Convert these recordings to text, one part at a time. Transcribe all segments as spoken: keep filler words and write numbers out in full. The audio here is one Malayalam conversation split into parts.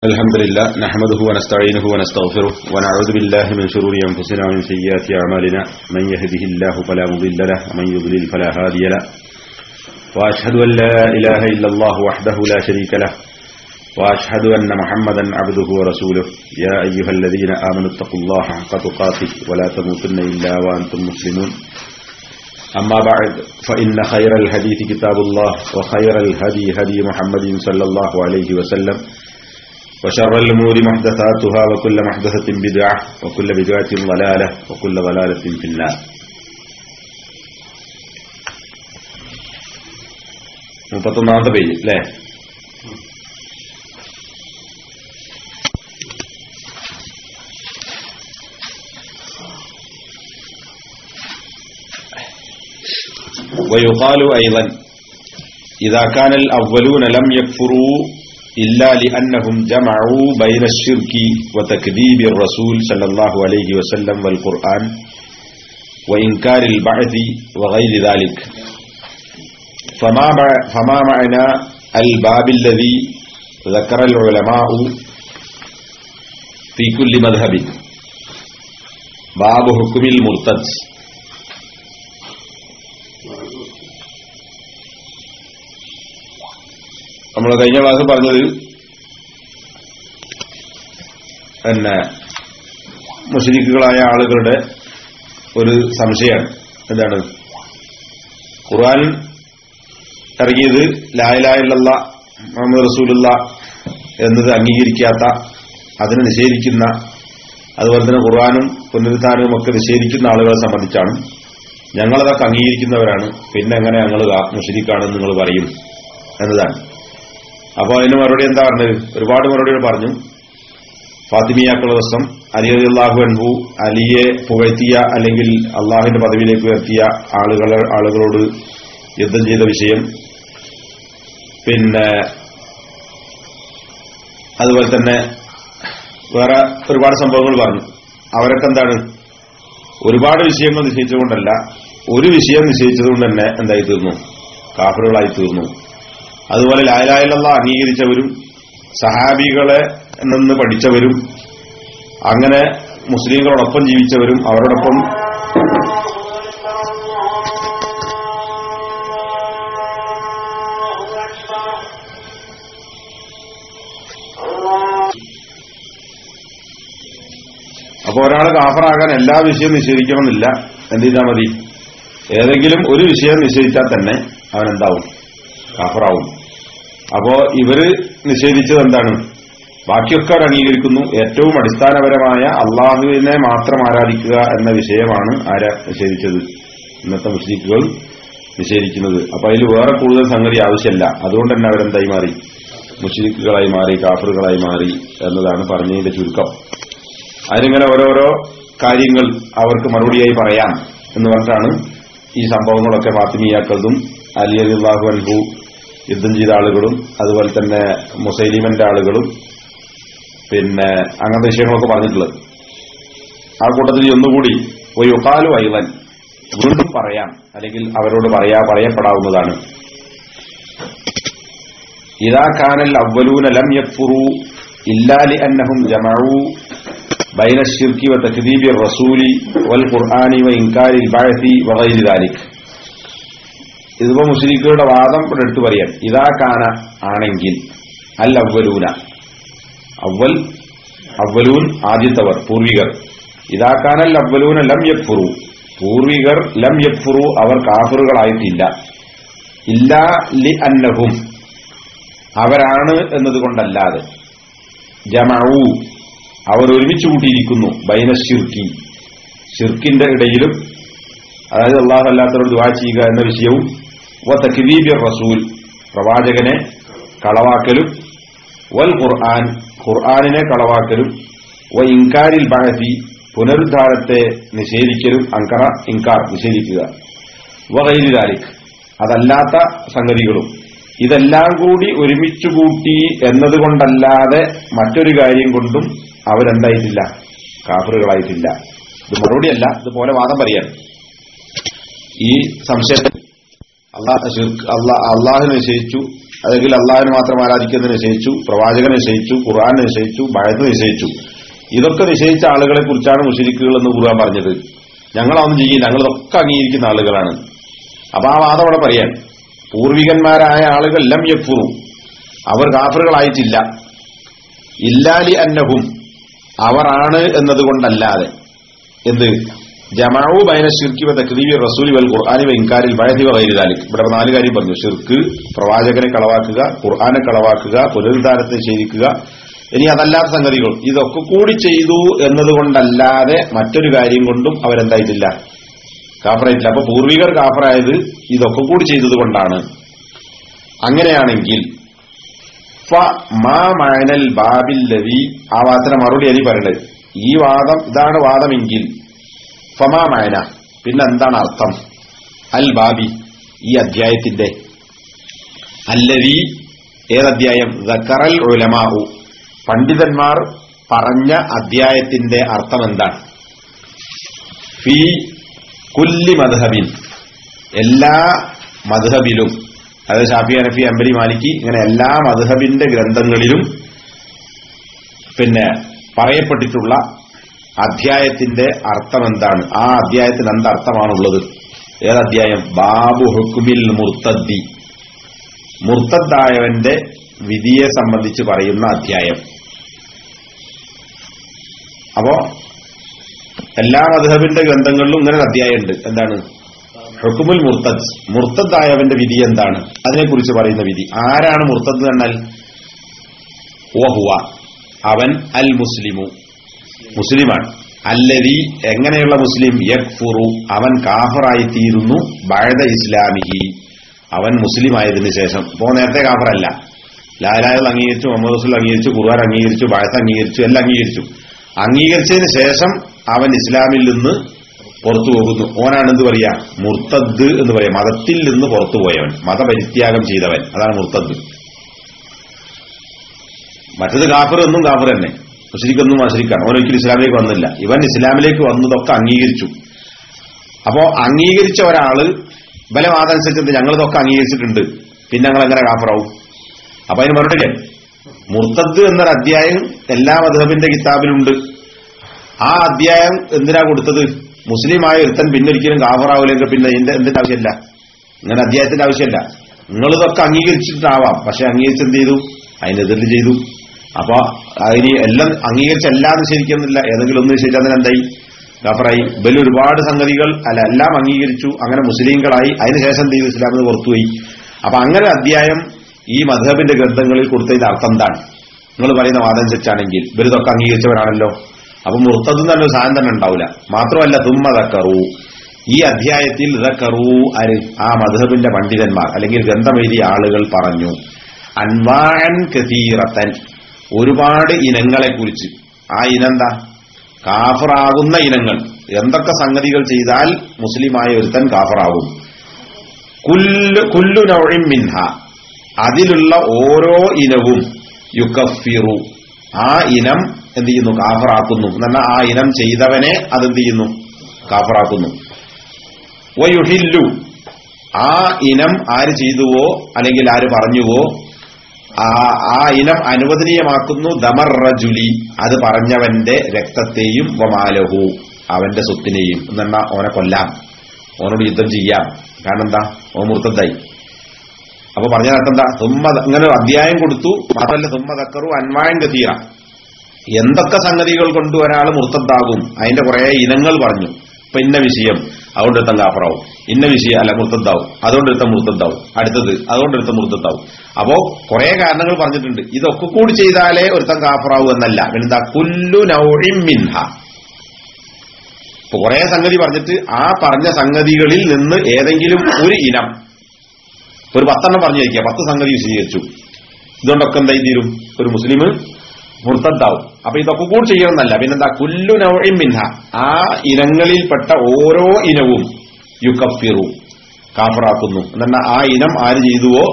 الحمد لله نحمده ونستعينه ونستغفره ونعوذ بالله من شرور أنفسنا ومن سيئات أعمالنا من يهده الله فلا مضل له ومن يضلل فلا هادي له وأشهد أن لا إله إلا الله وحده لا شريك له وأشهد أن محمدا عبده ورسوله يا أيها الذين آمنوا اتقوا الله حق تقاته ولا تموتن إلا وأنتم مسلمون أما بعد فإن خير الحديث كتاب الله وخير الهدي هدي محمد صلى الله عليه وسلم وشر الأمور محدثاتها وكل محدثة بدعة وكل بدعة ضلالة وكل ضلالة في النار. മുപ്പത്തൊന്നാമത്തെ പേജ് അല്ലേ? ويقال أيضا إذا كان الأولون لم يكفروا إلا لأنهم جمعوا بين الشرك وتكذيب الرسول صلى الله عليه وسلم والقرآن وإنكار البعث وغير ذلك فما فما معنى الباب الذي ذكر العلماء في كل مذهب باب حكم المرتد. നമ്മൾ കഴിഞ്ഞ ക്ലാസ് പറഞ്ഞത് പിന്നെ മുശ്രിക്കുകളായ ആളുകളുടെ ഒരു സംശയമാണ്. എന്താണ്? ഖുർആൻ ഇറങ്ങിയത് ലാ ഇലാഹ ഇല്ലല്ലാഹ് മുഹമ്മദ് റസൂലുള്ളാഹ് എന്നത് അംഗീകരിക്കാത്ത, അതിനെ നിഷേധിക്കുന്ന, അതുപോലെ തന്നെ ഖുർആനും പുനരുദ്ധാനവും ഒക്കെ നിഷേധിക്കുന്ന ആളുകളെ സംബന്ധിച്ചാണ്. ഞങ്ങളതൊക്കെ അംഗീകരിക്കുന്നവരാണ്, പിന്നെ എങ്ങനെ ഞങ്ങൾ മുശ്രിക്കാണെന്ന് നിങ്ങൾ പറയും എന്നതാണ്. അപ്പോൾ അതിന് മറുപടി എന്താ പറഞ്ഞത്? ഒരുപാട് മറുപടികൾ പറഞ്ഞു. ഫാത്തിമിയാക്കൾ ദിവസം അലി റളിയല്ലാഹു അൻഹു അലിയെ പുകഴ്ത്തിയ അല്ലെങ്കിൽ അള്ളാഹുവിന്റെ പദവിയിലേക്ക് ഉയർത്തിയ ആളുകൾ ആളുകളോട് യുദ്ധം ചെയ്ത വിഷയം, പിന്നെ അതുപോലെ തന്നെ വേറെ ഒരുപാട് സംഭവങ്ങൾ പറഞ്ഞു. അവരൊക്കെ എന്താണ്, ഒരുപാട് വിഷയങ്ങൾ നിശ്ചയിച്ചുകൊണ്ടല്ല, ഒരു വിഷയം നിശ്ചയിച്ചതുകൊണ്ട് തന്നെ എന്തായി തീർന്നു? കാഫിറുകളായി തീർന്നു. അതുപോലെ ലാ ഇലാഹ ഇല്ലല്ലാഹ് അംഗീകരിച്ചവരും സഹാബികളെ നിന്ന് പഠിച്ചവരും അങ്ങനെ മുസ്ലിങ്ങളോടൊപ്പം ജീവിച്ചവരും അവരോടൊപ്പം അപ്പൊ ഒരാൾ കാഫറാകാൻ എല്ലാ വിഷയവും നിഷേധിക്കണമെന്നില്ല. എന്ത് ചെയ്താൽ മതി? ഏതെങ്കിലും ഒരു വിഷയം നിഷേധിച്ചാൽ തന്നെ അവൻ എന്താവും? കാഫറാവും. അപ്പോ ഇവര് നിഷേധിച്ചത് എന്താണ്? ബാക്കിയൊക്കെ അവർ അംഗീകരിക്കുന്നു. ഏറ്റവും അടിസ്ഥാനപരമായ അള്ളാഹുവിനെ മാത്രം ആരാധിക്കുക എന്ന വിഷയമാണ് ആരാ നിഷേധിച്ചത്? ഇന്നത്തെ മുസ്ലിക്കുകൾ നിഷേധിക്കുന്നത്. അപ്പൊ അതിൽ വേറെ കൂടുതൽ സംഗതി ആവശ്യമില്ല. അതുകൊണ്ട് തന്നെ അവരെന്തായി മാറി? മുസ്ലിക്കുകളായി മാറി, കാഫറുകളായി മാറി എന്നതാണ് പറഞ്ഞതിന്റെ ചുരുക്കം. അതിനിങ്ങനെ ഓരോരോ കാര്യങ്ങൾ അവർക്ക് മറുപടിയായി പറയാം എന്ന് പറഞ്ഞിട്ടാണ് ഈ സംഭവങ്ങളൊക്കെ ഫാത്തിമിയാക്കളതും അലി റളിയല്ലാഹു അൻഹു യുദ്ധം ചെയ്ത ആളുകളും അതുപോലെ തന്നെ മുസൈലിമന്റെ ആളുകളും പിന്നെ അങ്ങനത്തെ വിഷയങ്ങളൊക്കെ പറഞ്ഞിട്ടുള്ളത്. ആ കൂട്ടത്തിൽ ഒന്നുകൂടി വയുഖാലു അയ്ളൻ, വീണ്ടും പറയാം, അല്ലെങ്കിൽ അവരോട് പറയാ പറയപ്പെടാവുന്നതാണ്. ഇദാ കാനൽ അവ്വലൂന ലം യക്ഫുറു ഇല്ലാ ലിഅന്നഹും ജമഉ ബൈന അശ്ശിർകി വതക്ദീബി റസൂലി വൽ ഖുർആനി വഇൻകാരിൽ ബഅസി വഗൈരി ദാലിക്. ഇതിപ്പോ മുശ്രിക്കുകളുടെ വാദം ഇവിടെ എടുത്തു പറയാൻ. ഇദാ കാന ആണെങ്കിൽ, അൽ അവ്വലൂന, അവ്വൽ അവ്വലൂൻ ആദ്യത്തവർ, പൂർവികർ. ഇദാ കാനൽ അവ്വലൂന ലം യക്ഫുറു, പൂർവികർ ലം യക്ഫുറു അവർ കാഫിറുകളായിട്ടില്ല. ഇല്ലാ ലി അന്നഹും അവരാണ് എന്നതുകൊണ്ടല്ലാതെ, ജമഉ അവർ ഒരുമിച്ച് കൂട്ടിയിരിക്കുന്നു, ബൈന ശിർക്കി ശിർക്കിന്റെ ഇടയിലും, അതായത് അല്ലാഹു അല്ലാത്തവരോട് ദുആ ചെയ്യുക എന്ന വിഷയവും, വ തക്ദീബി റസൂൽ പ്രവാചകനെ കളവാക്കലും, വൽ ഖുർആൻ ഖുർആനിനെ കളവാക്കലും, വ ഇൻകാരിൽ ബഅസി പുനരുദ്ധാരത്തെ നിഷേധിക്കലും, അങ്കറ ഇൻകാർ നിഷേധിക്കുക, വ ഗൈരി ദാലിക് അതല്ലാത്ത സംഗതികളും. ഇതെല്ലാം കൂടി ഒരുമിച്ചു കൂട്ടി എന്നതുകൊണ്ടല്ലാതെ മറ്റൊരു കാര്യം കൊണ്ടും അവരെന്തായിട്ടില്ല? കാഫിറുകളായിട്ടില്ല. ഇത് മറുപടിയല്ല, ഇതുപോലെ വാദം പറയാൻ. ഈ സംശയത്തിൽ അള്ളാഹ് അള്ളാഹു നിശ്ചയിച്ചു, അല്ലെങ്കിൽ അള്ളാഹിനെ മാത്രം ആരാധിക്കുന്നത് നിശ്ചയിച്ചു, പ്രവാചകനെ നിശ്ചയിച്ചു, ഖുർആനെ നിശ്ചയിച്ചു, ബഅത്ത് നിശ്ചയിച്ചു. ഇതൊക്കെ നിശ്ചയിച്ച ആളുകളെ കുറിച്ചാണ് മുശ്രിക്കുകൾ എന്ന് ഖുർആൻ പറഞ്ഞത്. ഞങ്ങളതൊന്നും ചെയ്യില്ല, ഞങ്ങളിതൊക്കെ അംഗീകരിക്കുന്ന ആളുകളാണ്. അപ്പൊ ആ വാദം അവിടെ പറയാൻ, പൂർവികന്മാരായ ആളുകൾ ലം യക്ഫുറു, അവർ കാഫറുകളായിട്ടില്ല, ഇല്ലാലി അന്നഹും, അവരാണ് എന്നതുകൊണ്ടല്ലാതെ. എന്ത്? ജമഉ ബൈന ശിർക്കി വ തക്ദീബി റസൂലി വൽ ഖുർആനി വ ഇൻകാരിൽ ബഅതി വ ഗൈരി ദാലിക്. ഇവിടെ നാല് കാര്യം പറഞ്ഞു: ഷിർക്ക്, പ്രവാചകനെ കളവാക്കുക, ഖുർആനെ കളവാക്കുക, പുനരുദ്ധാരത്തെ ശരിക്കുക, ഇനി അതല്ലാത്ത സംഗതികൾ. ഇതൊക്കെ കൂടി ചെയ്തു എന്നതുകൊണ്ടല്ലാതെ മറ്റൊരു കാര്യം കൊണ്ടും അവരെന്തായിട്ടില്ല, കാഫറായിട്ടില്ല. അപ്പൊ പൂർവികർ കാഫറായത് ഇതൊക്കെ കൂടി ചെയ്തത് കൊണ്ടാണ്. അങ്ങനെയാണെങ്കിൽ മഅനൽ ബാബില്ലദി, ആ വാദത്തിന് മറുപടി അലി പറയുന്നത്, ഈ വാദം ഇതാണ് വാദമെങ്കിൽ ഫമാ മഅന, പിന്നെ എന്താണ് അർത്ഥം? അൽ ബാബി, ഈ അധ്യായത്തിന്റെ. അല്ലദി, ഏതധ്യായം? ദക്കറൽ ഉലമാഉ, പണ്ഡിതന്മാർ പറഞ്ഞ അധ്യായത്തിന്റെ അർത്ഥം എന്താണ്? ഫീ കുല്ലി മദ്ഹബിൻ, എല്ലാ മദ്ഹബിലും, അതായത് ഷാഫി, ഹനഫി, ഹംബലി, മാലിക്കി, ഇങ്ങനെ എല്ലാ മദ്ഹബിന്റെ ഗ്രന്ഥങ്ങളിലും പിന്നെ പറയപ്പെട്ടിട്ടുള്ള അധ്യായത്തിന്റെ അർത്ഥം എന്താണ്? ആ അധ്യായത്തിന് എന്തർത്ഥമാണുള്ളത്? ഏതധ്യായം? ബാബു ഹുക്മിൽ മുർത്തദ്ദി, മുർത്തദ്ദായവന്റെ വിധിയെ സംബന്ധിച്ച് പറയുന്ന അധ്യായം. അപ്പോ എല്ലാ മദ്ഹബിന്റെ ഗ്രന്ഥങ്ങളിലും ഇങ്ങനെ ഒരു അധ്യായമുണ്ട്. എന്താണ്? ഹുക്മുൽ മുർത്തദ്, മുർത്തദ്ദായവന്റെ വിധി എന്താണ്, അതിനെക്കുറിച്ച് പറയുന്ന വിധി. ആരാണ് മുർത്തദ് എന്നാൽ? വഹുവ, അവൻ, അൽ മുസ്ലിമു, മുസ്ലിമാണ്. അല്ലദി, എങ്ങനെയുള്ള മുസ്ലിം? യക്ഫുറു, അവൻ കാഫറായി തീരുന്നു, ബഅദ ഇസ്ലാമിഹി, അവൻ മുസ്ലിം ആയതിനു ശേഷം. ഇപ്പോ നേരത്തെ കാഫറല്ല, ലാ ഇലാഹ ഇല്ലല്ലാഹ് അംഗീകരിച്ചു, മുഹമ്മദ് റസൂൽ അംഗീകരിച്ചു, ഖുർആൻ അംഗീകരിച്ചു, ബഅത്ത് അംഗീകരിച്ചു, എല്ലാം അംഗീകരിച്ചു. അംഗീകരിച്ചതിന് ശേഷം അവൻ ഇസ്ലാമിൽ നിന്ന് പുറത്തു പോകുന്നു. ഓനാണ് എന്ത് പറയാ? മുർത്തദ് എന്ന് പറയാം. മതത്തിൽ നിന്ന് പുറത്തു പോയവൻ, മതപരിത്യാഗം ചെയ്തവൻ, അതാണ് മുർത്തദ്. മറ്റത് കാഫർ എന്നും കാഫർ തന്നെ, മുശ്രിക്കൊന്നും മുശ്രിക്കാണ്. ഓനൊരിക്കലും ഇസ്ലാമിലേക്ക് വന്നില്ല. ഇവൻ ഇസ്ലാമിലേക്ക് വന്നതൊക്കെ അംഗീകരിച്ചു. അപ്പോ അംഗീകരിച്ച ഒരാള് ബലവാദനുസരിച്ച് ഞങ്ങളിതൊക്കെ അംഗീകരിച്ചിട്ടുണ്ട്, പിന്നെ ഞങ്ങൾ എങ്ങനെ കാഫറാവും? അപ്പൊ അതിന് മറുപടി, മുർത്തദ് എന്നൊരു അധ്യായം എല്ലാ മദ്ഹബിന്റെ കിതാബിലുണ്ട്. ആ അധ്യായം എന്തിനാ കൊടുത്തത്? മുസ്ലിമായ ഒരുത്തൻ പിന്നെ ഒരിക്കലും കാഫറാവില്ലെങ്കിൽ പിന്നെ ഇതിന്റെ എന്തിന്റെ ആവശ്യമില്ല, ഇങ്ങനെ അധ്യായത്തിന്റെ ആവശ്യമില്ല. നിങ്ങളിതൊക്കെ അംഗീകരിച്ചിട്ടാവാം, പക്ഷെ അംഗീകരിച്ചെന്ത് ചെയ്തു? അതിനെതിരിൽ ചെയ്തു. അപ്പൊ അതിന് എല്ലാം അംഗീകരിച്ച എല്ലാം നിഷേധിക്കുന്നില്ല, ഏതെങ്കിലും ഒന്ന് നിഷേധിച്ചാൽ എന്തായി? കാഫറായി. ബലി ഒരുപാട് സംഗതികൾ അല്ല എല്ലാം അംഗീകരിച്ചു, അങ്ങനെ മുസ്ലിങ്ങളായി. അതിനുശേഷം എന്ത് ചെയ്തു? ഇസ്ലാമിൽ നിന്ന് പുറത്തുപോയി. അപ്പൊ അങ്ങനെ അധ്യായം ഈ മദ്ഹബിന്റെ ഗ്രന്ഥങ്ങളിൽ കൊടുത്തതിന്റെ അർത്ഥം എന്താണ്? നിങ്ങൾ പറയുന്ന വാദനുസരിച്ചാണെങ്കിൽ ഇവരിതൊക്കെ അംഗീകരിച്ചവരാണല്ലോ. അപ്പൊ മുർത്തദ് എന്നൊരു സാധനം തന്നെ ഉണ്ടാവില്ല. മാത്രമല്ല, തുമ്മ ദക്കറു, ഈ അധ്യായത്തിൽ ദക്കറു ആര്? ആ മദ്ഹബിന്റെ പണ്ഡിതന്മാർ അല്ലെങ്കിൽ ഗ്രന്ഥമെഴുതിയ ആളുകൾ പറഞ്ഞു, അൻവാഅൻ കസീറത്തൻ, ഒരുപാട് ഇനങ്ങളെ കുറിച്ച്. ആ ഇനെന്താ? കാഫറാകുന്ന ഇനങ്ങൾ. എന്തൊക്കെ സംഗതികൾ ചെയ്താൽ മുസ്ലിമായ ഒരുത്തൻ കാഫറാകും. കുല്ലു കുല്ലു നൗഇൻ മിൻഹ, അതിലുള്ള ഓരോ ഇനവും യുകഫിറു, ആ ഇനം എന്ത് ചെയ്യുന്നു? കാഫറാക്കുന്നു. എന്നാൽ ആ ഇനം ചെയ്തവനെ അതെന്ത് ചെയ്യുന്നു? കാഫറാക്കുന്നു. വയുഹില്ലു, ആ ഇനം ആര് ചെയ്തുവോ അല്ലെങ്കിൽ ആര് പറഞ്ഞുവോ ആ ആ ഇനം അനുവദനീയമാക്കുന്നു. ദമർ റജുലി, അത് പറഞ്ഞവന്റെ രക്തത്തെയും വമാലഹു, അവന്റെ സ്വത്തിനെയും. എന്നാ ഓനെ കൊല്ലാം, ഓനോട് യുദ്ധം ചെയ്യാം. കാരണം എന്താ? ഓ മുർത്തദ്ദായി. അപ്പൊ പറഞ്ഞ അർത്ഥം എന്താ? തുമ്മ, ഇങ്ങനെ ഒരു അധ്യായം കൊടുത്തു. മാത്രമല്ല, തുമ്മ ദക്കറു അൻവാൻ കതീറ, എന്തൊക്കെ സംഗതികൾ കൊണ്ട് ഒരാൾ മുർത്തദ്ദാകും അതിന്റെ കുറെ ഇനങ്ങൾ പറഞ്ഞു. ഇപ്പൊ ഇന്ന വിഷയം അതുകൊണ്ടെടുത്ത കാഫറാവും, ഇന്ന വിഷയം അല്ല മുർത്തദ്ദാവും, അതുകൊണ്ടെടുത്ത മുർത്തദ്ദാവും, അടുത്തത് അതുകൊണ്ടെടുത്ത മുർത്തദ്ദാവും. അപ്പോ കുറെ കാരണങ്ങൾ പറഞ്ഞിട്ടുണ്ട്. ഇതൊക്കെ കൂടി ചെയ്താലേ ഒരുത്തൻ കാഫറാവും എന്നല്ല. എന്താ? കുല്ലു നൗഇൻ മിൻഹ. ഇപ്പൊ കുറെ സംഗതി പറഞ്ഞിട്ട് ആ പറഞ്ഞ സംഗതികളിൽ നിന്ന് ഏതെങ്കിലും ഒരു ഇനം, ഒരു പത്തെണ്ണം പറഞ്ഞു വയ്ക്കുക, പത്ത് സംഗതി വിശദീകരിച്ചു. ഇതുകൊണ്ടൊക്കെ എന്തായി തീരും? ഒരു മുസ്ലിം മുർത്തദ്ദാവും. അപ്പൊ ഇതൊക്കെ കൂടി ചെയ്യണമെന്നല്ല. പിന്നെന്താ? കുല്ലു നൗഇൻ മിൻഹ, ആ ഇനങ്ങളിൽപ്പെട്ട ഓരോ ഇനവും യുകഫിറു, കാഫറാക്കുന്നു. എന്നാൽ ആ ഇനം ആര് ചെയ്തുവോ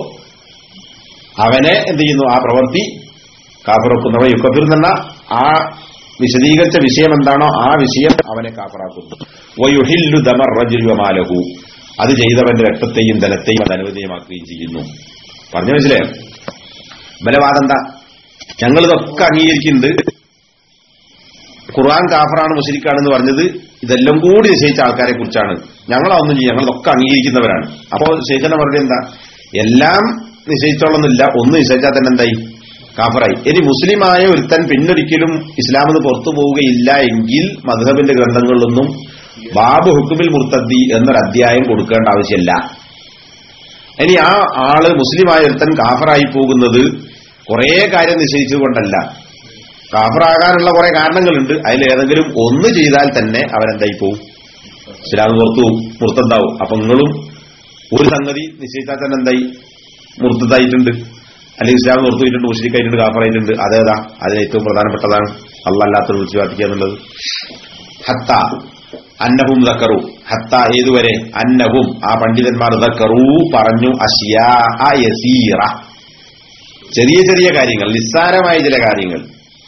അവനെ എന്ത് ചെയ്യുന്നു? ആ പ്രവൃത്തി കാഫറാക്കുന്നവ. യുകഫിർ എന്ന ആ വിശദീകരിച്ച വിഷയം എന്താണോ ആ വിഷയം അവനെ കാഫറാക്കുന്നു. വയുഹില്ലു ദമർ റജുലി വമാലഹു, അത് ചെയ്തവന്റെ രക്തത്തെയും ധനത്തെയും അത് അനുവദനീയമാക്കുകയും ചെയ്യുന്നു. പറഞ്ഞു മനസ്സിലായോ? ബലവാദം എന്താ? ഞങ്ങളിതൊക്കെ അംഗീകരിക്കുന്നുണ്ട്, ഖുർആൻ കാഫറാണ് മുശ്രിക്കാണെന്ന് പറഞ്ഞത് ഇതെല്ലാം കൂടി നിശ്ചയിച്ച ആൾക്കാരെ കുറിച്ചാണ്, ഞങ്ങളൊന്നും ചെയ്യും, ഞങ്ങളതൊക്കെ അംഗീകരിക്കുന്നവരാണ്. അപ്പോ ശേഖരന്റെ മറുപടി എന്താ? എല്ലാം നിശ്ചയിച്ചോളന്നില്ല, ഒന്ന് നിശ്ചയിച്ചാൽ തന്നെ എന്തായി? കാഫറായി. ഇനി മുസ്ലിമായ ഒരുത്തൻ പിന്നൊരിക്കലും ഇസ്ലാമിന് പുറത്തു പോവുകയില്ല എങ്കിൽ മദ്ഹബിന്റെ ഗ്രന്ഥങ്ങളിലൊന്നും ബാബു ഹുക്കുമിൽ മുർത്തദ്ദി എന്നൊരു അധ്യായം കൊടുക്കേണ്ട ആവശ്യമില്ല. ഇനി ആ ആള് മുസ്ലിമായ ഒരുത്തൻ കാഫറായി പോകുന്നത് കുറെ കാര്യം നിശ്ചയിച്ചുകൊണ്ടല്ല, കാഫറാകാനുള്ള കുറെ കാരണങ്ങളുണ്ട്, അതിലേതെങ്കിലും ഒന്ന് ചെയ്താൽ തന്നെ അവരെന്തായി പോവും? ഇസ്ലാം പുറത്തു പോവും, മുർത്തദ്ദാവും. അപ്പൊ നിങ്ങളും ഒരു സംഗതി നിശ്ചയിച്ചാൽ തന്നെ എന്തായി? മുർത്തദ്ദായിട്ടുണ്ട്, അല്ലെങ്കിൽ ഇസ്ലാം പുറത്തു പോയിട്ടുണ്ട്, മുശ്രിക്കായിട്ടുണ്ട്, കാഫറായിട്ടുണ്ട്. അതേതാ? അതിന് ഏറ്റവും പ്രധാനപ്പെട്ടതാണ് അല്ലാഹ് അല്ലാത്തത് വിളിച്ചു പ്രാർത്ഥിക്കുക എന്നുള്ളത്. ഹത്ത അന്നഹും ദക്കറു, ഹത്ത ഏതുവരെ? അന്നഹും ആ പണ്ഡിതന്മാർ ദക്കറു പറഞ്ഞു, അശ്യാ യസീറ, ചെറിയ ചെറിയ കാര്യങ്ങൾ, നിസ്സാരമായ ചില കാര്യങ്ങൾ,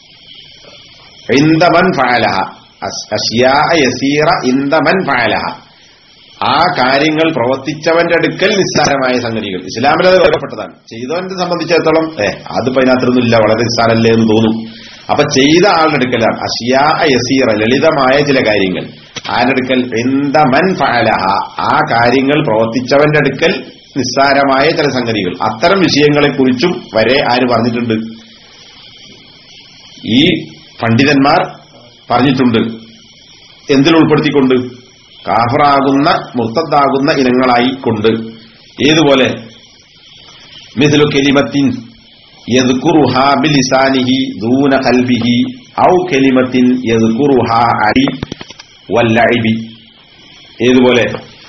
ഇൻദമൻ ഫഅലഹ, അശ്യാ യസീറ ഇൻദമൻ ഫഅലഹ, ആ കാര്യങ്ങൾ പ്രവർത്തിച്ചവന്റെ അടുക്കൽ നിസ്സാരമായ സംഗതികൾ. ഇസ്ലാമിൽ അത് ഗൗരവപ്പെട്ടതാണ്. ചെയ്തവനെ സംബന്ധിച്ചിടത്തോളം ഏ അതിപ്പോ അതിനകത്തൊന്നുമില്ല, വളരെ നിസ്സാരല്ലേ എന്ന് തോന്നും. അപ്പൊ ചെയ്ത ആളുടെ അടുക്കലാണ് അശ്യാ യസീറ, ലളിതമായ ചില കാര്യങ്ങൾ. ആരുടെ അടുക്കൽ? ഇൻദമൻ ഫഅലഹ, ആ കാര്യങ്ങൾ പ്രവർത്തിച്ചവന്റെ അടുക്കൽ നിസ്സാരമായ ചില സംഗതികൾ. അത്തരം വിഷയങ്ങളെ കുറിച്ചും വരെ ആര് പറഞ്ഞിട്ടുണ്ട്? ഈ പണ്ഡിതന്മാർ പറഞ്ഞിട്ടുണ്ട്. എന്തിൽ ഉൾപ്പെടുത്തിക്കൊണ്ട്? കാഫറാകുന്ന മുർത്തദ്ദാകുന്ന ഇനങ്ങളായി കൊണ്ട്. ഏതുപോലെ? മിസ്ലു കലിമത്തിൻ യദ്കുറുഹാ ബിലിസാനിഹി ദൂന ഖൽബിഹി ഔ കലിമത്തിൻ യദ്കുറുഹാ അലി വല്ലഇബി. ഏതുപോലെ?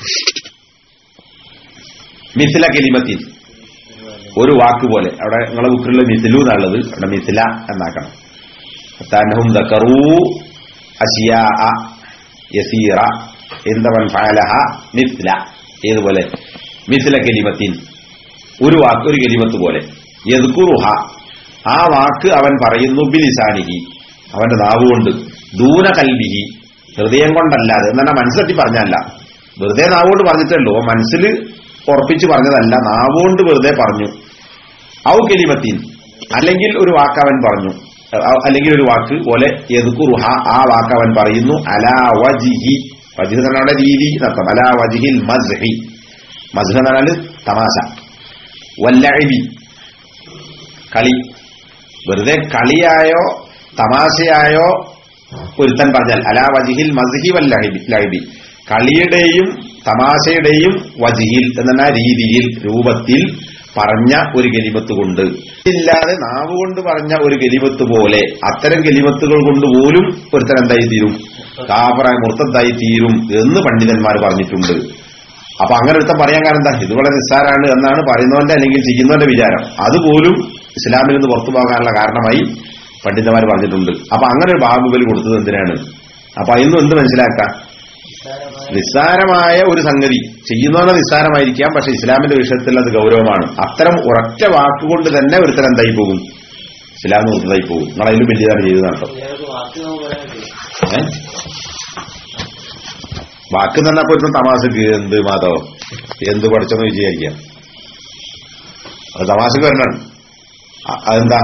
മിസ്ല കലിമത്തിൻ, ഒരു വാക്ക് പോലെ. അവിടെ നിങ്ങളെ ബുക്കിലുള്ള മിസ്ലു എന്നുള്ളത് അവിടെ മിസ്ല എന്നാക്കണം. തന്നഹും ദക്കറൂ അശ്യാഅ യസീറ ഇൻദമൻ ഫഅലഹ മിസ്ല. ഏതുപോലെ? മിസ്ല കലിമത്തിൻ, ഒരു വാക്ക്, ഒരു കലിമത്ത് പോലെ. യദ്കുറുഹ, ആ വാക്ക് അവൻ പറയുന്നു, ബിലിസാനിഹി, അവന്റെ നാവ് കൊണ്ട്, ദൂന ഖൽബിഹി, ഹൃദയം കൊണ്ടല്ലാതെ. എന്നാ മനസ്സിലെത്തി പറഞ്ഞല്ല, വെറുതെ നാവ് കൊണ്ട് പറഞ്ഞിട്ടല്ലോ, മനസ്സിൽ ഉറപ്പിച്ച് പറഞ്ഞതല്ല, നാവുകൊണ്ട് വെറുതെ പറഞ്ഞു. ഔ കലിമത്തിൻ, അല്ലെങ്കിൽ ഒരു വാക്ക് അവൻ പറഞ്ഞു, അല്ലെങ്കിൽ ഒരു വാക്ക് പോലെ. യദ്കുറുഹ, ആ വാക്ക് അവൻ പറയുന്നു, അലാ വജിഹി, വജിഹ് എന്ന് പറഞ്ഞാൽ രീതി എന്നർത്ഥം. അലാ വജിഹിൽ മസ്ഹി, മസ്ഹ് എന്ന് പറഞ്ഞാൽ തമാശ. വല്ലഇബി, കളി. വെറുതെ കളിയായോ തമാശയായോ ഒരുത്തൻ പറഞ്ഞാൽ അലാ വജിഹിൽ മസ്ഹി വല്ലഇബി, കളിയുടെയും തമാശയുടെയും വജിഹിൽ എന്ന രീതിയിൽ, രൂപത്തിൽ പറഞ്ഞ ഒരു കലിമത്ത് കൊണ്ട്, ഇല്ലാതെ നാവ് കൊണ്ട് പറഞ്ഞ ഒരു കലിമത്ത് പോലെ, അത്തരം കലിമത്തുകൾ കൊണ്ട് പോലും ഒരുത്തൻ എന്തായി തീരും? കാഫറായി മുർത്തദ്ദായി തീരും എന്ന് പണ്ഡിതന്മാർ പറഞ്ഞിട്ടുണ്ട്. അപ്പൊ അങ്ങനെ ഒരുത്തൻ പറയാൻ കാരണം എന്താ? ഇത് വളരെ നിസ്സാരാണ് എന്നാണ് പറയുന്നവന്റെ അല്ലെങ്കിൽ ചെയ്യുന്നവന്റെ വിചാരം. അതുപോലും ഇസ്ലാമിൽ നിന്ന് പുറത്തു പോകാനുള്ള കാരണമായി പണ്ഡിതന്മാർ പറഞ്ഞിട്ടുണ്ട്. അപ്പൊ അങ്ങനെ ഒരു ബാബുബലി കൊടുത്തത് എന്തിനാണ്? അപ്പൊ അതിന്നും എന്ത് മനസ്സിലാക്കാം? നിസ്സാരമായ ഒരു സംഗതി ചെയ്യുന്നവനെ നിസ്സാരമായിരിക്കാം, പക്ഷെ ഇസ്ലാമിന്റെ വിഷയത്തിൽ അത് ഗൗരവമാണ്. അത്തരം ഒരൊറ്റ വാക്കുകൊണ്ട് തന്നെ ഒരുത്തരം എന്തായി പോകും? ഇസ്ലാം നിർത്തതായി പോകും. നിങ്ങൾ അതിലും വലിയതാണ് ചെയ്തത് നടത്തും. വാക്ക് തന്നെ അപ്പൊ ഒരുത്തം തമാശക്ക് എന്ത് മാധവോ എന്ത് പഠിച്ചെന്ന് വിചാരിക്കാം, അത് തമാശക്ക് വരണാണ്. അതെന്താ?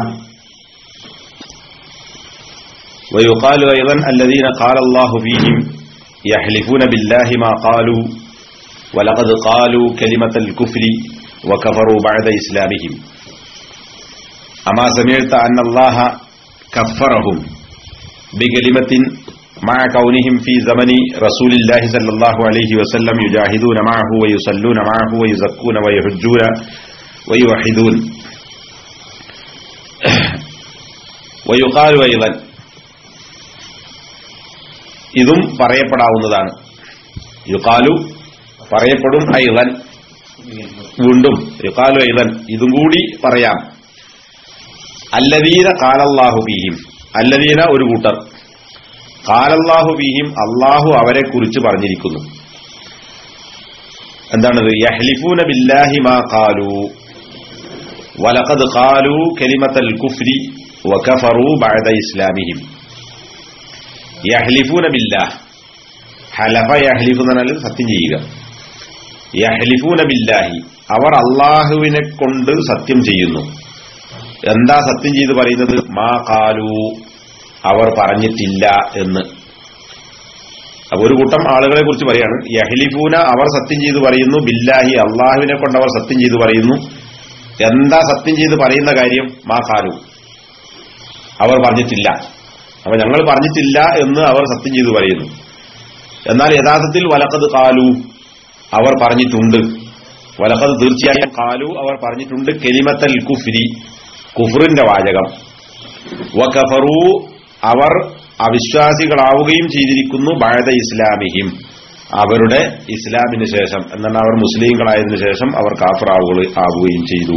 ويقال أيضا الذين قال الله فيهم يحلفون بالله ما قالوا ولقد قالوا كلمة الكفر وكفروا بعد إسلامهم أما سمعت أن الله كفرهم بكلمة مع كونهم في زمن رسول الله صلى الله عليه وسلم يجاهدون معه ويصلون معه ويزكون ويحجون ويوحدون. ويقال أيضا, ഇതും പറയപ്പെടാവുന്നതാണ്. യുഖാലു പറയപ്പെടും, ഐളൻ വീണ്ടും, യുഖാലു ഐളൻ ഇതും കൂടി പറയാം. അല്ലദീന ഖാലല്ലാഹു ഫീഹിം, അല്ലദീന ഒരു കൂട്ടർ, ഖാലല്ലാഹു ഫീഹിം അല്ലാഹു അവരെ കുറിച്ച് പറഞ്ഞിരിക്കുന്നു. എന്താണത്? യഹ്ലിഫൂന ബില്ലാഹി മാ ഖാലു വലഖദ് ഖാലു കലിമത്തൽ കുഫ്രി വകഫറു ബഅദ ഇസ്ലാമിഹിം. യഹ്ലിഫൂന ബില്ലാഹ്, ഹലഫ യഹ്ലിഫു എന്ന് പറഞ്ഞാൽ സത്യം ചെയ്യുക. യഹ്ലിഫൂന ബില്ലാഹി, അവർ അള്ളാഹുവിനെ കൊണ്ട് സത്യം ചെയ്യുന്നു. എന്താ സത്യം ചെയ്ത് പറയുന്നത്? മാ ഖാലു, അവർ പറഞ്ഞിട്ടില്ല എന്ന്. അപ്പൊ ഒരു കൂട്ടം ആളുകളെ കുറിച്ച് പറയാണ്. യഹ്ലിഫൂന, അവർ സത്യം ചെയ്ത് പറയുന്നു. ബില്ലാഹി, അള്ളാഹുവിനെ കൊണ്ട് അവർ സത്യം ചെയ്ത് പറയുന്നു. എന്താ സത്യം ചെയ്ത് പറയുന്ന കാര്യം? മാ ഖാലു, അവർ പറഞ്ഞിട്ടില്ല. അപ്പൊ ഞങ്ങൾ പറഞ്ഞിട്ടില്ല എന്ന് അവർ സത്യം ചെയ്ത് പറയുന്നു. എന്നാൽ യഥാർത്ഥത്തിൽ വലഖദ് ഖാലു, അവർ പറഞ്ഞിട്ടുണ്ട്. വലഖദ്, തീർച്ചയായും, ഖാലു, അവർ പറഞ്ഞിട്ടുണ്ട്. കലിമത്തൽ കുഫ്രി, കുഫ്റിന്റെ വാചകം. വകഫറു, അവർ അവിശ്വാസികളാവുകയും ചെയ്തിരിക്കുന്നു. ബഅദ ഇസ്ലാമിഹിം, അവരുടെ ഇസ്ലാമിന് ശേഷം. എന്നാൽ അവർ മുസ്ലിങ്ങളായതിനു ശേഷം അവർ കാഫിറാവുകയും ചെയ്തു.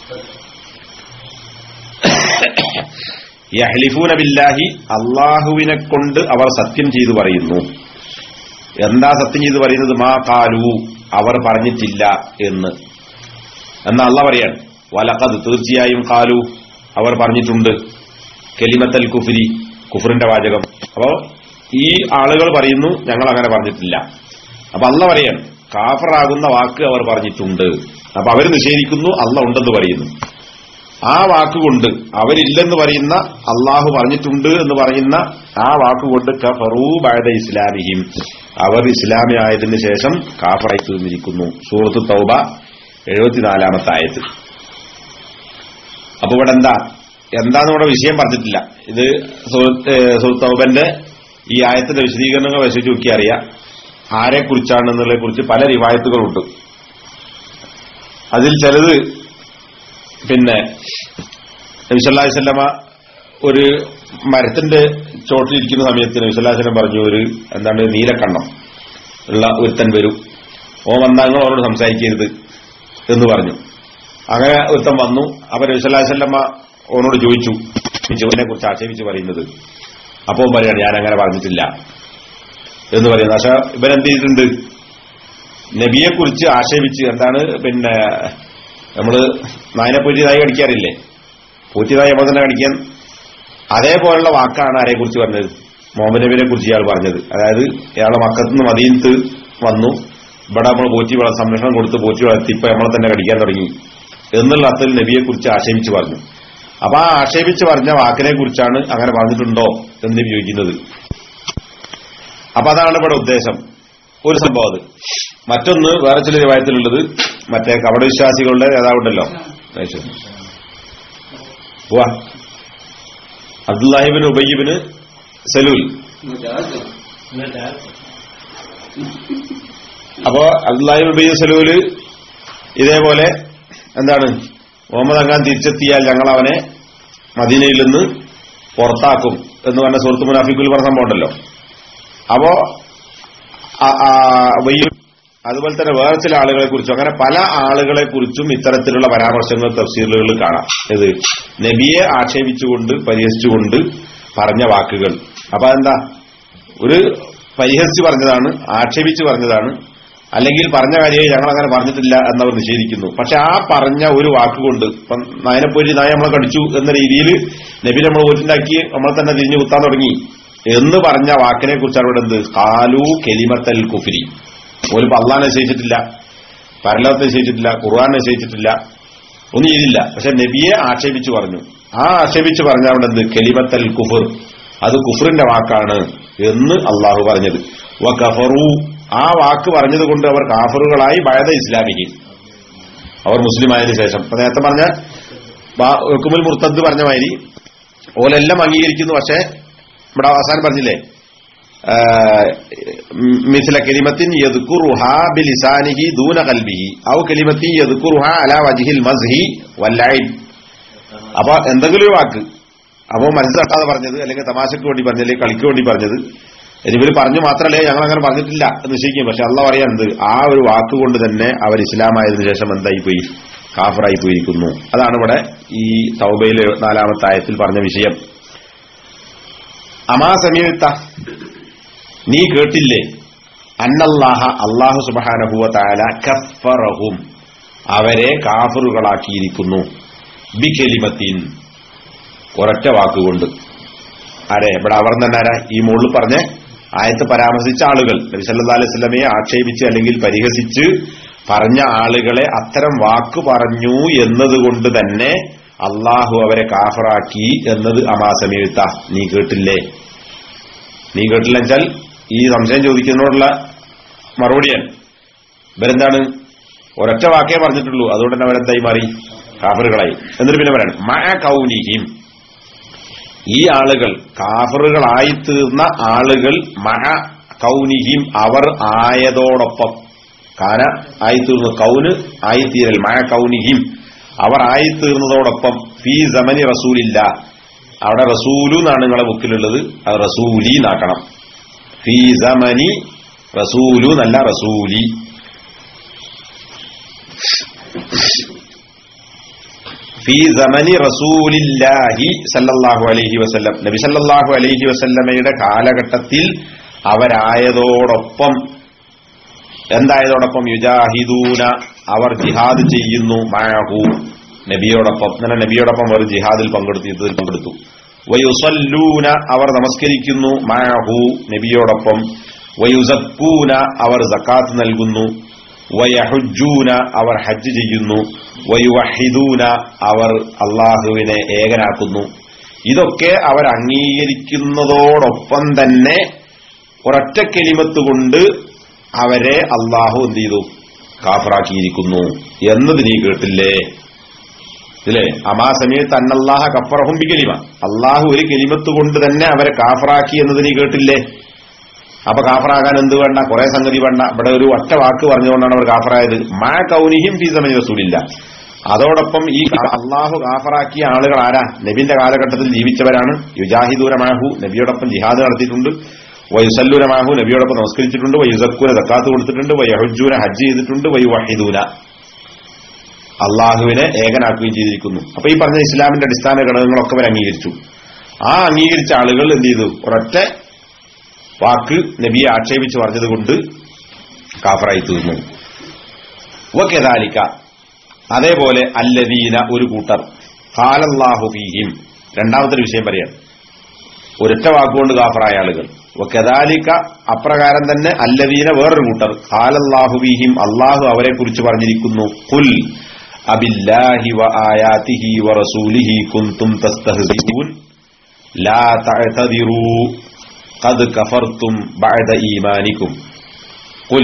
യഹ്ലിഫൂന ബില്ലാഹി, അള്ളാഹുവിനെ കൊണ്ട് അവർ സത്യം ചെയ്തു പറയുന്നു. എന്താ സത്യം ചെയ്തു പറയുന്നത്? മാ ഖാലു, അവർ പറഞ്ഞിട്ടില്ല എന്ന്. എന്നാ അള്ളാഹ് പറയാണ് വലഖദ്, തീർച്ചയായും, ഖാലു, അവർ പറഞ്ഞിട്ടുണ്ട്. കലിമത്തൽ കുഫ്രി, കുഫറിന്റെ വാചകം. അപ്പോ ഈ ആളുകൾ പറയുന്നു ഞങ്ങൾ അങ്ങനെ പറഞ്ഞിട്ടില്ല. അപ്പൊ അള്ളാഹ് പറയാണ് കാഫറാകുന്ന വാക്ക് അവർ പറഞ്ഞിട്ടുണ്ട്. അപ്പൊ അവർ നിഷേധിക്കുന്നു, അള്ളാഹ് ഉണ്ടെന്ന് പറയുന്നു. ആ വാക്കുകൊണ്ട്, അവരില്ലെന്ന് പറയുന്ന, അള്ളാഹു പറഞ്ഞിട്ടുണ്ട് എന്ന് പറയുന്ന ആ വാക്കുകൊണ്ട് കഫറൂ ബഅദ ഇസ്ലാമിഹിം, അവർ ഇസ്ലാമിയായതിനു ശേഷം കാഫറായി തീർന്നിരിക്കുന്നു. സൂറത്ത് തൗബ എഴുപത്തിനാലാമത്തെ ആയത്ത്. അപ്പൊ ഇവിടെ എന്താ എന്താന്ന് ഇവിടെ വിഷയം പറഞ്ഞിട്ടില്ല. ഇത് സൂറത്ത് തൗബന്റെ ഈ ആയത്തിന്റെ വിശദീകരണങ്ങൾ വെച്ചിട്ട് നോക്കി അറിയാം ആരെക്കുറിച്ചാണെന്നുള്ളതിനെ കുറിച്ച് പല റിവായത്തുകളുണ്ട്. അതിൽ ചിലത് പിന്നെ നബി സല്ലല്ലാഹു അലൈഹി വസല്ലമ ഒരു മരത്തിന്റെ ചോട്ടിലിരിക്കുന്ന സമയത്ത് നബി സല്ലല്ലാഹു അലൈഹി വസല്ലം പറഞ്ഞു, ഒരു എന്താണ് നീലക്കണ്ണം ഉള്ള ഒരുത്തൻ വരും, ഓ വന്നങ്ങൾ അവരോട് സംസാരിക്കരുത് എന്ന് പറഞ്ഞു. അങ്ങനെ ഒരുത്തൻ വന്നു. അപ്പൊ നബി സല്ലല്ലാഹു അലൈഹി വസല്ലമ ഓനോട് ചോദിച്ചു, ജോലിനെ കുറിച്ച് ആക്ഷേപിച്ച് പറയുന്നത്. അപ്പൊ പറയാണ് ഞാൻ അങ്ങനെ പറഞ്ഞിട്ടില്ല എന്ന് പറയുന്നത്. പക്ഷെ ഇവൻ എന്ത് ചെയ്തിട്ടുണ്ട്? നബിയെ കുറിച്ച് ആക്ഷേപിച്ച്, എന്താണ് പിന്നെ നമ്മള് നായനെ പോറ്റിയതായി കടിക്കാറില്ലേ, പോറ്റിയതായി നമ്മൾ തന്നെ കടിക്കാൻ, അതേപോലുള്ള വാക്കാണ് ആരെ കുറിച്ച് പറഞ്ഞത്? മുഹമ്മദ് നബിനെ കുറിച്ച് ഇയാൾ പറഞ്ഞത്. അതായത് ഇയാളെ മക്കത്ത് നിന്ന് മദീനത്ത് വന്നു, ഇവിടെ നമ്മൾ പോറ്റി വള സംരക്ഷണം കൊടുത്ത് പോറ്റി വളർത്തി ഇപ്പൊ നമ്മളെ തന്നെ കടിക്കാൻ തുടങ്ങി എന്നുള്ള അർത്ഥത്തിൽ നബിയെ കുറിച്ച് ആക്ഷേപിച്ച് പറഞ്ഞു. അപ്പൊ ആ ആക്ഷേപിച്ച് പറഞ്ഞ വാക്കിനെ കുറിച്ചാണ് അങ്ങനെ പറഞ്ഞിട്ടുണ്ടോ എന്ന് ചോദിക്കുന്നത്. അപ്പൊ അതാണ് ഇവിടെ ഉദ്ദേശം. ഒരു സംഭവം അത്. മറ്റൊന്ന് വേറെ ചില രൂപത്തിലുള്ളത്, മറ്റേ കപടവിശ്വാസികളുടെ നേതാവുണ്ടല്ലോ അബ്ദുല്ലാഹിബിൻ ഉബയ്യിബിന് സലൂൽ. അപ്പോ അബ്ദുല്ലാഹിബിൻ ഉബയ്യ് സലൂല് ഇതേപോലെ എന്താണ്, മുഹമ്മദ് അങ്ങാൻ തിരിച്ചെത്തിയാൽ ഞങ്ങൾ അവനെ മദീനയിൽ നിന്ന് പുറത്താക്കും എന്ന് പറഞ്ഞ സൂറത്ത് മുനാഫിഖുൽ പറഞ്ഞ സംഭവം ഉണ്ടല്ലോ. അപ്പോ അതുപോലെ തന്നെ വേറെ ചില ആളുകളെ കുറിച്ചും, അങ്ങനെ പല ആളുകളെ കുറിച്ചും ഇത്തരത്തിലുള്ള പരാമർശങ്ങൾ തഫ്സീറുകളിൽ കാണാം. ഇത് നബിയെ ആക്ഷേപിച്ചുകൊണ്ട് പരിഹസിച്ചുകൊണ്ട് പറഞ്ഞ വാക്കുകൾ. അപ്പൊ അതെന്താ, ഒരു പരിഹസിച്ച് പറഞ്ഞതാണ്, ആക്ഷേപിച്ച് പറഞ്ഞതാണ്, അല്ലെങ്കിൽ പറഞ്ഞ കാര്യമായി ഞങ്ങൾ അങ്ങനെ പറഞ്ഞിട്ടില്ല എന്നവർ നിഷേധിക്കുന്നു. പക്ഷെ ആ പറഞ്ഞ ഒരു വാക്കുകൊണ്ട്, ഇപ്പം നായനെപ്പോയി നായ നമ്മളെ കടിച്ചു എന്ന രീതിയിൽ നബി നമ്മൾ ഓറ്റുണ്ടാക്കി നമ്മളെ തന്നെ തിരിഞ്ഞു കുത്താൻ തുടങ്ങി എന്ന് പറഞ്ഞ വാക്കിനെ കുറിച്ചാണ് ഇവിടെ എന്ത്, ഖാലു കലിമത്തൽ കുഫ്രി. ഒരു അള്ളാഹ് നിശ്ചയിച്ചിട്ടില്ല, പരലോകത്തെ നിശ്ചയിച്ചിട്ടില്ല, ഖുർആൻ നിശ്ചയിച്ചിട്ടില്ല, ഒന്നും ചെയ്തില്ല. പക്ഷെ നബിയെ ആക്ഷേപിച്ചു പറഞ്ഞു. ആ ആക്ഷേപിച്ച് പറഞ്ഞ അവിടെ എന്ത്, കലിമത്തൽ കുഫർ, അത് കുഫറിന്റെ വാക്കാണ് എന്ന് അള്ളാഹു പറഞ്ഞത്. വ കഫറു, ആ വാക്ക് പറഞ്ഞത് കൊണ്ട് അവർ കാഫറുകളായി ബഅദ ഇസ്ലാമിഹി, അവർ മുസ്ലിം ആയതിനു ശേഷം. അപ്പൊ നേരത്തെ പറഞ്ഞ ഹുക്മുൽ മുർത്തദ് പറഞ്ഞ മാതിരി ഓലെല്ലാം അംഗീകരിക്കുന്നു. പക്ഷെ ഇവിടെ അവസാനം പറഞ്ഞില്ലേ, മിസ്ല കലിമത്തിൻ യദ്കുറുഹാ ബിലിസാനിഹി ദൂന ഖൽബിഹി ഔ കലിമത്തിൻ യദ്കുറുഹാ അലാ വജ്ഹിൽ മസ്ഹി വല്ലൈബ്. അപ്പൊ എന്തെങ്കിലും ഒരു വാക്ക് അപ്പോ മനസ്സിലാക്കാതെ പറഞ്ഞത്, അല്ലെങ്കിൽ തമാശക്ക് വേണ്ടി പറഞ്ഞത്, അല്ലെങ്കിൽ കളിക്ക് വേണ്ടി പറഞ്ഞത്, ഇവര് പറഞ്ഞു മാത്രമല്ലേ ഞങ്ങൾ അങ്ങനെ പറഞ്ഞിട്ടില്ല എന്ന് നിശ്ചയിക്കും. പക്ഷെ അള്ളാഹ് പറയാനുണ്ട്, ആ ഒരു വാക്കുകൊണ്ട് തന്നെ അവർ ഇസ്ലാമായതിനു ശേഷം എന്തായി പോയി, കാഫറായി പോയിരിക്കുന്നു. അതാണ് ഇവിടെ ഈ തൗബയിലെ നാലാമത്തെ ആയത്തിൽ പറഞ്ഞ വിഷയം. അമാ സമീഅത, നീ കേട്ടില്ലേ, അന്നല്ലാഹ, അല്ലാഹു സുബ്ഹാനഹു വ തആല കഫറഹും, അവരെ കാഫറുകളാക്കിയിരിക്കുന്നു, ബികലിമത്തിൻ, ഒരൊറ്റ വാക്കുകൊണ്ട്. ആരെ ഇവിടെ അവർ തന്നെ ആരാ, ഈ മുകളിൽ പറഞ്ഞ ആയത്ത് പരാമർശിച്ച ആളുകൾ, നബി സല്ലല്ലാഹു അലൈഹി വസല്ലമയെ ആക്ഷേപിച്ച് അല്ലെങ്കിൽ പരിഹസിച്ച് പറഞ്ഞ ആളുകളെ അത്തരം വാക്ക് പറഞ്ഞു എന്നതുകൊണ്ട് തന്നെ അള്ളാഹു അവരെ കാഫറാക്കി എന്നത് അമാസമീഴ്ത്ത നീ കേട്ടില്ലേ? നീ കേട്ടില്ല വെച്ചാൽ ഈ സംശയം ചോദിക്കുന്നതിനോടുള്ള മറുപടിയാണ്. ഇവരെന്താണ് ഒരൊറ്റ വാക്കേ പറഞ്ഞിട്ടുള്ളൂ, അതുകൊണ്ട് തന്നെ അവരെന്തായി മാറി? കാഫറുകളായി. എന്നിട്ട് പിന്നെ പറയാണ് മഅ കൗനിഹിം, ഈ ആളുകൾ കാഫറുകളായി തീർന്ന ആളുകൾ മഅ കൗനിഹിം അവർ ആയതോടൊപ്പം, കാന ആയിത്തീർന്നു, കൗന് ആയിത്തീരൽ, മഅ കൗനിഹിം അവർ ആയിത്തീർന്നതോടൊപ്പം, ഫീ സമനി റസൂലില്ല, അവിടെ റസൂലു എന്നാണ് നിങ്ങളെ ബുക്കിലുള്ളത്, അത് റസൂലി എന്നാക്കണം. ഫീ സമനി റസൂലു എന്നല്ല റസൂലി. ഫീ സമനി റസൂലില്ലാഹി സല്ലല്ലാഹു അലൈഹി വസല്ലം, നബി സല്ലല്ലാഹു അലൈഹി വസല്ലമയുടെ കാലഘട്ടത്തിൽ അവരായതോടൊപ്പം, എന്തായതോടൊപ്പം? യുജാഹിദൂന അവർ ജിഹാദ് ചെയ്യുന്നു, മഅഹു നബിയോടൊപ്പം, അങ്ങനെ നബിയോടൊപ്പം അവർ ജിഹാദിൽ പങ്കെടുത്തതിൽ പങ്കെടുത്തു. വയുസല്ലൂന അവർ നമസ്കരിക്കുന്നു, മഅഹു നബിയോടൊപ്പം. വയുസക്കൂന അവർ സക്കാത്ത് നൽകുന്നു. വയഹുജ്ജൂന അവർ ഹജ്ജ് ചെയ്യുന്നു. വയുവഹിദൂന അവർ അള്ളാഹുവിനെ ഏകനാക്കുന്നു. ഇതൊക്കെ അവർ അംഗീകരിക്കുന്നതോടൊപ്പം തന്നെ ഒരൊറ്റ കെലിമത്ത് കൊണ്ട് അവരെ അള്ളാഹു എന്ത് ചെയ്തു? കാഫറാക്കിയിരിക്കുന്നു എന്നത് നീ കേട്ടില്ലേ? ഇല്ലേ? അമാ സമയത്ത് അന്നല്ലാഹ കഫറഹും ബി കലിമ, അള്ളാഹു ഒരു കെലിമത്ത് കൊണ്ട് തന്നെ അവരെ കാഫറാക്കി എന്നത് നീ കേട്ടില്ലേ? അപ്പൊ കാഫറാകാൻ എന്ത് വേണ്ട? കുറെ സംഗതി വേണ്ട. ഇവിടെ ഒരു ഒറ്റ വാക്ക് പറഞ്ഞുകൊണ്ടാണ് അവർ കാഫറായത്. മാ കൗനിഹിം ഫീ സമനി റസൂലില്ല. അതോടൊപ്പം ഈ അള്ളാഹു കാഫറാക്കിയ ആളുകൾ ആരാ? നബിന്റെ കാലഘട്ടത്തിൽ ജീവിച്ചവരാണ്. യുജാഹിദൂന മാഹു നബിയോടൊപ്പം ജിഹാദ് നടത്തിയിട്ടുണ്ട്. വയുസല്ലൂന മാഹു നബിയോടൊപ്പം നമസ്കരിച്ചിട്ടുണ്ട്. വയുസക്കൂന സക്കാത്ത് കൊടുത്തിട്ടുണ്ട്. വയഹുജ്ജൂന ഹജ്ജ് ചെയ്തിട്ടുണ്ട്. വയുവഹിദൂന അള്ളാഹുവിനെ ഏകനാക്കുകയും ചെയ്തിരിക്കുന്നു. അപ്പൊ ഈ പറഞ്ഞ ഇസ്ലാമിന്റെ അടിസ്ഥാന ഘടകങ്ങളൊക്കെ അവർ അംഗീകരിച്ചു. ആ അംഗീകരിച്ച ആളുകൾ എന്ത് ചെയ്തു? ഒരൊറ്റ വാക്ക് നബിയെ ആക്ഷേപിച്ച് പറഞ്ഞത് കൊണ്ട് കാഫറായി തീർന്നു. വകദാലിക അതേപോലെ അല്ലദീന ഒരു കൂട്ടർ, ഖാലല്ലാഹു ഫീഹിം രണ്ടാമത്തെ വിഷയം പറയാം, ഒരൊറ്റ വാക്കുകൊണ്ട് കാഫറായ ആളുകൾ. വകദാലിക അപ്രകാരം തന്നെ അല്ലദീന വേറൊരു കൂട്ടർ, ഖാലല്ലാഹു ഫീഹിം അല്ലാഹു അവരെ കുറിച്ച് പറഞ്ഞിരിക്കുന്നു, ഖുൽ അബില്ലാഹി വആയാതിഹി വറസൂലിഹി കുൻതും തസ്തഹ്സിഊൻ ലാ തഅ്തദിറൂ ഖദ് കഫർതും ബഅദ ഈമാനിക്കും. ഖുൽ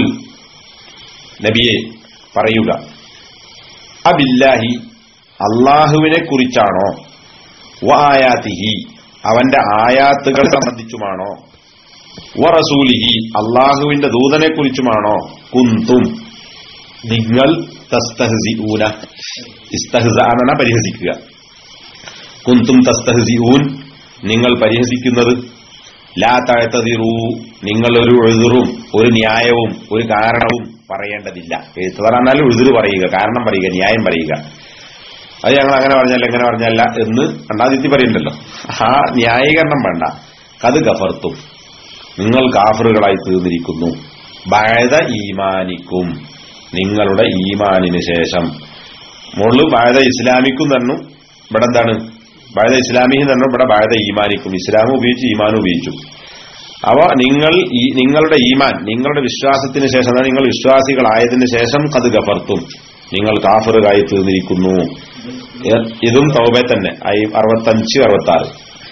നബിയെ പറയുക, അബില്ലാഹി അല്ലാഹുവിനെ കുറിച്ചാണോ, വആയാതിഹി അവന്റെ ആയാത്തുകൾ സംബന്ധിച്ചുമാണോ, വറസൂലിഹി അല്ലാഹുവിന്റെ ദൂതനെ കുറിച്ചുമാണോ, കുന്തും നിങ്ങൾ തസ്തഹ്സിഊന ഇസ്തഹ്സാന പരിഹസിക്കുക, കുന്തും തസ്തഹ്സിഊൻ നിങ്ങൾ പരിഹസിക്കുന്നത്, ലാ തഅ്തദിറൂ നിങ്ങൾ ഒരു ഉദ്റും ഒരു ന്യായവും ഒരു കാരണവും പറയേണ്ടതില്ല. എഴുത്തുകാരനാൽ ഉദ്റ് പറയുക, കാരണം പറയുക, ന്യായം പറയുക. അത് ഞങ്ങൾ അങ്ങനെ പറഞ്ഞല്ല എങ്ങനെ പറഞ്ഞല്ല എന്ന് രണ്ടാദിത്തി പറയുന്നുണ്ടല്ലോ, ആ ന്യായീകരണം വേണ്ട. കത് കഫർത്തും നിങ്ങൾ കാഫറുകളായി തീർന്നിരിക്കുന്നു, ബഅദ ഈമാനിക്കും നിങ്ങളുടെ ഈമാനിന് ശേഷം. മുകളിൽ ബഅദ ഇസ്ലാമിക്കും തന്നു, ഇവിടെ എന്താണ് ബഅദ ഇസ്ലാമിഹി തന്നു, ഇവിടെ ബഅദ ഈമാനിക്കും. ഇസ്ലാം ഉപയോഗിച്ചു, ഈമാനും ഉപയോഗിച്ചു. അവ നിങ്ങൾ നിങ്ങളുടെ ഈമാൻ നിങ്ങളുടെ വിശ്വാസത്തിന് ശേഷം, നിങ്ങൾ വിശ്വാസികളായതിനു ശേഷം കത് കഫർത്തും നിങ്ങൾ കാഫറുകളായി തീർന്നിരിക്കുന്നു. ഇതും തൗബ തന്നെ അറുപത്തഞ്ച് അറുപത്തി ആറ്.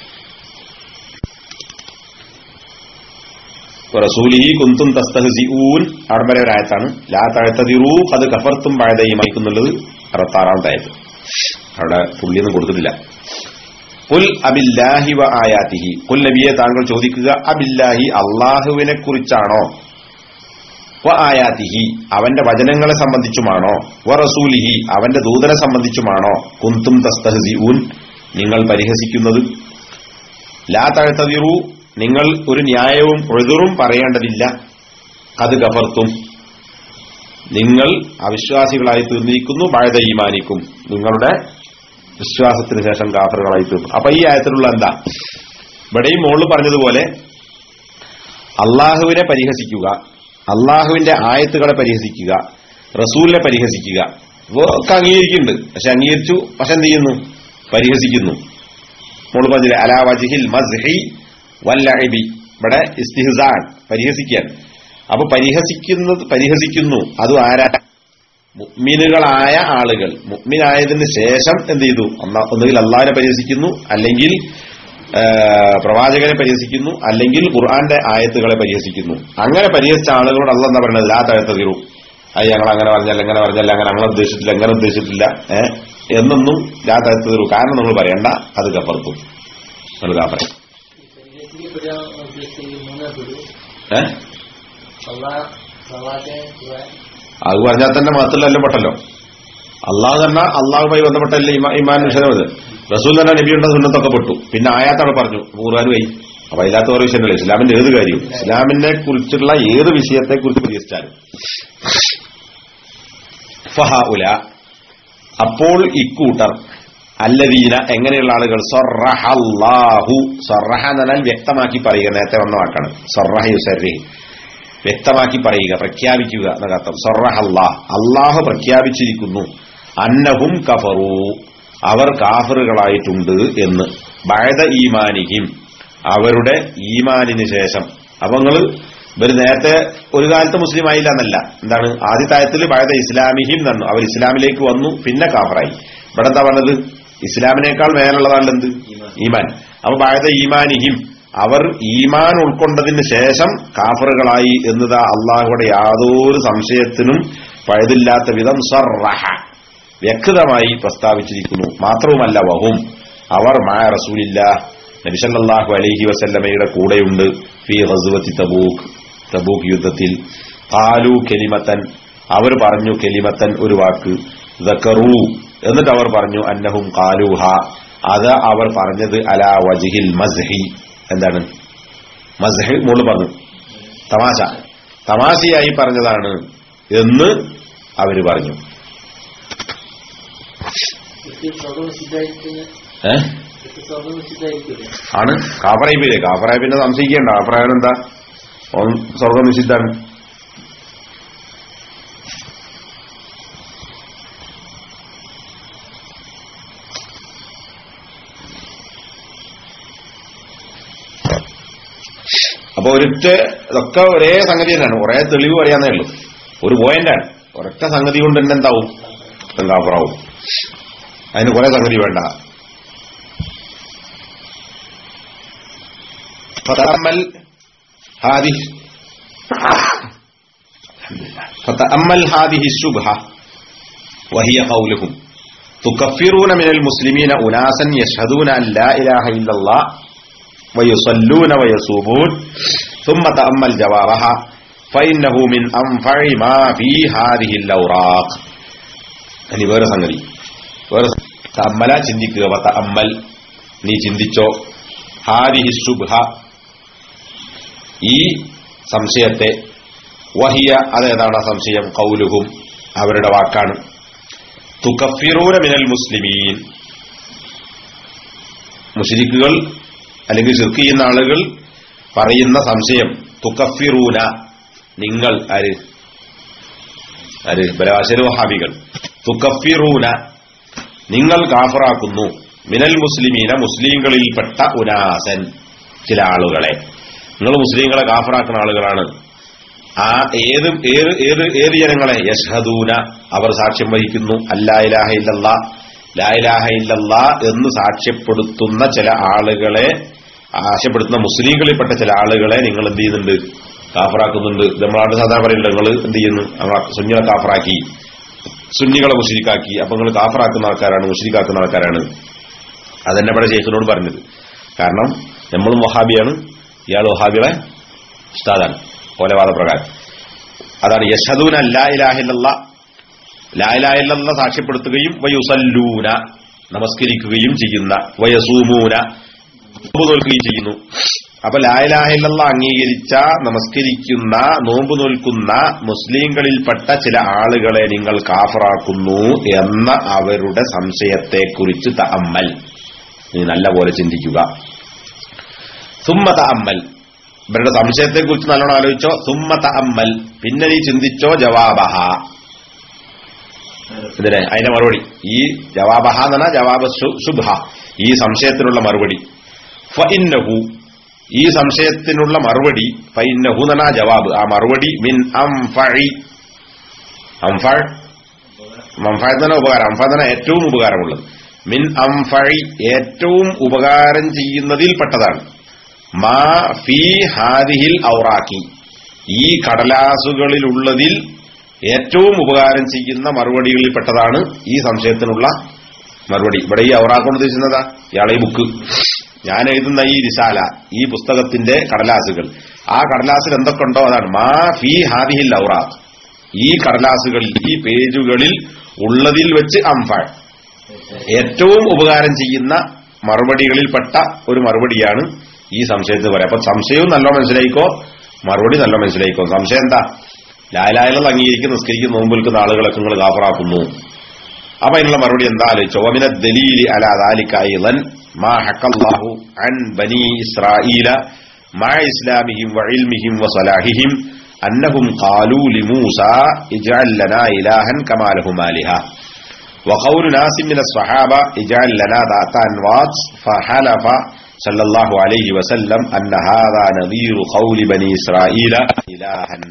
റസൂലിഹി കുന്തും തസ്തഹ്സിഊൻ അവിടെ വരെ ഒരു ആയത്താണ്. ലാ തഅ്തദിറൂ ഖദ് കഫർതും ബഅദ ഈമാനിക്കുന്നുള്ളത് അറുപത്തി ആറാമത്തെ ആയത്ത്. അവിടെ പുള്ളിയൊന്നും കൊടുത്തിട്ടില്ല. ഖുൽ അബില്ലാഹി വആയാതിഹി ഖുൽ നബിയെ താങ്കൾ ചോദിക്കുക, അബില്ലാഹി അല്ലാഹുവിനെ കുറിച്ചാണോ, വആയാതിഹി അവന്റെ വചനങ്ങളെ സംബന്ധിച്ചുമാണോ, വറസൂലിഹി അവന്റെ ദൂതനെ സംബന്ധിച്ചുമാണോ, കുന്തും തസ്തഹ്സിഊൻ നിങ്ങൾ പരിഹസിക്കുന്നത്. ലാ തഅ്തദിറൂ നിങ്ങൾ ഒരു ന്യായവും ഉദ്റും പറയേണ്ടതില്ല, അത് കഫർത്തും നിങ്ങൾ അവിശ്വാസികളായി തീർന്നിരിക്കുന്നു, ബഅദ ഈമാനിക്കും നിങ്ങളുടെ വിശ്വാസത്തിന് ശേഷം കാഫറുകളായി തീർന്നു. അപ്പൊ ഈ ആയത്തിലുള്ള എന്താ? ഇവിടെയും മോള് പറഞ്ഞതുപോലെ അള്ളാഹുവിനെ പരിഹസിക്കുക, അള്ളാഹുവിന്റെ ആയത്തുകളെ പരിഹസിക്കുക, റസൂലിനെ പരിഹസിക്കുക ഒക്കെ അംഗീകരിക്കുന്നുണ്ട്. പക്ഷെ അംഗീകരിച്ചു, പക്ഷെ എന്ത് ചെയ്യുന്നു? പരിഹസിക്കുന്നു. മോള് പറഞ്ഞില്ലേ അലാ വജ്ഹിൽ മസ്ഹി വല്ലഇബി, ഇവിടെ ഇസ്തിഹ്സാൻ പരിഹസിക്കാൻ. അപ്പൊ പരിഹസിക്കുന്നത് പരിഹസിക്കുന്നു, അത് ആരാ? മുഅ്മിനുകളായ ആളുകൾ മുഅ്മിനായതിന് ശേഷം എന്ത് ചെയ്തു? ഒന്നുകിൽ അള്ളാഹിനെ പരിഹസിക്കുന്നു, അല്ലെങ്കിൽ പ്രവാചകനെ പരിഹസിക്കുന്നു, അല്ലെങ്കിൽ ഖുർആന്റെ ആയത്തുകളെ പരിഹസിക്കുന്നു. അങ്ങനെ പരിഹസിച്ച ആളുകളോട് അള്ളാഹ് എന്താ പറയുന്നത്? ലാ തഅ്തദിറു, അത് ഞങ്ങൾ അങ്ങനെ പറഞ്ഞല്ല, എങ്ങനെ പറഞ്ഞല്ല, അങ്ങനെ അങ്ങനെ ഉദ്ദേശിച്ചിട്ടില്ല, എങ്ങനെ ഉദ്ദേശിച്ചിട്ടില്ല ഏഹ് എന്നൊന്നും ലാ തഅ്തദിറു, കാരണം നമ്മൾ പറയണ്ട, അത് കഫർത്തും, നിങ്ങൾ കാഫറ. ഏഹ് അത് പറഞ്ഞാൽ തന്നെ മതത്തിലല്ല പെട്ടല്ലോ. അള്ളാഹു തന്നെ അള്ളാഹുമായി ബന്ധപ്പെട്ടല്ലേ ഇമാൻ വിഷയം. റസൂൽ തന്നെ നബിയുടെ സുന്നത്തൊക്കെ പെട്ടു. പിന്നെ ആയാത്താണ് പറഞ്ഞു ഖുർആനുമായി. അപ്പൊ അതില്ലാത്ത ഓരോ വിഷയങ്ങളെ ഇസ്ലാമിന്റെ ഏത് കാര്യവും ഇസ്ലാമിനെ കുറിച്ചുള്ള ഏത് വിഷയത്തെ കുറിച്ച് പരിഹരിച്ചാലും ഫഹഉല, അപ്പോൾ ഇക്കൂട്ടർ അല്ലദീന എങ്ങനെയുള്ള ആളുകൾ സറഹല്ലാഹു, സറഹ എന്ന് പറഞ്ഞാൽ വ്യക്തമാക്കി പറയുക, നേരത്തെ വന്ന വാക്കാണ് സറഹ യുസർരി, വ്യക്തമാക്കി പറയുക, പ്രഖ്യാപിക്കുക എന്നർത്ഥം. സറഹല്ലാഹ്, അള്ളാഹു പ്രഖ്യാപിച്ചിരിക്കുന്നു, അന്നഹും കഫറു, അവർ കാഫറുകളായിട്ടുണ്ട് എന്ന്. ബഅദ ഈമാനിഹിം, അവരുടെ ഈമാനിന് ശേഷം. അപ്പൊ നിങ്ങൾ ഇവർ നേരത്തെ ഒരു കാലത്ത് മുസ്ലിം ആയില്ല എന്നല്ല, എന്താണ് ആദ്യത്തെ ആയത്തിൽ ബഅദ ഇസ്ലാമിഹിം എന്നു, അവർ ഇസ്ലാമിലേക്ക് വന്നു പിന്നെ കാഫറായി. ഇവിടെ എന്താ പറഞ്ഞത്? ഇസ്ലാമിനേക്കാൾ മേലുള്ളതാണല്ലോ എന്ത്? ഈമാൻ. അപ്പൊ ബഅദ ഈമാനിഹിം, അവർ ഈമാൻ ഉൾക്കൊണ്ടതിന് ശേഷം കാഫറുകളായി എന്നതാ അള്ളാഹുയുടെ യാതൊരു സംശയത്തിനും പഴുതില്ലാത്ത വിധം സറഹ, വ്യക്തമായി പ്രസ്താവിച്ചിരിക്കുന്നു. മാത്രവുമല്ല വഹും, അവർ മഅ റസൂലില്ലാഹ്, നബി സല്ലല്ലാഹു അലൈഹി വസല്ലമയുടെ കൂടെയുണ്ട്. ഫീ ഗസ്വതി തബൂക്ക്, തബൂക്ക് യുദ്ധത്തിൽ. ഖാലു കലിമത്തൻ, അവർ പറഞ്ഞു കലിമത്തൻ, ഒരു വാക്ക്. ദക്കറു, എന്നിട്ട് അവർ പറഞ്ഞു അന്നഹും ഖാലൂഹ, അത് അവർ പറഞ്ഞത് അലാ വജ്ഹിൽ മസ്ഹി, എന്താണ് മസ്ഹ്? മോള് പറഞ്ഞു തമാശ, തമാശയായി പറഞ്ഞതാണ് എന്ന് അവര് പറഞ്ഞു. ഏഹ് ആണ് കാഫറായി പോയില്ലേ? കാഫറായി പിന്നെ സംശയിക്കേണ്ട, കാഫറായാലും എന്താ സ്വർഗം നിഷിദ്ധാണ്. അപ്പൊ ഒരൊറ്റ ഇതൊക്കെ ഒരേ സംഗതി തന്നെയാണ്, കുറെ തെളിവ് പറയാന്നേ ഉള്ളൂ, ഒരു പോയിന്റാണ്. ഒരൊറ്റ സംഗതി കൊണ്ട് തന്നെ എന്താവും? കാഫറാവും. അതിന് കുറെ സംഗതി വേണ്ട. فتأمل هذه فتأمل هذه الشبهة وهي قولهم تكفرون من المسلمين أناسا يشهدون أن لا إله إلا الله ويصلون ويصومون ثم تأمل جوابها فإنه من أنفع ما في هذه الأوراق. يعني വേറെ സംഗതി, വേറെ തഅമ്മല ചിന്തിക്കുക. വതഅമ്മൽ, നീ ചിന്തിച്ചോ. ഹാദിഹി ശുബ്ഹ, ഈ സംശയത്തെ. വഹിയ, അതേതാണ് സംശയം? ഖൗലുഹും, അവരുടെ വാക്കാണ്. തുകഫിറൂന മിനൽ മുസ്ലിമീൻ, മുശ്രിക്കുകൾ അല്ലെങ്കിൽ ശിർക്ക് ചെയ്യുന്ന ആളുകൾ പറയുന്ന സംശയം. തുകഫിറൂന, നിങ്ങൾ ആര് ആര് ബലാശര വഹാബികൾ. തുകഫിറൂന, നിങ്ങൾ കാഫറാക്കുന്നു. മിനൽ മുസ്ലിമീന, മുസ്ലിങ്ങളിൽപ്പെട്ട ഉനാസൻ, ചില ആളുകളെ. നിങ്ങൾ മുസ്ലിങ്ങളെ കാഫറാക്കുന്ന ആളുകളാണ്. ആ ഏത് ഏത് ഏത് ഏത് ജനങ്ങളെ? യഷ്ഹദൂന, അവർ സാക്ഷ്യം വഹിക്കുന്നു. അല്ലാ ഇലാഹ ഇല്ലല്ലാ, ലാ ഇലാഹ ഇല്ലല്ലാ എന്ന് സാക്ഷ്യപ്പെടുത്തുന്ന ചില ആളുകളെ, സാക്ഷ്യപ്പെടുത്തുന്ന മുസ്ലിങ്ങളിൽപ്പെട്ട ചില ആളുകളെ നിങ്ങൾ എന്ത് ചെയ്യുന്നുണ്ട്? കാഫറാക്കുന്നുണ്ട്. നമ്മളാണ്ട് സാധാരണ പറയുന്നുണ്ട്, നിങ്ങൾ എന്ത് ചെയ്യുന്നു? സുന്നികളെ കാഫറാക്കി, സുന്നികളെ മുശ്രിക്കാക്കി. അപ്പൊ നിങ്ങൾ കാഫറാക്കുന്ന ആൾക്കാരാണ്, മുശ്രിക്കാക്കുന്ന ആൾക്കാരാണ്. അതെന്നെ ഇവിടെ ശൈഖിനോട് പറഞ്ഞത്. കാരണം നമ്മളും വഹാബിയാണ്, ഇയാൾ വഹാബികളെ ഉസ്താദാണ്, കോലവാദ പ്രകാരം. അതാണ് യഷ്ഹദൂന ലാ ഇലാഹ ഇല്ലല്ലാഹ്, ലാ ഇലാഹ ഇല്ലല്ലാഹ് സാക്ഷ്യപ്പെടുത്തുകയും വയുസല്ലൂന, നമസ്കരിക്കുകയും ചെയ്യുന്ന, വയസൂമൂന, നോമ്പ് നോൽക്കുകയും ചെയ്യുന്നു. അപ്പൊ ലാ ഇലാഹ ഇല്ലല്ലാഹ് അംഗീകരിച്ച, നമസ്കരിക്കുന്ന, നോമ്പ് നോൽക്കുന്ന മുസ്ലിങ്ങളിൽപ്പെട്ട ചില ആളുകളെ നിങ്ങൾ കാഫറാക്കുന്നു എന്ന അവരുടെ സംശയത്തെക്കുറിച്ച് തഅമ്മൽ, നീ നല്ല പോലെ ചിന്തിക്കുക. സുമ്മ തഅമ്മൽ, ഇവരുടെ സംശയത്തെക്കുറിച്ച് നല്ലോണം ആലോചിച്ചോ. സുമ്മ തഅമ്മൽ, പിന്നെ നീ ചിന്തിച്ചോ. ജവാബഹ, ഇതിനെ അതിന്റെ മറുപടി. ഈ ജവാബഹ എന്ന് പറഞ്ഞാൽ ജവാബ ശുബ്ഹ, ഈ സംശയത്തിനുള്ള മറുപടി. ഫഇന്നഹു, ഈ സംശയത്തിനുള്ള മറുപടി. ഫഇന്നഹു എന്ന് പറഞ്ഞാൽ ജവാബ്, ആ മറുപടി. മിൻ അംഫഇ, അംഫഅ മംഫഅത്ത് ഉപകാരം, മംഫഅത്ത് ഏറ്റവും ഉപകാരമുള്ളത്. മിൻ അംഫഇ ഏറ്റവും ഉപകാരം ചെയ്യുന്നതിൽപ്പെട്ടതാണ്. മാ ഫീ ഹാദിഹിൽ ഔറാഖി ഈ കടലാസുകളിലുള്ളതിൽ ഏറ്റവും ഉപകാരം ചെയ്യുന്ന മറുപടികളിൽപ്പെട്ടതാണ് ഈ സംശയത്തിനുള്ള മറുപടി. ഇവിടെ ഈ ഔറാഖ് കൊണ്ട് ഉദ്ദേശിക്കുന്നതാ ഇയാളെ ഈ ബുക്ക്, ഞാൻ എഴുതുന്ന ഈ റിസാല, ഈ പുസ്തകത്തിന്റെ കടലാസുകൾ. ആ കടലാസിൽ എന്തൊക്കെ ഉണ്ടോ അതാണ് മാ ഫീ ഹാദിഹിൽ ഔറാഖ്. ഈ കടലാസുകളിൽ, ഈ പേജുകളിൽ ഉള്ളതിൽ വെച്ച് അംഫഅ് ഏറ്റവും ഉപകാരം ചെയ്യുന്ന മറുപടികളിൽപ്പെട്ട ഒരു മറുപടിയാണ് ഈ സംശയത്തിന് പറയാം. അപ്പൊ സംശയവും നല്ല മനസ്സിലായിക്കോ, മറുപടി നല്ല മനസ്സിലായിക്കോ. സംശയം എന്താ? ലാ ഇലാഹ ഇല്ലല്ലാഹ് അംഗീകരിക്കും, നിസ്കരിക്കും, നോമ്പ് നിൽക്കുന്ന ആളുകളൊക്കെ നിങ്ങൾ ഗാഫറാക്കുന്നു. അപ്പൊ അതിനുള്ള മറുപടി എന്താ ആലോചിച്ചോ? വമിന ദലീലി അലാ ദാലിക അയ്ളൻ മാ ഹഖല്ലാഹു അൻ ബനി ഇസ്രായീല മഅ ഇസ്ലാമിഹിം വഇൽമിഹിം വസലാഹിഹിം അന്നഹും ഖാലൂ ലിമൂസാ ഇജ്അൽ ലനാ ഇലാഹൻ കമാ ലഹും ആലിഹ വഖൗലു നാസിൻ മിന സ്വഹാബ ഇജ്അൽ ലനാ ദാത അൻവാത് ഫഹലഫ സല്ലല്ലാഹു അലൈഹി വസല്ലം അന്ന ഹാദാ നദീറു ഖൗലി ബനി ഇസ്രായീല ഇലാഹൻ.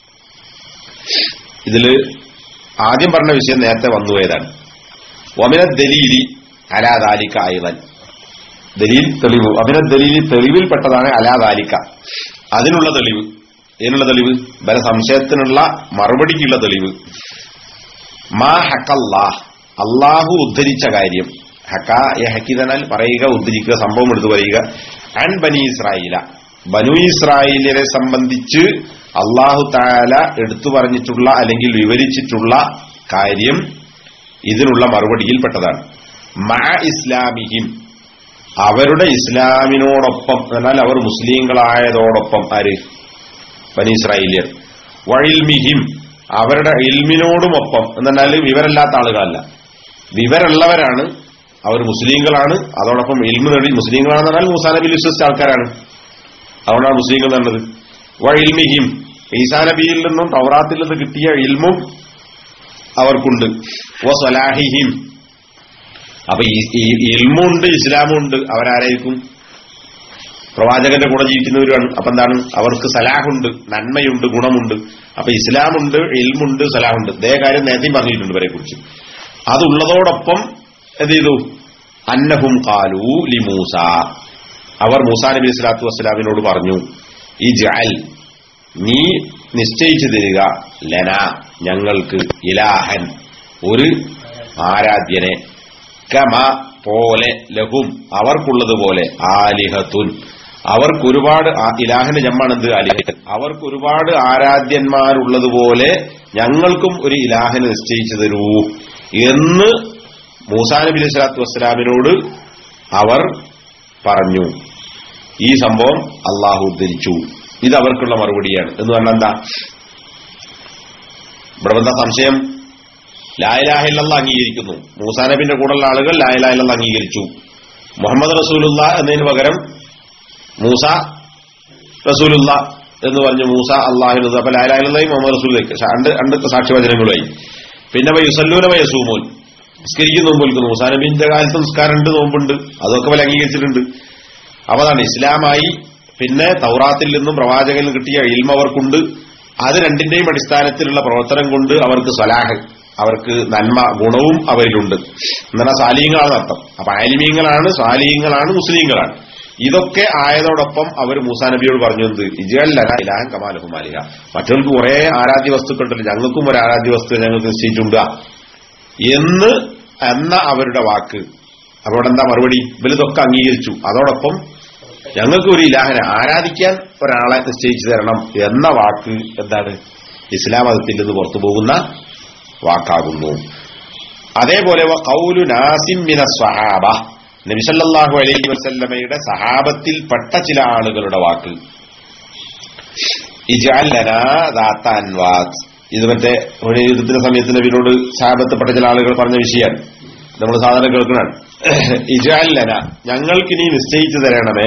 ഇതില് ആദ്യം പറഞ്ഞ വിഷയം നേരത്തെ വന്നുപോയതാണ്. വമിന ദലീലി അലാ ദാലിക അയ്ളൻ ദലീൽ തെളിവ്, വമിന ദലീലി തെളിവിൽപ്പെട്ടതാണ് അലാ ദാലിക അതിനുള്ള തെളിവ്. ഇതിനുള്ള തെളിവ് ബല സംശയത്തിനുള്ള മറുപടിക്കുള്ള തെളിവ്. മാ ഹഖല്ലാഹ് അല്ലാഹു ഉദ്ധരിച്ച കാര്യം. ഹക്ക യഹക്കിദനാൽ പറയുക, ഉദ്ധരിക്കുക, സംഭവം എടുത്തു പറയുക. അൻ ബനി ഇസ്രായീല ബനു ഇസ്രായേലിനെ സംബന്ധിച്ച് അല്ലാഹു തആല എടുത്തു പറഞ്ഞിട്ടുള്ള അല്ലെങ്കിൽ വിവരിച്ചിട്ടുള്ള കാര്യം ഇതിനുള്ള മറുപടിയിൽപ്പെട്ടതാണ്. മഅ ഇസ്ലാമിഹിം അവരുടെ ഇസ്ലാമിനോടൊപ്പം, എന്നാൽ അവർ മുസ്ലിങ്ങളായതോടൊപ്പം, ആര്? ബനി ഇസ്രായേലിയർ. വഇൽമിഹിം അവരുടെ ഇൽമിനോടുമൊപ്പം, എന്നാൽ വിവരമില്ലാത്ത ആളുകളല്ല, വിവരമുള്ളവരാണ്, അവർ മുസ്ലിങ്ങളാണ്, അതോടൊപ്പം ഇൽമു നേടി മുസ്ലിങ്ങളാണെന്ന് പറഞ്ഞാൽ മൂസാ നബിയിൽ വിശ്വസിച്ച ആൾക്കാരാണ്, അതുകൊണ്ടാണ് മുസ്ലിങ്ങൾ എന്നത്. വഇൽമിഹിം ഈസാ നബിയിൽ നിന്നും തൗറാത്തിൽ നിന്ന് കിട്ടിയ ഇൽമും അവർക്കുണ്ട്. വസലാഹിഹിം അപ്പൊ ഈ ഇൽമുണ്ട് ഇസ്ലാമുണ്ട്. അവരാരായിരിക്കും? പ്രവാചകന്റെ കൂടെ ജീവിക്കുന്നവരാണ്. അപ്പൊ എന്താണ്? അവർക്ക് സലാഹുണ്ട്, നന്മയുണ്ട്, ഗുണമുണ്ട്. അപ്പൊ ഇസ്ലാമുണ്ട്, ഇൽമുണ്ട്, സലാഹുണ്ട്. ഇതേ കാര്യം നേരത്തെയും പറഞ്ഞിട്ടുണ്ട് ഇവരെ കുറിച്ച്. അതുള്ളതോടൊപ്പം എന്ത് ചെയ്തു? അന്നഹും ഖാലൂ ലിമൂസ അവർ മൂസാ നബി സ്വല്ലല്ലാഹു അലൈഹി വസല്ലമിനോട് പറഞ്ഞു, ഇജ്അൽ നീ നിശ്ചയിച്ചു തരിക, ലനാ ഞങ്ങൾക്ക്, ഇലാഹൻ ഒരു ആരാധ്യനെ, കമ പോലെ, ലഹും അവർക്കുള്ളതുപോലെ, ആലിഹത്തുൻ അവർക്കൊരുപാട്, ഇലാഹിന്റെ ജമ്മാണെന്ത്? ആലിഹത്ത്. അവർക്കൊരുപാട് ആരാധ്യന്മാരുള്ളതുപോലെ ഞങ്ങൾക്കും ഒരു ഇലാഹിനെ നിശ്ചയിച്ചു തരൂ എന്ന് മൂസാ നബി സ്വല്ലല്ലാഹു അലൈഹി വസല്ലമിനോട് അവർ പറഞ്ഞു. ഈ സംഭവം അള്ളാഹു ഉദ്ധരിച്ചു. ഇത് അവർക്കുള്ള മറുപടിയാണ് എന്ന് പറഞ്ഞാൽ എന്താ? ഇവിടെ എന്താ സംശയം? ലാ ഇലാഹ ഇല്ലല്ലാഹ് അംഗീകരിക്കുന്നു. മൂസാ നബിന്റെ കൂടെയുള്ള ആളുകൾ ലാ ഇലാഹ ഇല്ലല്ലാഹ് അംഗീകരിച്ചു. മുഹമ്മദ് റസൂലുള്ളാഹ് എന്നതിന് പകരം മൂസ റസൂലുള്ളാഹ് എന്ന് പറഞ്ഞു. മൂസ അള്ളാഹു. അപ്പൊ ലാ ഇലാഹ ഇല്ലല്ലാഹ് മുഹമ്മദ് റസൂലുള്ളാഹ് രണ്ട് രണ്ട് സാക്ഷ്യവചനങ്ങളുമായി. പിന്നെ വയുസല്ലൂന വയസൂമൂൻ നിസ്കരിക്കും, നോമ്പ് വിൽക്കുന്നു. മൂസാ നബിന്റെ കാലത്ത് നിസ്കാരമുണ്ട്, നോമ്പുണ്ട്, അതൊക്കെ പോലെ അംഗീകരിച്ചിട്ടുണ്ട്. അപ്പൊ അതാണ് ഇസ്ലാമായി. പിന്നെ തൗറാത്തിൽ നിന്നും പ്രവാചകനിൽ നിന്നും കിട്ടിയ ഇൽമ അവർക്കുണ്ട്. അത് രണ്ടിന്റെയും അടിസ്ഥാനത്തിലുള്ള പ്രവർത്തനം കൊണ്ട് അവർക്ക് സലാഹ്, അവർക്ക് നന്മ, ഗുണവും അവരിലുണ്ട്. എന്നാൽ സാലിഹ്യങ്ങളാണ് അർത്ഥം. അപ്പൊ ആലിമീങ്ങളാണ്, സാലിഹ്യങ്ങളാണ്, മുസ്ലിങ്ങളാണ്. ഇതൊക്കെ ആയതോടൊപ്പം അവർ മൂസാ നബിയോട് പറഞ്ഞു, എന്ത്? ഇജ്അൽ ലനാ ഇലാഹൻ കമാ ലഹും ആലിഹ മറ്റവർക്ക് കുറെ ആരാധ്യ വസ്തുക്കളുണ്ടല്ലോ, ഞങ്ങൾക്കും ഒരു ആരാധ്യ വസ്തു ഞങ്ങൾക്ക് നിശ്ചയിച്ചിട്ടുണ്ട് എന്ന് എന്ന അവരുടെ വാക്ക്. അവിടെ എന്താ മറുപടി? ഇവരിതൊക്കെ അംഗീകരിച്ചു, അതോടൊപ്പം ഞങ്ങൾക്ക് ഒരു ഇലാഹിനെ ആരാധിക്കാൻ ഒരാളെ നിശ്ചയിച്ചു തരണം എന്ന വാക്ക് എന്താണ്? ഇസ്ലാം മതത്തിൽ നിന്ന് പുറത്തു പോകുന്ന വാക്കാകുന്നു. അതേപോലെ ഖൗലു നാസിൻ മിന സ്വഹാബ നബി സല്ലല്ലാഹു അലൈഹി വസല്ലമയുടെ സഹാബത്തിൽപ്പെട്ട ചില ആളുകളുടെ വാക്ക്, ഇജ്അൽ ലനാ ദാത അൻവാത്. ഇത് മറ്റേ ഒരു യുദ്ധത്തിന്റെ സമയത്ത് നബിയോട് സഹാബത്തിൽപ്പെട്ട ചില ആളുകൾ പറഞ്ഞ വിഷയമാണ്, നമ്മൾ സാധാരണ കേൾക്കുന്നതാണ്. ഇജ്അൽ ലനാ ഞങ്ങൾക്ക് നീ നിശ്ചയിച്ചു തരണമേ,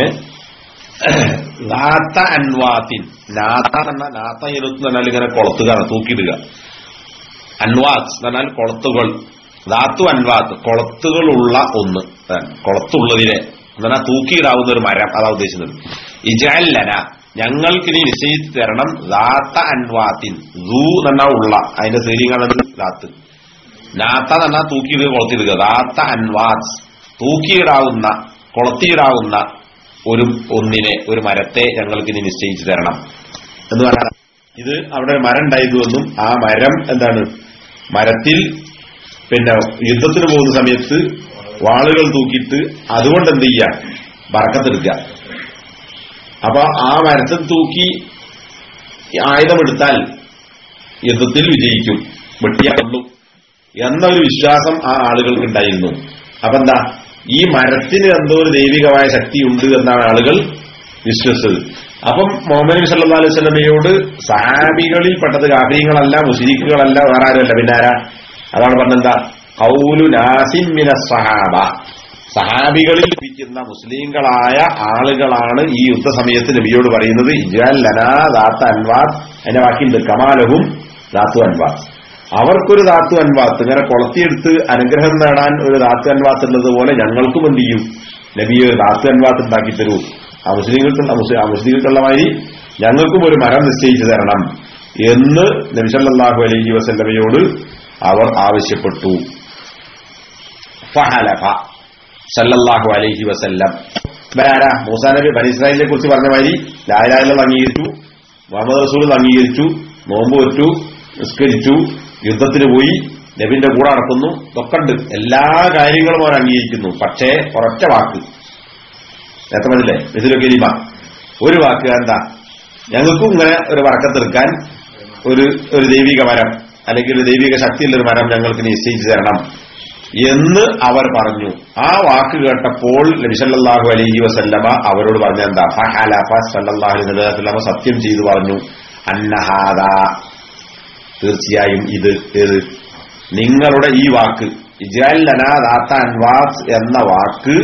നാത്ത അൻവാത്തിൻ. നാത്ത എന്ന നാത്ത ഇരുത്ത് പറഞ്ഞാൽ ഇങ്ങനെ കൊളത്തുകയാണ്, തൂക്കിയിടുക. അൻവാത്ത് എന്ന് പറഞ്ഞാൽ കൊളത്തുകൾ. ധാത്തു അൻവാത്ത് കൊളത്തുകളുള്ള ഒന്ന്, കൊളത്തുള്ളതിനെ എന്ന് പറഞ്ഞാൽ തൂക്കിയിടാവുന്ന ഒരു മരം, അതാ ഉദ്ദേശിക്കുന്നത്. ഇജ്അൽ ലനാ ഞങ്ങൾക്ക് നീ നിശ്ചയിച്ചു തരണം, ദാത്ത അൻവാത്തിൻ. ദൂ എന്നാ ഉള്ള, അതിന്റെ സീലിംഗാണ് ദാത്ത്. നാത്ത എന്ന് പറഞ്ഞാൽ തൂക്കിയിടുക കൊളത്തിയിടുക. ദാത്ത അൻവാസ് തൂക്കിയിടാവുന്ന കൊളത്തിയിടാവുന്ന ഒരു ഒന്നിനെ ഒരു മരത്തെ ഞങ്ങൾക്ക് ഇനി നിശ്ചയിച്ചു തരണം എന്ന് പറഞ്ഞാൽ ഇത് അവിടെ ഒരു മരം ഉണ്ടായതുവെന്നും ആ മരം എന്താണ് മരത്തിൽ പിന്നെ യുദ്ധത്തിന് പോകുന്ന സമയത്ത് വാളുകൾ തൂക്കിയിട്ട് അതുകൊണ്ട് എന്ത് ചെയ്യുക ബറക്കത്തെടുക്കുക. അപ്പൊ ആ മരത്തിൽ തൂക്കി ആയുധമെടുത്താൽ യുദ്ധത്തിൽ വിജയിക്കും, വെട്ടിയാകൊള്ളു എന്നൊരു വിശ്വാസം ആ ആളുകൾക്ക് ഉണ്ടായിരുന്നു. അപ്പൊ എന്താ ഈ മരത്തിന് എന്തോ ഒരു ദൈവികമായ ശക്തിയുണ്ട് എന്നാണ് ആളുകൾ വിശ്വസിച്ചത്. അപ്പം മുഹമ്മദ് നബി സല്ലല്ലാഹു അലൈഹി വസല്ലമയോട് സഹാബികളിൽ പെട്ടത് കാഫിരീങ്ങളല്ല, മുശ്രിക്കുകളല്ല, വേറെ ആരുമല്ല, പിന്നെ ആരാ? അതാണ് പറഞ്ഞെന്താ ഖൗലു നാസിൻ മിനസ് സഹാബ, സഹാബികളിൽ ഇരിക്കുന്ന മുസ്ലിങ്ങളായ ആളുകളാണ് ഈ യുദ്ധസമയത്ത് നബിയോട് പറയുന്നത് ഇജ്അൽ ലനാ ദാത്ത അൻവാത്ത്. അതിന്റെ വാക്കിയുണ്ട് കമാലഹും ദാത്തു അൻവാത്ത്, അവർക്കൊരു ദാത്തു അൻവാത്ത് ഇങ്ങനെ കൊളത്തിയെടുത്ത് അനുഗ്രഹം നേടാൻ ഒരു ദാത്തു അൻവാത്ത് ഉള്ളതുപോലെ ഞങ്ങൾക്കും എന്ത് ചെയ്യും നബി ഒരു ദാത്തു അൻവാത്ത് ഉണ്ടാക്കി തരൂ. ആ മുസ്ലിങ്ങൾക്കുള്ള ആ മുസ്ലിങ്ങൾക്കുള്ള മാതിരി ഞങ്ങൾക്കും ഒരു മരം നിശ്ചയിച്ചു തരണം എന്ന് നബി സല്ലല്ലാഹു അലൈഹി വസല്ലമയോട് അവർ ആവശ്യപ്പെട്ടു. ഫഹലഫ സല്ലല്ലാഹു അലൈഹി വസല്ലം. ഇവരാരാ? മൂസാ നബി ബനി ഇസ്രായേലിനെ കുറിച്ച് പറഞ്ഞ മാതിരി ലാ ഇലാഹ ഇല്ലല്ലാഹ് അംഗീകരിച്ചു, മുഹമ്മദ് റസൂൽ അംഗീകരിച്ചു, നോമ്പ് വെച്ചു, നിസ്കരിച്ചു, യുദ്ധത്തിന് പോയി, നബിന്റെ കൂടെ നടക്കുന്നു, ഇതൊക്കെ ഉണ്ട്, എല്ലാ കാര്യങ്ങളും അവർ അംഗീകരിക്കുന്നു. പക്ഷേ ഒരൊറ്റ വാക്ക് നേരത്തെ പറഞ്ഞില്ലേ ഇതിലൊക്കെ ഇരിമ ഒരു വാക്ക് എന്താ ഞങ്ങൾക്കും ഇങ്ങനെ ഒരു വറക്കത്തെടുക്കാൻ ഒരു ഒരു ദൈവിക മരം അല്ലെങ്കിൽ ഒരു ദൈവിക ശക്തിയുള്ളൊരു മരം ഞങ്ങൾക്ക് നിശ്ചയിച്ചു തരണം എന്ന് അവർ പറഞ്ഞു. ആ വാക്ക് കേട്ടപ്പോൾ നബി സല്ലല്ലാഹു അലൈഹി വസല്ലമ അവരോട് പറഞ്ഞ എന്താ ഫഹലഫ സല്ലല്ലാഹു അലൈഹി വസല്ലമ സത്യം ചെയ്തു പറഞ്ഞു അന്നഹാദ, തീർച്ചയായും ഇത് ഏത് നിങ്ങളുടെ ഈ വാക്ക് ഇജ്അൽ ലനാ ദാത്ത അൻവാസ് എന്ന വാക്ക്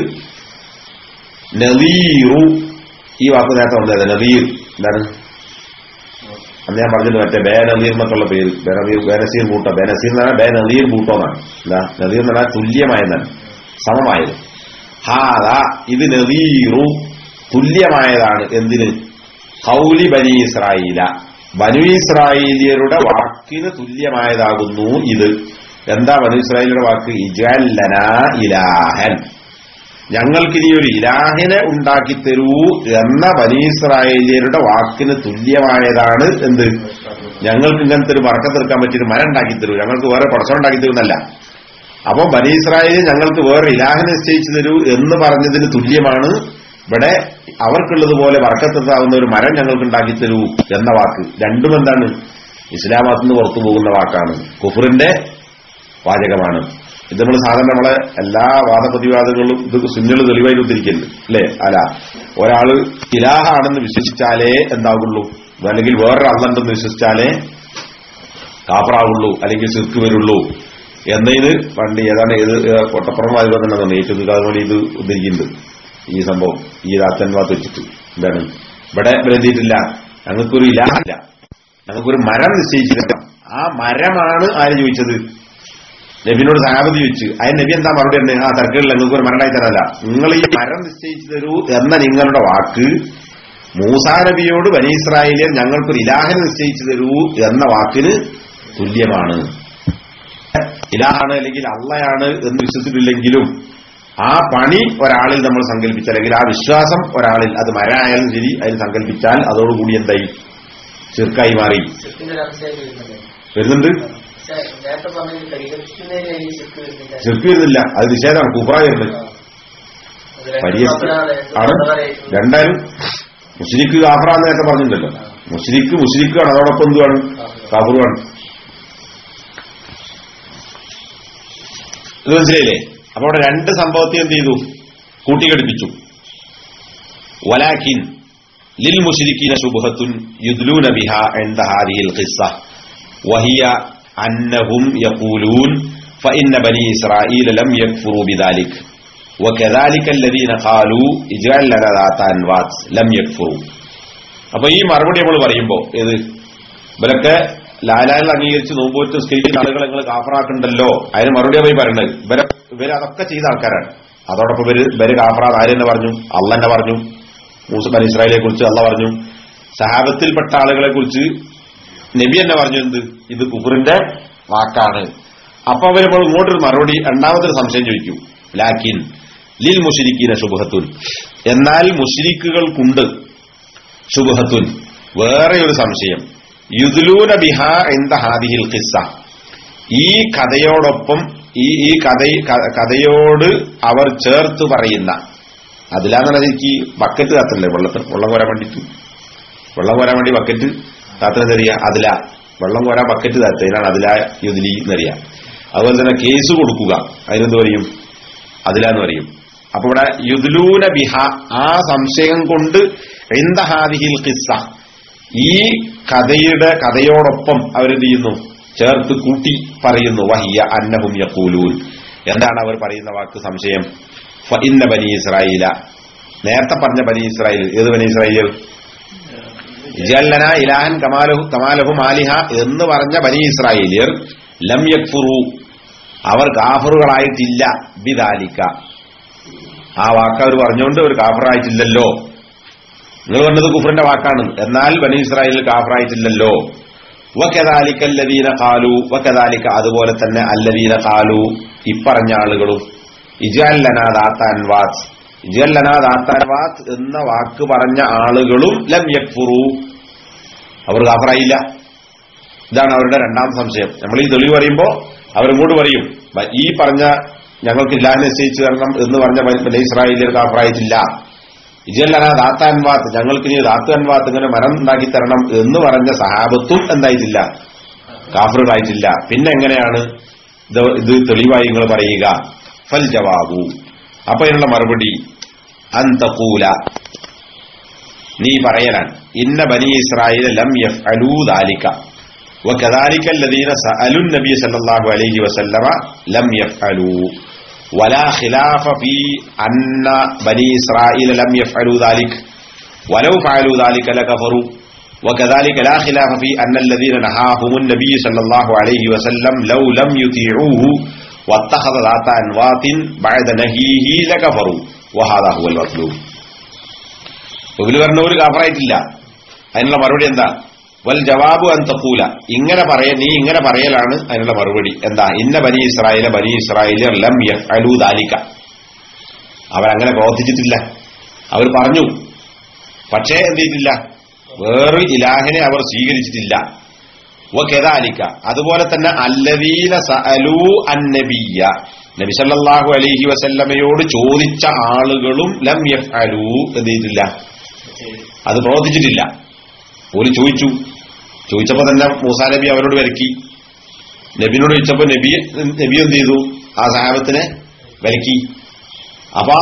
നദീറു, ഈ വാക്ക് നേരത്തെ വന്നത് നദീർ എന്താണ് അന്ന് ഞാൻ പറഞ്ഞിട്ട് മറ്റേ ബേ നദീർ എന്നൊക്കെയുള്ള പേര് ബേനദീർ ബേനസീർ ബൂട്ടോ ബേനസീർ എന്ന് പറഞ്ഞാൽ ബേ നദീർ ബൂട്ടോ എന്നാണ്. എന്താ നദീർ എന്ന് പറഞ്ഞാൽ തുല്യമായതാണ്, സമമായത്. ഹാദ ഇത് നദീറു തുല്യമായതാണ്. എന്തിന്? ഖൗലി ബനി ഇസ്രായേല, ബനു ഇസ്രായേലിയരുടെ വാക്കിന് തുല്യമായതാകുന്നു ഇത്. എന്താ ബനു ഇസ്രായേലിയുടെ വാക്ക്? ഇജ്അൽ ലനാ ഇലാഹൻ, ഞങ്ങൾക്കിനി ഒരു ഇലാഹിനെ ഉണ്ടാക്കിത്തരൂ എന്ന ബനി ഇസ്രായേലിയരുടെ വാക്കിന് തുല്യമായതാണ്. എന്ത്? ഞങ്ങൾക്ക് ഇങ്ങനത്തെ ഒരു വറക്കത്തെടുക്കാൻ പറ്റിയൊരു മരം ഉണ്ടാക്കിത്തരൂ, ഞങ്ങൾക്ക് വേറെ പടച്ചം ഉണ്ടാക്കിത്തരുന്നല്ല. അപ്പൊ ബനി ഇസ്രായേലിൽ ഞങ്ങൾക്ക് വേറെ ഇലാഹിനെ നിശ്ചയിച്ചു തരൂ എന്ന് പറഞ്ഞതിന് തുല്യമാണ് ഇവിടെ അവർക്കുള്ളതുപോലെ വറക്കത്തെത്താവുന്ന ഒരു മരം ഞങ്ങൾക്ക് ഉണ്ടാക്കിത്തരൂ എന്ന വാക്ക്. രണ്ടും എന്താണ്? ഇസ്ലാമത്തിൽ നിന്ന് പുറത്തു പോകുന്ന വാക്കാണ്, കുഫറിന്റെ വാചകമാണ്. ഇത് നമ്മൾ സാധാരണ നമ്മളെ എല്ലാ വാദപ്രതിവാദങ്ങളും ഇത് സുന്നികൾ തെളിവായി ഉദ്ധരിക്കരുത് അല്ലേ? അല്ല, ഒരാള് ഇലാഹാണെന്ന് വിശ്വസിച്ചാലേ എന്താകുള്ളൂ, അല്ലെങ്കിൽ വേറൊരു അള്ളണ്ടെന്ന് വിശ്വസിച്ചാലേ കാഫറാവുള്ളൂ അല്ലെങ്കിൽ ശിർക്ക് വരുള്ളൂ എന്നതിന് പണ്ട് ഏതാണ് ഏത് കൊട്ടപ്പുറം വാദിക്കാൻ തന്നെ തോന്നി ഏറ്റവും അതുപോലെ ഇത് ഉദ്ധരിക്കുന്നുണ്ട്. ഈ സംഭവം ഈ ദാത്തൻവാത്ത് വെച്ചിട്ട് എന്താണ് ഇവിടെ എഴുതിയിട്ടില്ല, ഞങ്ങൾക്കൊരു ഇലാഹില്ല, ഞങ്ങൾക്കൊരു മരം നിശ്ചയിച്ചില്ല. ആ മരമാണ് ആര് ചോദിച്ചത്? നബിനോട് സഹാബത്ത് ചോദിച്ചു. അതിന് നബി എന്താ മറുപടി തന്നെ? ആ തർക്കമില്ല, നിങ്ങൾക്ക് ഒരു മരണമായി തരല്ല, നിങ്ങൾ ഈ മരം നിശ്ചയിച്ചു തരൂ എന്ന നിങ്ങളുടെ വാക്ക് മൂസാ നബിയോട് ബനി ഇസ്രായേലിയൻ ഞങ്ങൾക്കൊരു ഇലാഹിനെ നിശ്ചയിച്ചു തരൂ എന്ന വാക്കിന് തുല്യമാണ്. ഇലാഹാണ് അല്ലെങ്കിൽ അള്ളയാണ് എന്ന് വിശ്വസിച്ചിട്ടില്ലെങ്കിലും ആ പണി ഒരാളിൽ നമ്മൾ സങ്കല്പിച്ച അല്ലെങ്കിൽ ആ വിശ്വാസം ഒരാളിൽ അത് മരമായാലും ശരി അതിൽ സങ്കല്പിച്ചാൽ അതോടുകൂടി എന്തായി? ശിർക്കായി മാറി വരുന്നുണ്ട്. ശിർക്ക് വരുന്നില്ല, അത് നിഷേധമാണ്, കുഫ്ര വരുന്നത്. ആണ് രണ്ടാലും മുശ്രിക്ക് കാഫറ നേരത്തെ പറഞ്ഞിട്ടുണ്ടല്ലോ. മുശ്രിക്ക് മുശ്രിക്കാണ്, അതോടൊപ്പം എന്തുവാണ്? കാഫറുമാണ്. ഇത് മനസ്സിലായില്ലേ? അപ്പൊ അവിടെ രണ്ട് സംഭവത്തെ എന്ത് ചെയ്തു? കൂട്ടിഘടിപ്പിച്ചു. വലാകിൻ ലിൽ മുശ്രിക്കീന ശുബ്ഹത്തുൻ യുദ്ലൂന ബിഹാ ഇൻദ ഹാദിഹിൽ ഖിസ്സ വഹിയ അന്നഹും യഖൂലൂൻ ഫഇന്ന ബനി ഇസ്രായീല ലം യക്ഫുറൂ ബിദാലിക വകദാലിക അല്ലദീന ഖാലൂ ഇജ്അൽ ലനാ ദാത അൻവാത് ലം യക്ഫുറൂ. അപ്പൊ ഈ മറുപടി നമ്മൾ പറയുമ്പോ ഏത് ഇവരൊക്കെ ലാലാൽ അംഗീകരിച്ച് നോമ്പോറ്റ് സ്കരിക്കുന്ന ആളുകൾ നിങ്ങൾ കാഫറാക്കുണ്ടല്ലോ, അതിന് മറുപടി പോയി പറയണത് ഇവരെ ഇവര് അതൊക്കെ ചെയ്ത ആൾക്കാരാണ്. അതോടൊപ്പം ഇവര് ഇവര് കാഫറാ ആരെന്നെ പറഞ്ഞു? അള്ളാഹ് തന്നെ പറഞ്ഞു. മൂസ ബനി ഇസ്രായേലിനെ കുറിച്ച് അള്ളാഹ് പറഞ്ഞു. സഹാബത്തിൽപ്പെട്ട ആളുകളെ കുറിച്ച് നബി തന്നെ പറഞ്ഞു എന്ത്? ഇത് കുഫറിന്റെ വാക്കാണ്. അപ്പൊ അവരിപ്പോൾ ഇങ്ങോട്ടൊരു മറുപടി രണ്ടാമതൊരു സംശയം ചോദിക്കൂ. ലാക്കിൻ ലിൽ മുശ്രിക്കീന ശുബ്ഹത്തുൻ, എന്നാൽ മുശ്രിക്കുകൾക്കുണ്ട് ശുബ്ഹത്തുൻ വേറെ ഒരു സംശയം. യുദ്ലൂന ബിഹാ ഇൻദ ഹാദിഹിൽ ഖിസ്സ, ഈ കഥയോടൊപ്പം ഈ ഈ കഥ കഥയോട് അവർ ചേർത്ത് പറയുന്ന, അതിലാന്ന് എനിക്ക് ബക്കറ്റ് കാത്തല്ലേ വെള്ളത്തിൽ വെള്ളം കോരാൻ വേണ്ടിട്ട്, വെള്ളം കോരാൻ വേണ്ടി ബക്കറ്റ് കാത്തറിയ അതില വെള്ളം കോരാൻ ബക്കറ്റ് കാത്ത, ഇതിനാണ് അതില യുദ്ലി എന്നറിയാം. അതുപോലെ തന്നെ കേസ് കൊടുക്കുക, അതിനെന്ത് പറയും? അതിലാന്ന് പറയും. അപ്പൊ ഇവിടെ യുദ്ലൂന ബിഹ, ആ സംശയം കൊണ്ട് ഇൻദ ഹാദിഹിൽ ഖിസ്സ, ഈ കഥയുടെ കഥയോടൊപ്പം അവരെന്ത് ചെയ്യുന്നു? ചേർത്ത് കൂട്ടി പറയുന്നു. വഹിയ അന്നഹും യഖൂലൂൻ, എന്താണ് അവർ പറയുന്ന വാക്ക്? സംശയം. ഫഇന്ന ബനി ഇസ്രായീല, നേരത്തെ പറഞ്ഞ ബനി ഇസ്രായേൽ, ഏത് ബനി ഇസ്രായേൽ? ജല്ലന ഇലാഹൻ കമാലഹു കമാലഹു മാലിഹ എന്ന് പറഞ്ഞ ബനി ഇസ്രായേലിയർ ലം യക്ഫുറു, അവർ കാഫറുകളായിട്ടില്ല. ബിദാലിക, ആ വാക്ക് അവർ പറഞ്ഞുകൊണ്ട് അവർ കാഫറായിട്ടില്ലല്ലോ. നിങ്ങൾ പറഞ്ഞത് കുഫറിന്റെ വാക്കാണ്, എന്നാൽ ബനി ഇസ്രായേൽ കാഫറായിട്ടില്ലല്ലോ. വകദാലിക അല്ലദീന ഖാലു, വകദാലിക അതുപോലെ തന്നെ അല്ലദീന ഖാലു, ഇപ്പറഞ്ഞ ആളുകളും ഇജ്അൽ ലനാ ദാത അൻവാത്, ഇജ്അൽ ലനാ ദാത അൻവാത് എന്ന വാക്ക് പറഞ്ഞ ആളുകളും ലം യക്ഫുറു, അവർ കാഫറായില്ല. ഇതാണ് അവരുടെ രണ്ടാം സംശയം. നമ്മൾ ഈ തെളിവ് പറയുമ്പോ അവരിങ്ങോട്ട് പറയും, ഈ പറഞ്ഞ ഞങ്ങൾക്ക് ഇല്ലാതെ നിശ്ചയിച്ചു തരണം എന്ന് പറഞ്ഞ ബനി ഇസ്രായേലിയർ കാഫറായിട്ടില്ല. ഇജല്ലന ദാത്ത അൻവാത്ത്, ഞങ്ങൾക്ക് ഇനി ദാത്ത് അൻവാത്ത് ഇങ്ങനെ മരം ഉണ്ടാക്കി തരണം എന്ന് പറഞ്ഞ സഹാബത്തും എന്തായിട്ടില്ല? കാഫറുകളായിട്ടില്ല. പിന്നെ എങ്ങനെയാണ് ഇത് തെളിവായി നിങ്ങൾ പറയുക? ഫൽ ജവാബു, അപ്പൊ ഇതിനുള്ള മറുപടി അൻ തഖൂല, നീ പറയലാണ്, ഇന്ന ബനി ഇസ്രായേൽ ലം യഫ്അലൂ ദാലിക വകദാലിക അല്ലദീന സഅലു നബി സല്ലല്ലാഹു അലൈഹി വസല്ലമ ലം യഫ്അലൂ വലാ ഖിലാഫ ഫീ അന്ന ബനി ഇസ്രായേൽ ലം യഫ്അലൂ ദാലിക വലൗ ഫഅലൂ ദാലിക ലകഫറൂ وكذلك لا خلاف في أن الذين نهاهم النبي صلى الله عليه وسلم لو لم يطيعوه واتخذ ذات أنواط بعد نهيه لكفروا وهذا هو المطلوب. ഇതിൽ പറഞ്ഞവര് കാഫറായിട്ടില്ല. അതിനുള്ള മറുപടി എന്താ? വൽ ജവാബു അൻ തഖൂല, ഇങ്ങനെ പറയ നീ ഇങ്ങനെ പറയലാണ് അതിനുള്ള മറുപടി. എന്താ? ഇന്ന ബനി ഇസ്രായേല ബനി ഇസ്രായേലിയർ ലം യഫ്അലൂ ദാലിക, അവരങ്ങനെ പ്രവർത്തിച്ചിട്ടില്ല. അവർ പറഞ്ഞു, പക്ഷേ എന്ത് ചെയ്തിട്ടില്ല? വേറൊരു ഇലാഹിനെ അവർ സ്വീകരിച്ചിട്ടില്ല. വകദാലിക അതുപോലെ തന്നെ അല്ലദീന സഅലൂ അന്നബിയ്യ, നബി സല്ലല്ലാഹു അലൈഹി വസല്ലമയോട് ചോദിച്ച ആളുകളും ലം യഫ്അലൂ, എന്ത് ചെയ്തിട്ടില്ല? അത് പ്രവർത്തിച്ചിട്ടില്ല. ഓല് ചോദിച്ചു, ചോദിച്ചപ്പോ തന്നെ മൂസാ നബി അവരോട് വിലക്കി. നബിനോട് ചോദിച്ചപ്പോ നബി നബി എന്ത് ചെയ്തു? ആ സഹാബത്തിനെ വിലക്കി. അപ്പൊ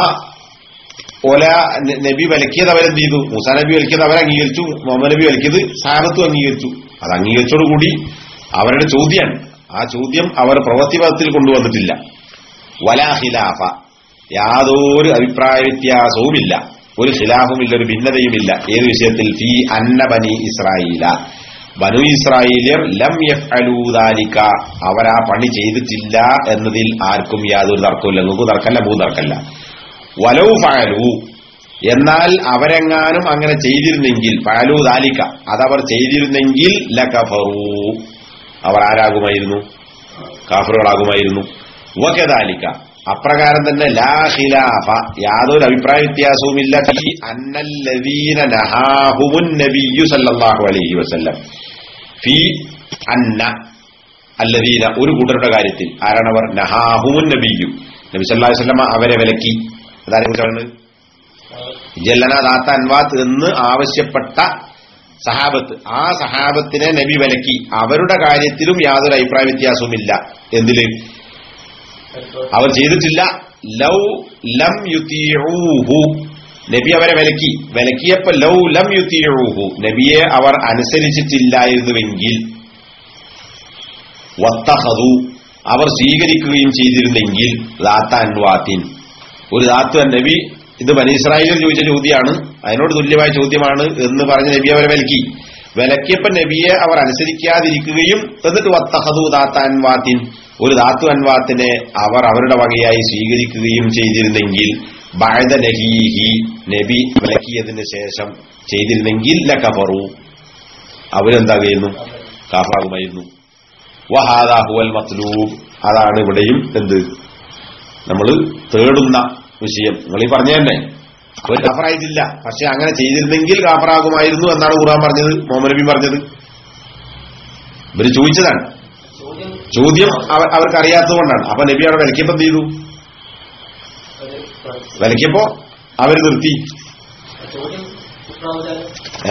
ഓല നബി വിലക്കിയത് അവരെന്ത് ചെയ്തു? മൂസാ നബി വിലക്കിയത് അവരെ അംഗീകരിച്ചു, മുഹമ്മദ് നബി വിലക്കിയത് സഹാബത്തും അംഗീകരിച്ചു. അത് അംഗീകരിച്ചോടുകൂടി അവരുടെ ചോദ്യമാണ്. ആ ചോദ്യം അവർ പ്രവൃത്തിപഥത്തിൽ കൊണ്ടുവന്നിട്ടില്ല. വലാ ഖിലാഫ, യാതൊരു അഭിപ്രായ വ്യത്യാസവുമില്ല, ഒരു ഖിലാഫുമില്ല, ഒരു ഭിന്നതയുമില്ല. ഏത് വിഷയത്തിൽ? ഫീ അന്ന ബനി ഇസ്രായേല, ബനു ഇസ്രായേലിയർ ലം യഫ്അലൂ ദാലിക, അവരാ പണി ചെയ്തിട്ടില്ല എന്നതിൽ ആർക്കും യാതൊരു തർക്കമില്ല. നിങ്ങൾക്ക് തർക്കല്ല, മൂന്ന് തർക്കല്ല. വലൗ ഫഅലൂ, എന്നാൽ അവരെങ്ങാനും അങ്ങനെ ചെയ്തിരുന്നെങ്കിൽ, ഫഅലൂ ദാലിക അതവർ ചെയ്തിരുന്നെങ്കിൽ ലകഫറൂ, അവർ ആരാകുമായിരുന്നു? കാഫിറുകളാകുമായിരുന്നു. വകദാലിക അപ്രകാരം തന്നെ ലാ ഖിലാഫ, യാതൊരു അഭിപ്രായ വ്യത്യാസവുമില്ല, ഫീ അന്നല്ലദീന നഹാഹുമുൻ നബിയ്യു സല്ലല്ലാഹു അലൈഹി വസല്ലം, ഫീ അന്ന അല്ലദീന ഒരു കൂട്ടരുടെ കാര്യത്തിൽ. ആരാണവർ? നഹാഹുമുൻ നബിയ്യു, നബി സല്ലല്ലാഹു അലൈഹി വസല്ലം അവരെ വിലക്കി. അതാരെ കുറിച്ചാണ്? ജല്ലന ദാത്ത അൻവാത്ത് എന്ന് ആവശ്യപ്പെട്ട സഹാബത്ത്, ആ സഹാബത്തിനെ നബി വിലക്കി. അവരുടെ കാര്യത്തിലും യാതൊരു അഭിപ്രായ വ്യത്യാസവുമില്ല. എന്തില്? അവർ ചെയ്തിട്ടില്ല. ലൗ ലം യുതീഊഹു, നബി അവരെ വിലക്കി. വിലക്കിയപ്പോ ലൗ ലം യുതീഊഹു, നബിയെ അവർ അനുസരിച്ചിട്ടില്ലായിരുന്നുവെങ്കിൽ, വത്തഖദു അവർ സ്വീകരിക്കുകയും ചെയ്തിരുന്നെങ്കിൽ, ദാത്ത അൻവാത്തിൻ ഒരു ദാത്ത്, നബി ഇത് ബനി ഇസ്രായേലിൽ ചോദിച്ച ചോദ്യമാണ്, അതിനോട് തുല്യമായ ചോദ്യമാണ് എന്ന് പറഞ്ഞ് നബി അവരെ വിലക്കി. വിലക്കിയപ്പോ നബിയെ അവർ അനുസരിക്കാതിരിക്കുകയും എന്നിട്ട് വത്തഖദു ദാത്ത അൻവാത്തിൻ ഒരു ദാത്തു അൻവാത്തിനെ അവർ അവരുടെ വകയായി സ്വീകരിക്കുകയും ചെയ്തിരുന്നെങ്കിൽ, ബഅദ നഹീഹി നബി വിലക്കിയതിന് ശേഷം ചെയ്തിരുന്നെങ്കിൽ ലകഫറു അവരെന്താകുമായിരുന്നു? കാഫറാകുമായിരുന്നു. വഹാദാ ഹുവൽ മത്ലൂബ്, അതാണ് ഇവിടെയും എന്ത് നമ്മൾ തേടുന്ന വിഷയം. നിങ്ങൾ ഈ പറഞ്ഞ തന്നെ അവർ കാഫറായിട്ടില്ല, പക്ഷെ അങ്ങനെ ചെയ്തിരുന്നെങ്കിൽ കാഫറാകുമായിരുന്നു എന്നാണ് ഖുർആൻ പറഞ്ഞത്, മുഹമ്മദ് നബി പറഞ്ഞത്. ഇവര് ചോദിച്ചതാണ്, ചോദ്യം അവർക്ക് അറിയാത്തതുകൊണ്ടാണ്. അപ്പൊ നബി അവിടെ വിലക്കിയപ്പോ എന്ത് ചെയ്തു? വിലക്കിയപ്പോ അവര് നിർത്തി. ഏ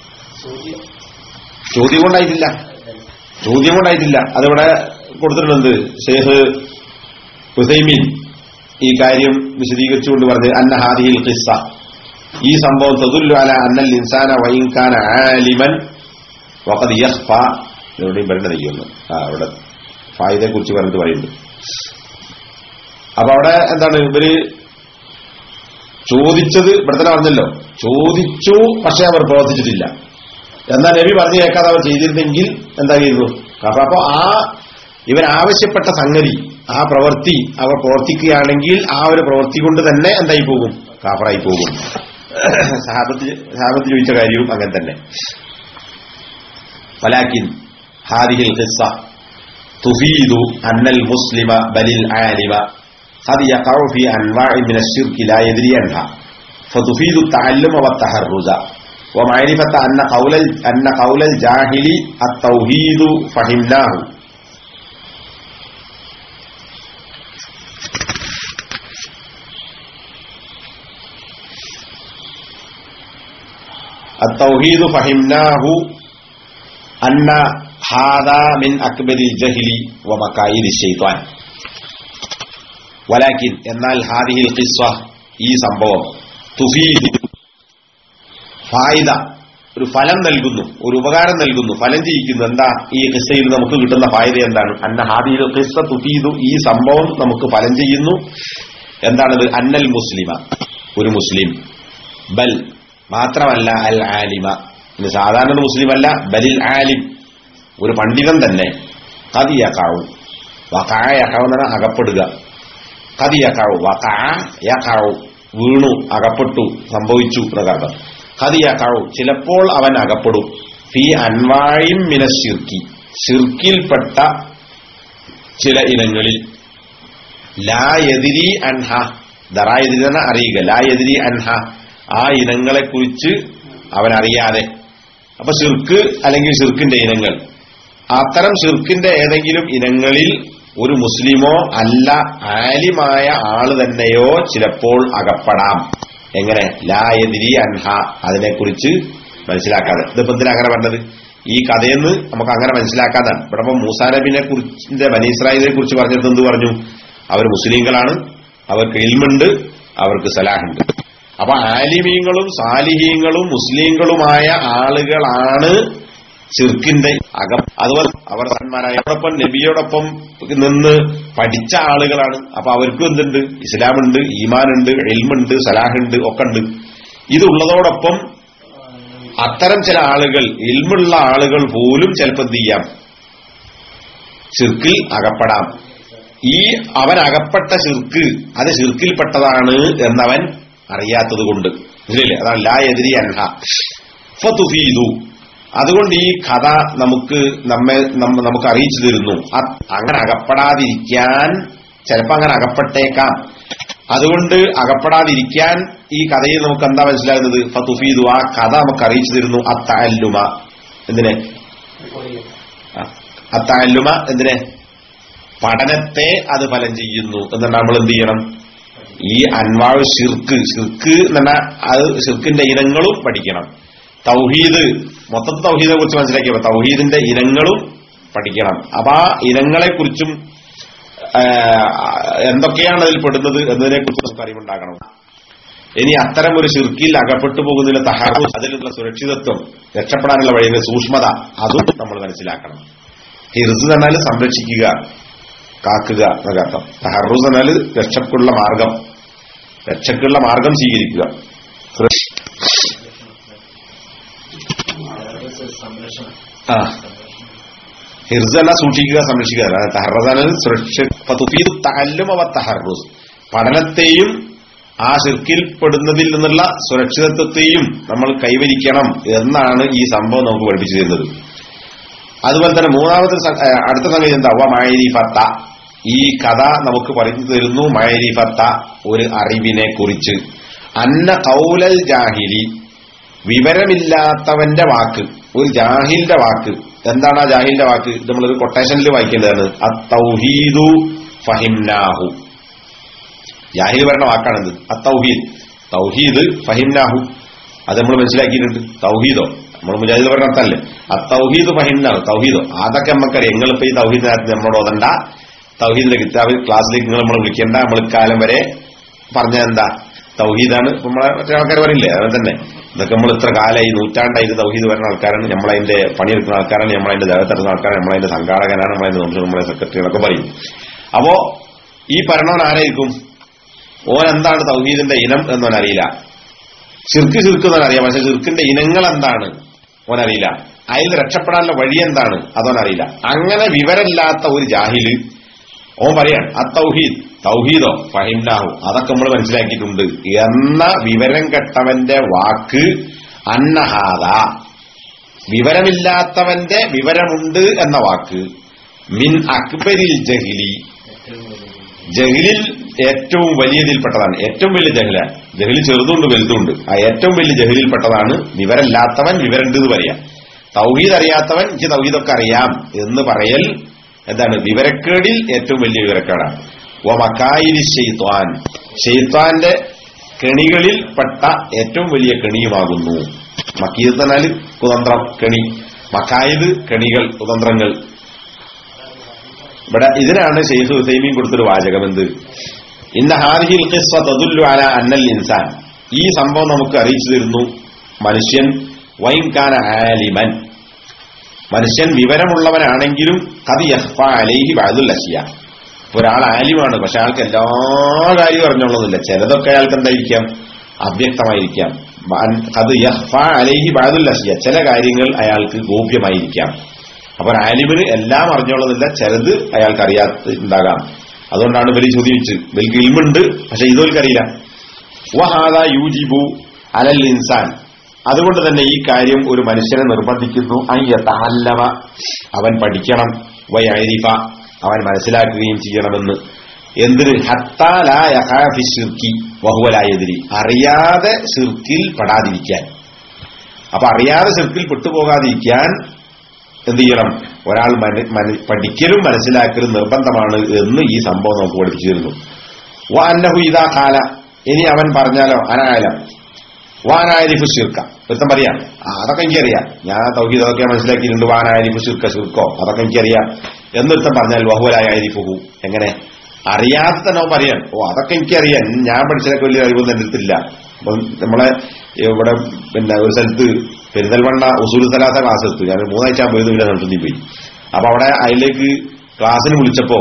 ചോദ്യം കൊണ്ടായിട്ടില്ല, ചോദ്യം കൊണ്ടായിട്ടില്ല. അതിവിടെ കൊടുത്തിട്ടുണ്ട് ഷെയ്ഖ് ഉസൈമീൻ ഈ കാര്യം വിശദീകരിച്ചുകൊണ്ട് പറഞ്ഞത് അന്ന ഹാദിഹിൽ ഖിസ്സ, ഈ സംഭവം തദുല്ലു അലാ അന്നൽ ഇൻസാന വഇൻ കാന ആലിമൻ വഖദ് യഖ്ഫ. എവിടെയും പറഞ്ഞിരിക്കുന്നു ആ അവിടെ ഫായിദയെ കുറിച്ച് പറഞ്ഞിട്ട് പറയുന്നുണ്ട്. അപ്പൊ അവിടെ എന്താണ് ഇവര് ചോദിച്ചത് ഇവിടെ തന്നെ പറഞ്ഞല്ലോ, ചോദിച്ചു പക്ഷെ അവർ പ്രവർത്തിച്ചിട്ടില്ല. എന്നാൽ നബി പറഞ്ഞു കേൾക്കാതെ അവർ ചെയ്തിരുന്നെങ്കിൽ എന്തായിരുന്നു? അപ്പൊ ആ ഇവരാവശ്യപ്പെട്ട സംഗതി, ആ പ്രവൃത്തി അവർ പ്രവർത്തിക്കുകയാണെങ്കിൽ ആ ഒരു പ്രവൃത്തി കൊണ്ട് തന്നെ എന്തായി പോകും? കാഫറായി പോകും. സഹാബത്ത് സഹാബത്ത് ചോദിച്ച കാര്യവും അങ്ങനെ തന്നെ. വലാകിൻ ഹാദിഹിൽ ഖിസ്സ തുഫീദു അന്നൽ മുസ്ലിമ ബലിൽ ആലിമ ഖദ് യഖഉ ഫീ അൻവാഇ മിന അശ്ശിർക്ക് ലാ യദ്രി അൻഹാ ഫതുഫീദു തഅല്ലുമ വത്തഹറുസ വമഅരിഫത അന്ന ഖൗലൽ അന്ന ഖൗലൽ ജാഹിലി അത്തൗഹീദു ഫഹിംനാഹു التوحيد فهمناه أن هذا من أكبر الجهل ومكائد الشيطان ولكن എന്നാൽ هذه القصة ഈ സംഭവം തുഫീദ് ഫായിദ ഒരു ഫലം നൽകുന്നു, ഒരു ഉപകാരം നൽകുന്നു, ഫലം ചെയ്യിക്കുന്നു. എന്താ ഈ ഖിസ്സയിൽ നമുക്ക് കിട്ടുന്ന ഫായിദ എന്താണ്? അന്ന ഹാദിഹിൽ ഖിസ്സ തുഫീദു, ഈ സംഭവം നമുക്ക് ഫലം ചെയ്യുന്നു. എന്താണത്? അന്നൽ മുസ്ലിമ, ഒരു മുസ്ലിം, ബൽ മാത്രമല്ല അൽ ആലിമ, സാധാരണ മുസ്ലിം അല്ല, ബലിൽ ആലിം, ഒരു പണ്ഡിതൻ തന്നെ, ഖദ് യഖഉ വഖഅ യഖഉ എന്ന അകപ്പെടുക, ഖദ് യഖഉ വഖഅ യഖഉ വീണു, അകപ്പെട്ടു, സംഭവിച്ചു പ്രകാരം. ഖദ് യഖഉ ചിലപ്പോൾ അവൻ അകപ്പെടും, ഫീ അൻവാഇൻ മിന ശിർക്കി ശിർക്കിൽപ്പെട്ട ചില ഇനങ്ങളിൽ, ലാ യദ്രി അൻഹ ദറാ യദ്രി എന്ന അറിയുക, ലാ യദ്രി അൻഹ ആ ഇനങ്ങളെ കുറിച്ച് അവൻ അറിയാതെ. അപ്പൊ ശിർക്ക് അല്ലെങ്കിൽ ശിർക്കിന്റെ ഇനങ്ങൾ, അത്തരം ശിർക്കിന്റെ ഏതെങ്കിലും ഇനങ്ങളിൽ ഒരു മുസ്ലിമോ അല്ല ആലിമായ ആള് തന്നെയോ ചിലപ്പോൾ അകപ്പെടാം. എങ്ങനെ? ലാ യദ്രി അൻഹ, അതിനെക്കുറിച്ച് മനസ്സിലാക്കാതെ. ഇതിപ്പോ എന്തിനാ അങ്ങനെ പറഞ്ഞത്? ഈ കഥയെന്ന് നമുക്ക് അങ്ങനെ മനസ്സിലാക്കാതാണ്. ഇവിടെ ഇപ്പം മൂസാ നബിനെ കുറിച്ച് ബനി ഇസ്രായേലിനെ കുറിച്ച് പറഞ്ഞത് എന്ത് പറഞ്ഞു? അവർ മുസ്ലിങ്ങളാണ്, അവർക്ക് ഇൽമുണ്ട്, അവർക്ക് സലാഹുണ്ട്. അപ്പൊ ആലിമീങ്ങളും സാലിഹീങ്ങളും മുസ്ലിങ്ങളുമായ ആളുകളാണ് ശിർക്കിന്റെ അകം. അതുപോലെ അവർ സന്മാരായോടൊപ്പം നബിയോടൊപ്പം നിന്ന് പഠിച്ച ആളുകളാണ്. അപ്പൊ അവർക്കും എന്തുണ്ട്? ഇസ്ലാമുണ്ട്, ഈമാനുണ്ട്, ഇൽമുണ്ട്, സലാഹുണ്ട്, ഒക്കെ ഉണ്ട്. ഇതുള്ളതോടൊപ്പം അത്തരം ചില ആളുകൾ, ഇൽമുള്ള ആളുകൾ പോലും ചിലപ്പോൾ എന്ത് ചെയ്യാം? ശിർക്കിൽ അകപ്പെടാം. ഈ അവൻ അകപ്പെട്ട ശിർക്ക് അത് ശിർക്കിൽപ്പെട്ടതാണ് എന്നവൻ അറിയാത്തത് കൊണ്ട്. ഇല്ലേ? അതാണ് ലാ യദ്രി അൻഹ ഫതുഫീദു. അതുകൊണ്ട് ഈ കഥ നമുക്ക് നമ്മെ നമുക്ക് അറിയിച്ചു തരുന്നു, അങ്ങനെ അകപ്പെടാതിരിക്കാൻ. ചിലപ്പോൾ അങ്ങനെ അകപ്പെട്ടേക്കാം. അതുകൊണ്ട് അകപ്പെടാതിരിക്കാൻ ഈ കഥയിൽ നമുക്ക് എന്താ മനസ്സിലാകുന്നത്? ഫതുഫീദു, ആ കഥ നമുക്ക് അറിയിച്ചു തരുന്നു അത്തഅല്ലുമ. എന്തിനെ? അത്തഅല്ലുമ എന്തിനെ? പഠനത്തെ അത് ഫലം ചെയ്യുന്നു. എന്നിട്ട് നമ്മൾ എന്ത് ചെയ്യണം? ഈ അൻവാഴ് ഷിർക്ക്, ഷിർക്ക് എന്ന് പറഞ്ഞാൽ അത് ഷിർക്കിന്റെ ഇനങ്ങളും പഠിക്കണം. തൗഹീദ്, മൊത്തത്തിൽ തൗഹീദിനെ കുറിച്ച് മനസ്സിലാക്കിയപ്പോ തൗഹീദിന്റെ ഇനങ്ങളും പഠിക്കണം. അപ്പൊ ആ ഇനങ്ങളെ കുറിച്ചും എന്തൊക്കെയാണ് അതിൽ പെടുന്നത് എന്നതിനെ കുറിച്ച് നമുക്ക് അറിവുണ്ടാകണം. ഇനി അത്തരം ഒരു ഷിർക്കിൽ അകപ്പെട്ടു പോകുന്നതിന് തഹറു, അതിലുള്ള സുരക്ഷിതത്വം, രക്ഷപ്പെടാനുള്ള വഴിയുടെ സൂക്ഷ്മത, അതും നമ്മൾ മനസ്സിലാക്കണം. ഹിർസ് എന്നാൽ സംരക്ഷിക്കുക, കാക്കുക എന്നൊക്കെ അർത്ഥം. തഹറൂസ് എന്നാൽ രക്ഷക്കുള്ള മാർഗം, രക്ഷക്കുള്ള മാർഗം സ്വീകരിക്കുക. ആ ഹിർസ് എന്നാൽ സൂക്ഷിക്കുക, സംരക്ഷിക്കുക. തഹറൂസ് സുരക്ഷ. തഹറൂസ് പഠനത്തെയും ആ ശിർക്കിൽ പെടുന്നതിൽ നിന്നുള്ള സുരക്ഷിതത്വത്തെയും നമ്മൾ കൈവരിക്കണം എന്നാണ് ഈ സംഭവം നമുക്ക് പഠിപ്പിച്ചു തരുന്നത്. അതുപോലെ തന്നെ മൂന്നാമത്തെ അടുത്ത സംഗതി എന്താ? വമഅരിഫത, ഈ കഥ നമുക്ക് പറഞ്ഞു തരുന്നു മഅരിഫത്ത ഒരു അറിവിനെ കുറിച്ച്. അന്ന ഖൗലൽ ജാഹിലി വിവരമില്ലാത്തവന്റെ വാക്ക്, ഒരു ജാഹിലിന്റെ വാക്ക്. എന്താണ് ആ ജാഹിലിന്റെ വാക്ക്? ഇത് നമ്മളൊരു കൊട്ടേഷനിൽ വായിക്കേണ്ടതാണ്. അത്തൗഹീദു ഫഹിംനാഹു. ജാഹിൽ പറഞ്ഞ വാക്കാണെന്ത്? അത്തൗഹീദ്. തൗഹീദ് ഫഹിംനാഹു, അത് നമ്മൾ മനസ്സിലാക്കിയിട്ടുണ്ട്. തൗഹീദോ നമ്മൾ മുജാഹിദ് പറഞ്ഞ അർത്ഥമല്ലേ? അത്തൗഹീദ് ഫഹിംനാഹു. തൗഹീദോ അതൊക്കെ നമുക്കറിയാം. നിങ്ങളിപ്പോ ഈ തൗഹീദ് നേരത്തെ നമ്മളോട് ഓതണ്ട. തൗഹീദിന്റെ കിതാബ് ക്ലാസ്സിലേക്ക് നിങ്ങൾ നമ്മൾ വിളിക്കേണ്ട. നമ്മൾ കാലം വരെ പറഞ്ഞ എന്താ? തൗഹീദാണ്. നമ്മളെ മറ്റേ ആൾക്കാർ പറയില്ലേ, അത് തന്നെ. ഇതൊക്കെ നമ്മൾ ഇത്ര കാലമായി, നൂറ്റാണ്ടായിട്ട് തൗഹീദ് വരുന്ന ആൾക്കാരാണ്, നമ്മളതിന്റെ പണിയെടുക്കുന്ന ആൾക്കാരാണ്, നമ്മളതിന്റെ ദേവത്തെടുക്കുന്ന ആൾക്കാരാണ്, നമ്മളതിന്റെ സംഘാടകനാണ്, നമ്മളതിന്റെ നമ്മളെ സെക്രട്ടറി എന്നൊക്കെ പറയും. അപ്പോ ഈ ഭരണവൻ ആരായിരിക്കും? ഓൻ എന്താണ് തൗഹീദിന്റെ ഇനം എന്നോൻ അറിയില്ല. ശിർക്ക് ശിർക്ക് എന്നോൻ അറിയാം, പക്ഷെ ശിർക്കിന്റെ ഇനങ്ങൾ എന്താണ് ഓനറിയില്ല. അതിൽ രക്ഷപ്പെടാനുള്ള വഴി എന്താണ് അതോൻ അറിയില്ല. അങ്ങനെ വിവരമില്ലാത്ത ഒരു ജാഹില് ഓൻ പറയാണ് അത്തൗഹീദ്, തൗഹീദോ ഫഹിംനാഹു, അതൊക്കെ നമ്മൾ മനസ്സിലാക്കിയിട്ടുണ്ട് എന്ന വിവരം കെട്ടവന്റെ വാക്ക് അന്നഹാദ, വിവരമില്ലാത്തവന്റെ വിവരമുണ്ട് എന്ന വാക്ക്, മിൻ അക്ബരിൽ ജഹിലി, ജഹിലിൽ ഏറ്റവും വലിയതിൽപ്പെട്ടതാണ്. ഏറ്റവും വലിയ ജഹില, ജഹിൽ ചെറുതുണ്ട് വലുതുണ്ട്. ആ ഏറ്റവും വലിയ ജഹിലിൽപ്പെട്ടതാണ് വിവരമില്ലാത്തവൻ വിവരമുണ്ട് എന്ന് പറയാം. തൗഹീദ് അറിയാത്തവൻ എനിക്ക് തൗഹീദൊക്കെ അറിയാം എന്ന് പറയൽ എന്താണ്? വിവരക്കേടിൽ ഏറ്റവും വലിയ വിവരക്കേടാണ്. വ മകായിരി ശൈത്വാൻ, ശൈത്വാന്റെ കെണികളിൽ പെട്ട ഏറ്റവും വലിയ കെണിയുമാകുന്നു. മക്കീദ് എന്നാൽ കുതന്ത്രം, കെണി. മക്കായിദ് കെണികൾ, കുതന്ത്രങ്ങൾ. ഇവിടെ ഇതിനാണ് ശൈഖ് ഉസൈമീൻ കൊടുത്തൊരു വാചകം. എന്ത്? ഇന്ന ഹാദിഹിൽ ഖിസ്സ തദുല്ലു അലാ അന്നൽ ഇൻസാൻ, ഈ സംഭവം നമുക്ക് അറിയിച്ചു തരുന്നു മനുഷ്യൻ വൈൻ കാന ആലിമൻ, മനുഷ്യൻ വിവരമുള്ളവനാണെങ്കിലും ഖദ് യഖ്ഫാ അലൈഹി ബഅദുൽ അശ്യ, ഒരാൾ ആലിമാണ് പക്ഷെ അയാൾക്ക് എല്ലാ കാര്യവും അറിഞ്ഞോളന്നില്ല. ചിലതൊക്കെ അയാൾക്ക് എന്തായിരിക്കാം? അവ്യക്തമായിരിക്കാം. ഖദ് യഖ്ഫാ അലൈഹി ബഅദുൽ അശ്യ, ചില കാര്യങ്ങൾ അയാൾക്ക് ഗോപ്യമായിരിക്കാം. അപ്പൊ ആലിമിന് എല്ലാം അറിഞ്ഞോളന്നില്ല, ചിലത് അയാൾക്ക് അറിയാത്തുണ്ടാകാം. അതുകൊണ്ടാണ് ഇവര് ചോദിച്ച് ഇവർക്ക് ഇൽമുണ്ട് പക്ഷെ ഇതൊരിക്കറിയില്ല. വഹാദാ യൂജിബു അലൽ ഇൻസാൻ, അതുകൊണ്ട് തന്നെ ഈ കാര്യം ഒരു മനുഷ്യനെ നിർബന്ധിക്കുന്നു. അയ്യതഅല്ലമ, അവൻ പഠിക്കണം. വയഅരിഫ, അവൻ മനസ്സിലാക്കുകയും ചെയ്യണമെന്ന്. എന്തിന്? ഹത്താ ലാ യഖഅ ഫി ശിർക്കി വഹുവ ലാ യദ്രി, അറിയാതെ ശിർക്കിൽ പെടാതിരിക്കാൻ. അപ്പൊ അറിയാതെ ശിർക്കിൽ പെട്ടുപോകാതിരിക്കാൻ എന്ത് ചെയ്യണം? ഒരാൾ പഠിക്കലും മനസ്സിലാക്കലും നിർബന്ധമാണ് എന്ന് ഈ സംഭവം നമുക്ക് പഠിപ്പിച്ചിരുന്നു. വ അന്നഹു ഇദാ ഖാല, ഇനി അവൻ പറഞ്ഞാലോ അനായാലം വാനാരിഫു ശിർക്ക, വൃത്തം പറയാം അതൊക്കെ എനിക്കറിയാം, ഞാൻ തൗഹീദ് അതൊക്കെ മനസ്സിലാക്കിയിട്ടുണ്ട്, വാനാരിഫു ശിർക്ക ശിർക്കോ അതൊക്കെ എനിക്കറിയാം എന്നൊരുത്തം പറഞ്ഞാൽ വഹുവലായിരിഫുഹു, എങ്ങനെ? അറിയാത്ത നോ പറയാൻ, ഓ അതൊക്കെ എനിക്കറിയാം, ഞാൻ പഠിച്ചതൊക്കെ വലിയ അറിവൊന്നും എന്റെ അടുത്തില്ല. അപ്പം നമ്മളെ ഇവിടെ പിന്നെ ഒരു സ്ഥലത്ത് പെരിന്തൽമണ്ണ ഉസൂൽ സലാസ ക്ലാസ് എടുത്തു. ഞാൻ മൂന്നാഴ്ച പോയത് പിന്നെ സംശുദ്ധി പോയി. അപ്പൊ അവിടെ അതിലേക്ക് ക്ലാസ്സിന് വിളിച്ചപ്പോ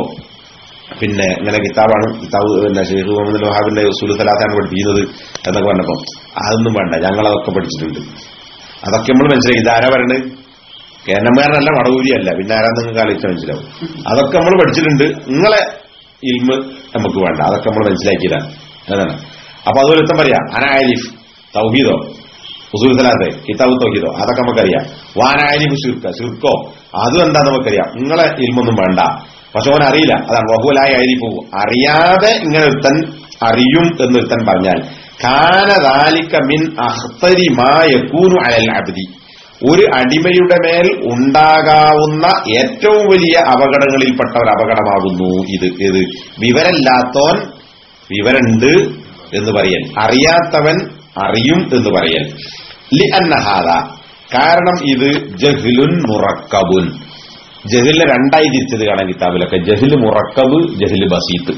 പിന്നെ ഇങ്ങനെ കിതാബാണ്, കിതാബ് പിന്നെ ഷെയ്ഖ് മുഹമ്മദ് വഹാബിന്റെ ഉസൂൽ സലാസാണ് പഠിപ്പിക്കുന്നത് എന്നൊക്കെ പറഞ്ഞപ്പോ അതൊന്നും വേണ്ട, ഞങ്ങളതൊക്കെ പഠിച്ചിട്ടുണ്ട്. അതൊക്കെ നമ്മൾ മനസ്സിലാക്കി. ഇതാരാ പറയണത്? കേരളക്കാരനല്ല, വടകൂരിയല്ല, പിന്നെ ആരാ നിങ്ങൾക്ക് ആലോചിച്ചാൽ മനസ്സിലാവും. അതൊക്കെ നമ്മൾ പഠിച്ചിട്ടുണ്ട്, നിങ്ങളെ ഇൽമ് നമുക്ക് വേണ്ട, അതൊക്കെ നമ്മൾ മനസ്സിലാക്കിയതാണ് അതാണ്. അപ്പൊ അതുപോലെ എത്താൻ പറയാ അനാരിഫ് തൗഹീദോ ഉസൂൽ സലാത്തെ കിതാബ് തൗഹീദോ അതൊക്കെ നമുക്കറിയാം. വാനാരിഫ് ശിർക്ക ശിർക്കോ അതും എന്താ നമുക്കറിയാം, നിങ്ങളെ ഇൽമൊന്നും വേണ്ട. പക്ഷെ ഓൻ അറിയില്ല, അതാണ് വഹുലായി ആയിരിപ്പോ. അറിയാതെ ഇങ്ങനെ ഒരുത്തൻ അറിയും എന്ന് ഒരുത്തൻ പറഞ്ഞാൽ കാന ദാലിക മിൻ അഖ്തരി മാ യകൂനു അലൽ അബ്ദി, ഒരു അടിമയുടെ മേൽ ഉണ്ടാകാവുന്ന ഏറ്റവും വലിയ അപകടങ്ങളിൽപ്പെട്ട ഒരു അപകടമാകുന്നു ഇത്. ഇത് വിവരമില്ലാത്തോൻ വിവരമുണ്ട് എന്ന് പറയൽ, അറിയാത്തവൻ അറിയും എന്ന് പറയൽ. ലി അന്നഹാദ, കാരണം ഇത് ജഹ്ലുൻ മുറക്കബുൻ, ജഹിലിനെ രണ്ടായി തിരിച്ചത് കാണാൻ കിതാബിലൊക്കെ. ജഹില് മുറക്കബ്, ജഹില് ബസീത്ത്.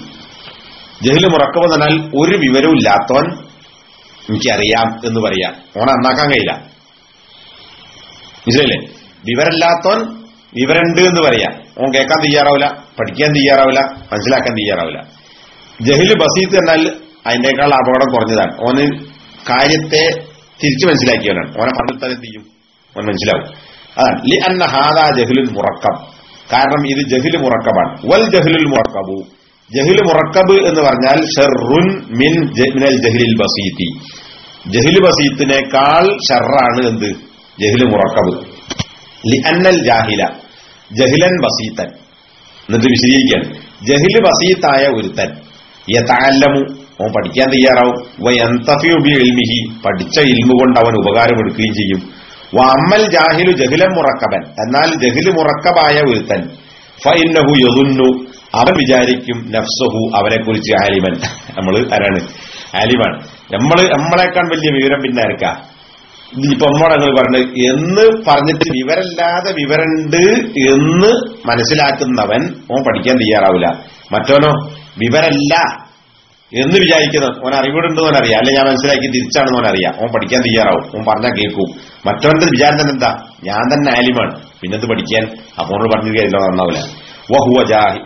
ജഹില് മുറക്കബ് എന്ന് പറഞ്ഞാൽ ഒരു വിവരവും ഇല്ലാത്തവൻ എനിക്കറിയാം എന്ന് പറയാം, ഓനെ നന്നാക്കാൻ കഴിയില്ല. മനസ്സിലല്ലേ? വിവരമില്ലാത്തവൻ വിവരമുണ്ട് എന്ന് പറയാം, ഓൻ കേൾക്കാൻ തയ്യാറാവില്ല, പഠിക്കാൻ തയ്യാറാവില്ല, മനസ്സിലാക്കാൻ തയ്യാറാവില്ല. ജഹില് ബസീത്ത് എന്നാൽ അതിനേക്കാൾ അപകടം കുറഞ്ഞതാണ്. ഓന് കാര്യത്തെ തിരിച്ചു മനസ്സിലാക്കിയവനാണ്, ഓനെ പറഞ്ഞിട്ട് എന്ത് ചെയ്യും? ഓൻ മനസ്സിലാവും. അതാണ് ലി അന്ന ഹാദാ ജഹ്ലുൽ മുറക്കബ്, കാരണം ഇത് ജഹില് മുറക്കബാണ്. വൽ ജഹ്ലുൽ മുറക്കബു, ജഹില് മുറക്കബ് എന്ന് പറഞ്ഞാൽ ഷർറുൻ മിൻ മിനൽ ജഹ്ലിൽ ബസീത്തി, ജഹില് ബസീത്തിനേക്കാൾ ഷർറാണ് എന്ത്? ജഹില് മുറക്കബ്. ലി അന്നൽ ജാഹില ജഹിലൻ ബസീത്തൻ, എന്നിട്ട് വിശദീകരിക്കാൻ ജഹില് ബസീത്തായ ഒരുത്തൻ യതഅല്ലമു അവൻ പഠിക്കാൻ തയ്യാറാവും വയന്തഫിഉ ബി ഇൽമിഹി പഠിച്ച ഇൽമു കൊണ്ട് അവൻ ഉപകാരമെടുക്കുകയും ചെയ്യും. വഅമ്മൽ ജാഹിലു ജഹിലൻ മുറക്കബൻ എന്നാൽ ജഹില് മുറക്കബായ ഒരുത്തൻ ഫഇന്നഹു യദുന്നു അവൻ വിചാരിക്കും നഫ്സഹു അവനെ കുറിച്ച് ആലിമൻ. നമ്മള് ആരാണ്? ആലിമാണ്. നമ്മള് നമ്മളെക്കാൾ വലിയ വിവരം പിന്നെ ആർക്കാ? ഇപ്പൊ നമ്മളങ്ങൾ പറഞ്ഞു എന്ന് പറഞ്ഞിട്ട് വിവരല്ലാതെ വിവരണ്ട് എന്ന് മനസ്സിലാക്കുന്നവൻ ഓൻ പഠിക്കാൻ തയ്യാറാവില്ല. മറ്റോനോ വിവരല്ല എന്ന് വിചാരിക്കുന്നത് ഓൻ അറിവുണ്ടെന്ന് ഓൻ അറിയാം, അല്ലെ ഞാൻ മനസ്സിലാക്കി തിരിച്ചാണെന്ന് ഓൻ അറിയാം, ഓൻ പഠിക്കാൻ തയ്യാറാവും, ഓൻ പറഞ്ഞാൽ കേൾക്കും. മറ്റവന്റെ വിചാരം തന്നെ എന്താ? ഞാൻ തന്നെ ആലിമാണ്, പിന്നെന്ത് പഠിക്കാൻ? അപ്പോണോട് പറഞ്ഞു കഴിയില്ല, നന്നാവില്ല. വഹുവ ജാഹി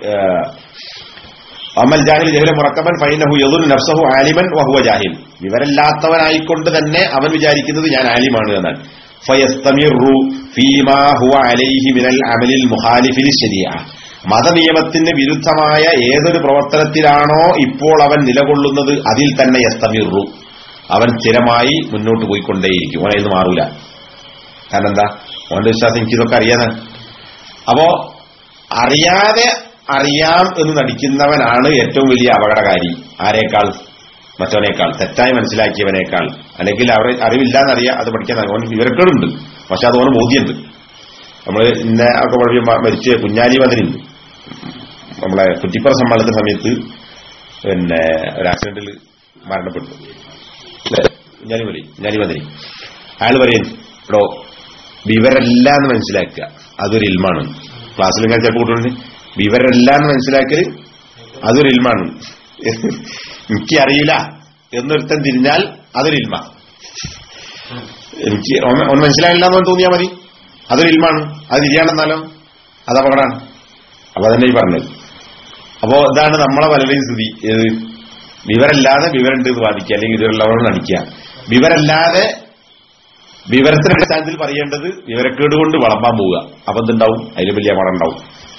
അമൽ ജാഹിൽ ജഹില മുറക്കബൻ ഫൈനഹു യദുന്നു നഫ്സഹു ആലിമൻ വഹുവ ജാഹിൽ വിവരല്ലാത്തവനായിക്കൊണ്ട് തന്നെ അവൻ വിചാരിക്കുന്നത് ഞാൻ ആലിമാണ് എന്നാണ്. ഫയസ്തമിറു ഫീമാ ഹുവ അലൈഹി മിനൽ അമലിൽ മുഖാലിഫി ലിശ്ശരീഅ മതനിയമത്തിന് വിരുദ്ധമായ ഏതൊരു പ്രവർത്തനത്തിലാണോ ഇപ്പോൾ അവൻ നിലകൊള്ളുന്നത് അതിൽ തന്നെ യസ്തമിറു അവൻ സ്ഥിരമായി മുന്നോട്ട് പോയിക്കൊണ്ടേയിരിക്കും. അവൻ ഇത് മാറൂല. കാരണം എന്താ? അവന്റെ വിശ്വാസം എനിക്കിതൊക്കെ അറിയാനാണ്. അപ്പോ അറിയാതെ അറിയാം എന്ന് നടിക്കുന്നവനാണ് ഏറ്റവും വലിയ അപകടകാരി. ആരേക്കാൾ? മറ്റവനേക്കാൾ, തെറ്റായി മനസ്സിലാക്കിയവനേക്കാൾ. അല്ലെങ്കിൽ അവരെ അറിവില്ലാന്നറിയാം, അത് പഠിക്കാൻ അവൻ വിവരക്കേടുണ്ട്, പക്ഷെ അത് ഓന് ബോധ്യമുണ്ട്. നമ്മള് ഇന്ന ഒക്കെ പഠിപ്പിച്ച മരിച്ച കുഞ്ഞാലി മതിലുണ്ട്, നമ്മളെ കുറ്റിപ്പുറ സമ്മേളനത്തിന്റെ സമയത്ത് പിന്നെ ഒരു ആക്സിഡന്റിൽ മരണപ്പെട്ടു. കുഞ്ഞാലി മതി കുഞ്ഞാലി മതിരി അയാൾ പറയും, ഇടോ വിവരല്ല എന്ന് മനസ്സിലാക്കുക അതൊരു ഇൽമാണ്. ക്ലാസ്സിൽ ഇങ്ങനെ ചിലപ്പോൾ കൂട്ടുകൊണ്ട് വിവരല്ല എന്ന് മനസ്സിലാക്കൽ അതൊരു ഇൽമാണ്. എനിക്കറിയില്ല എന്നൊരുത്തൻ തിരിഞ്ഞാൽ അതൊരു ഇൽമ. എനിക്ക് ഒന്ന് മനസ്സിലായില്ല എന്ന് തോന്നിയാൽ മതി, അതൊരു ഇൽമാണ്. അത് തിരിയാണെന്നാലോ അത് അപകടമാണ്. അപ്പൊ അതന്നെ ഈ പറഞ്ഞത്. അപ്പോ ഇതാണ് നമ്മളെ പലരുടെയും സ്ഥിതി. ഏത്? വിവരല്ലാതെ വിവരമുണ്ട് എന്ന് വാദിക്കുക, അല്ലെങ്കിൽ വിവരമുള്ളവരോട് നടിക്കുക. വിവരല്ലാതെ വിവരത്തിന്റെ അടിസ്ഥാനത്തിൽ പറയേണ്ടത് വിവരക്കേട് കൊണ്ട് വളമ്പാൻ പോവുക. അപ്പൊ എന്തുണ്ടാവും? അതിൽ വലിയ അപകടം ഉണ്ടാവും.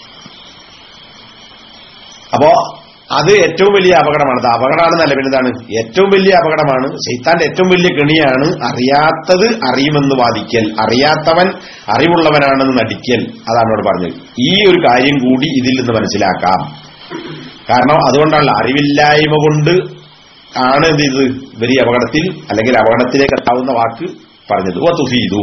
അപ്പോ അത് ഏറ്റവും വലിയ അപകടമാണ്. അത് അപകടമാണെന്നല്ല, പിന്നെ എന്താണ്? ഏറ്റവും വലിയ അപകടമാണ്. ശൈത്താന്റെ ഏറ്റവും വലിയ കെണിയാണ് അറിയാത്തത് അറിയുമെന്ന് വാദിക്കൽ, അറിയാത്തവൻ അറിവുള്ളവനാണെന്ന് നടിക്കൽ. അതാണ് അവിടെ പറഞ്ഞത്. ഈ ഒരു കാര്യം കൂടി ഇതിൽ നിന്ന് മനസ്സിലാക്കാം. കാരണം അതുകൊണ്ടാണല്ലോ അറിവില്ലായ്മ കൊണ്ട് ആണ് എന്ത് ചെയ്തത് വലിയ അപകടത്തിൽ, അല്ലെങ്കിൽ അപകടത്തിലേക്ക് എത്താവുന്ന വാക്ക് പറഞ്ഞത്. ഓ തുഫീദു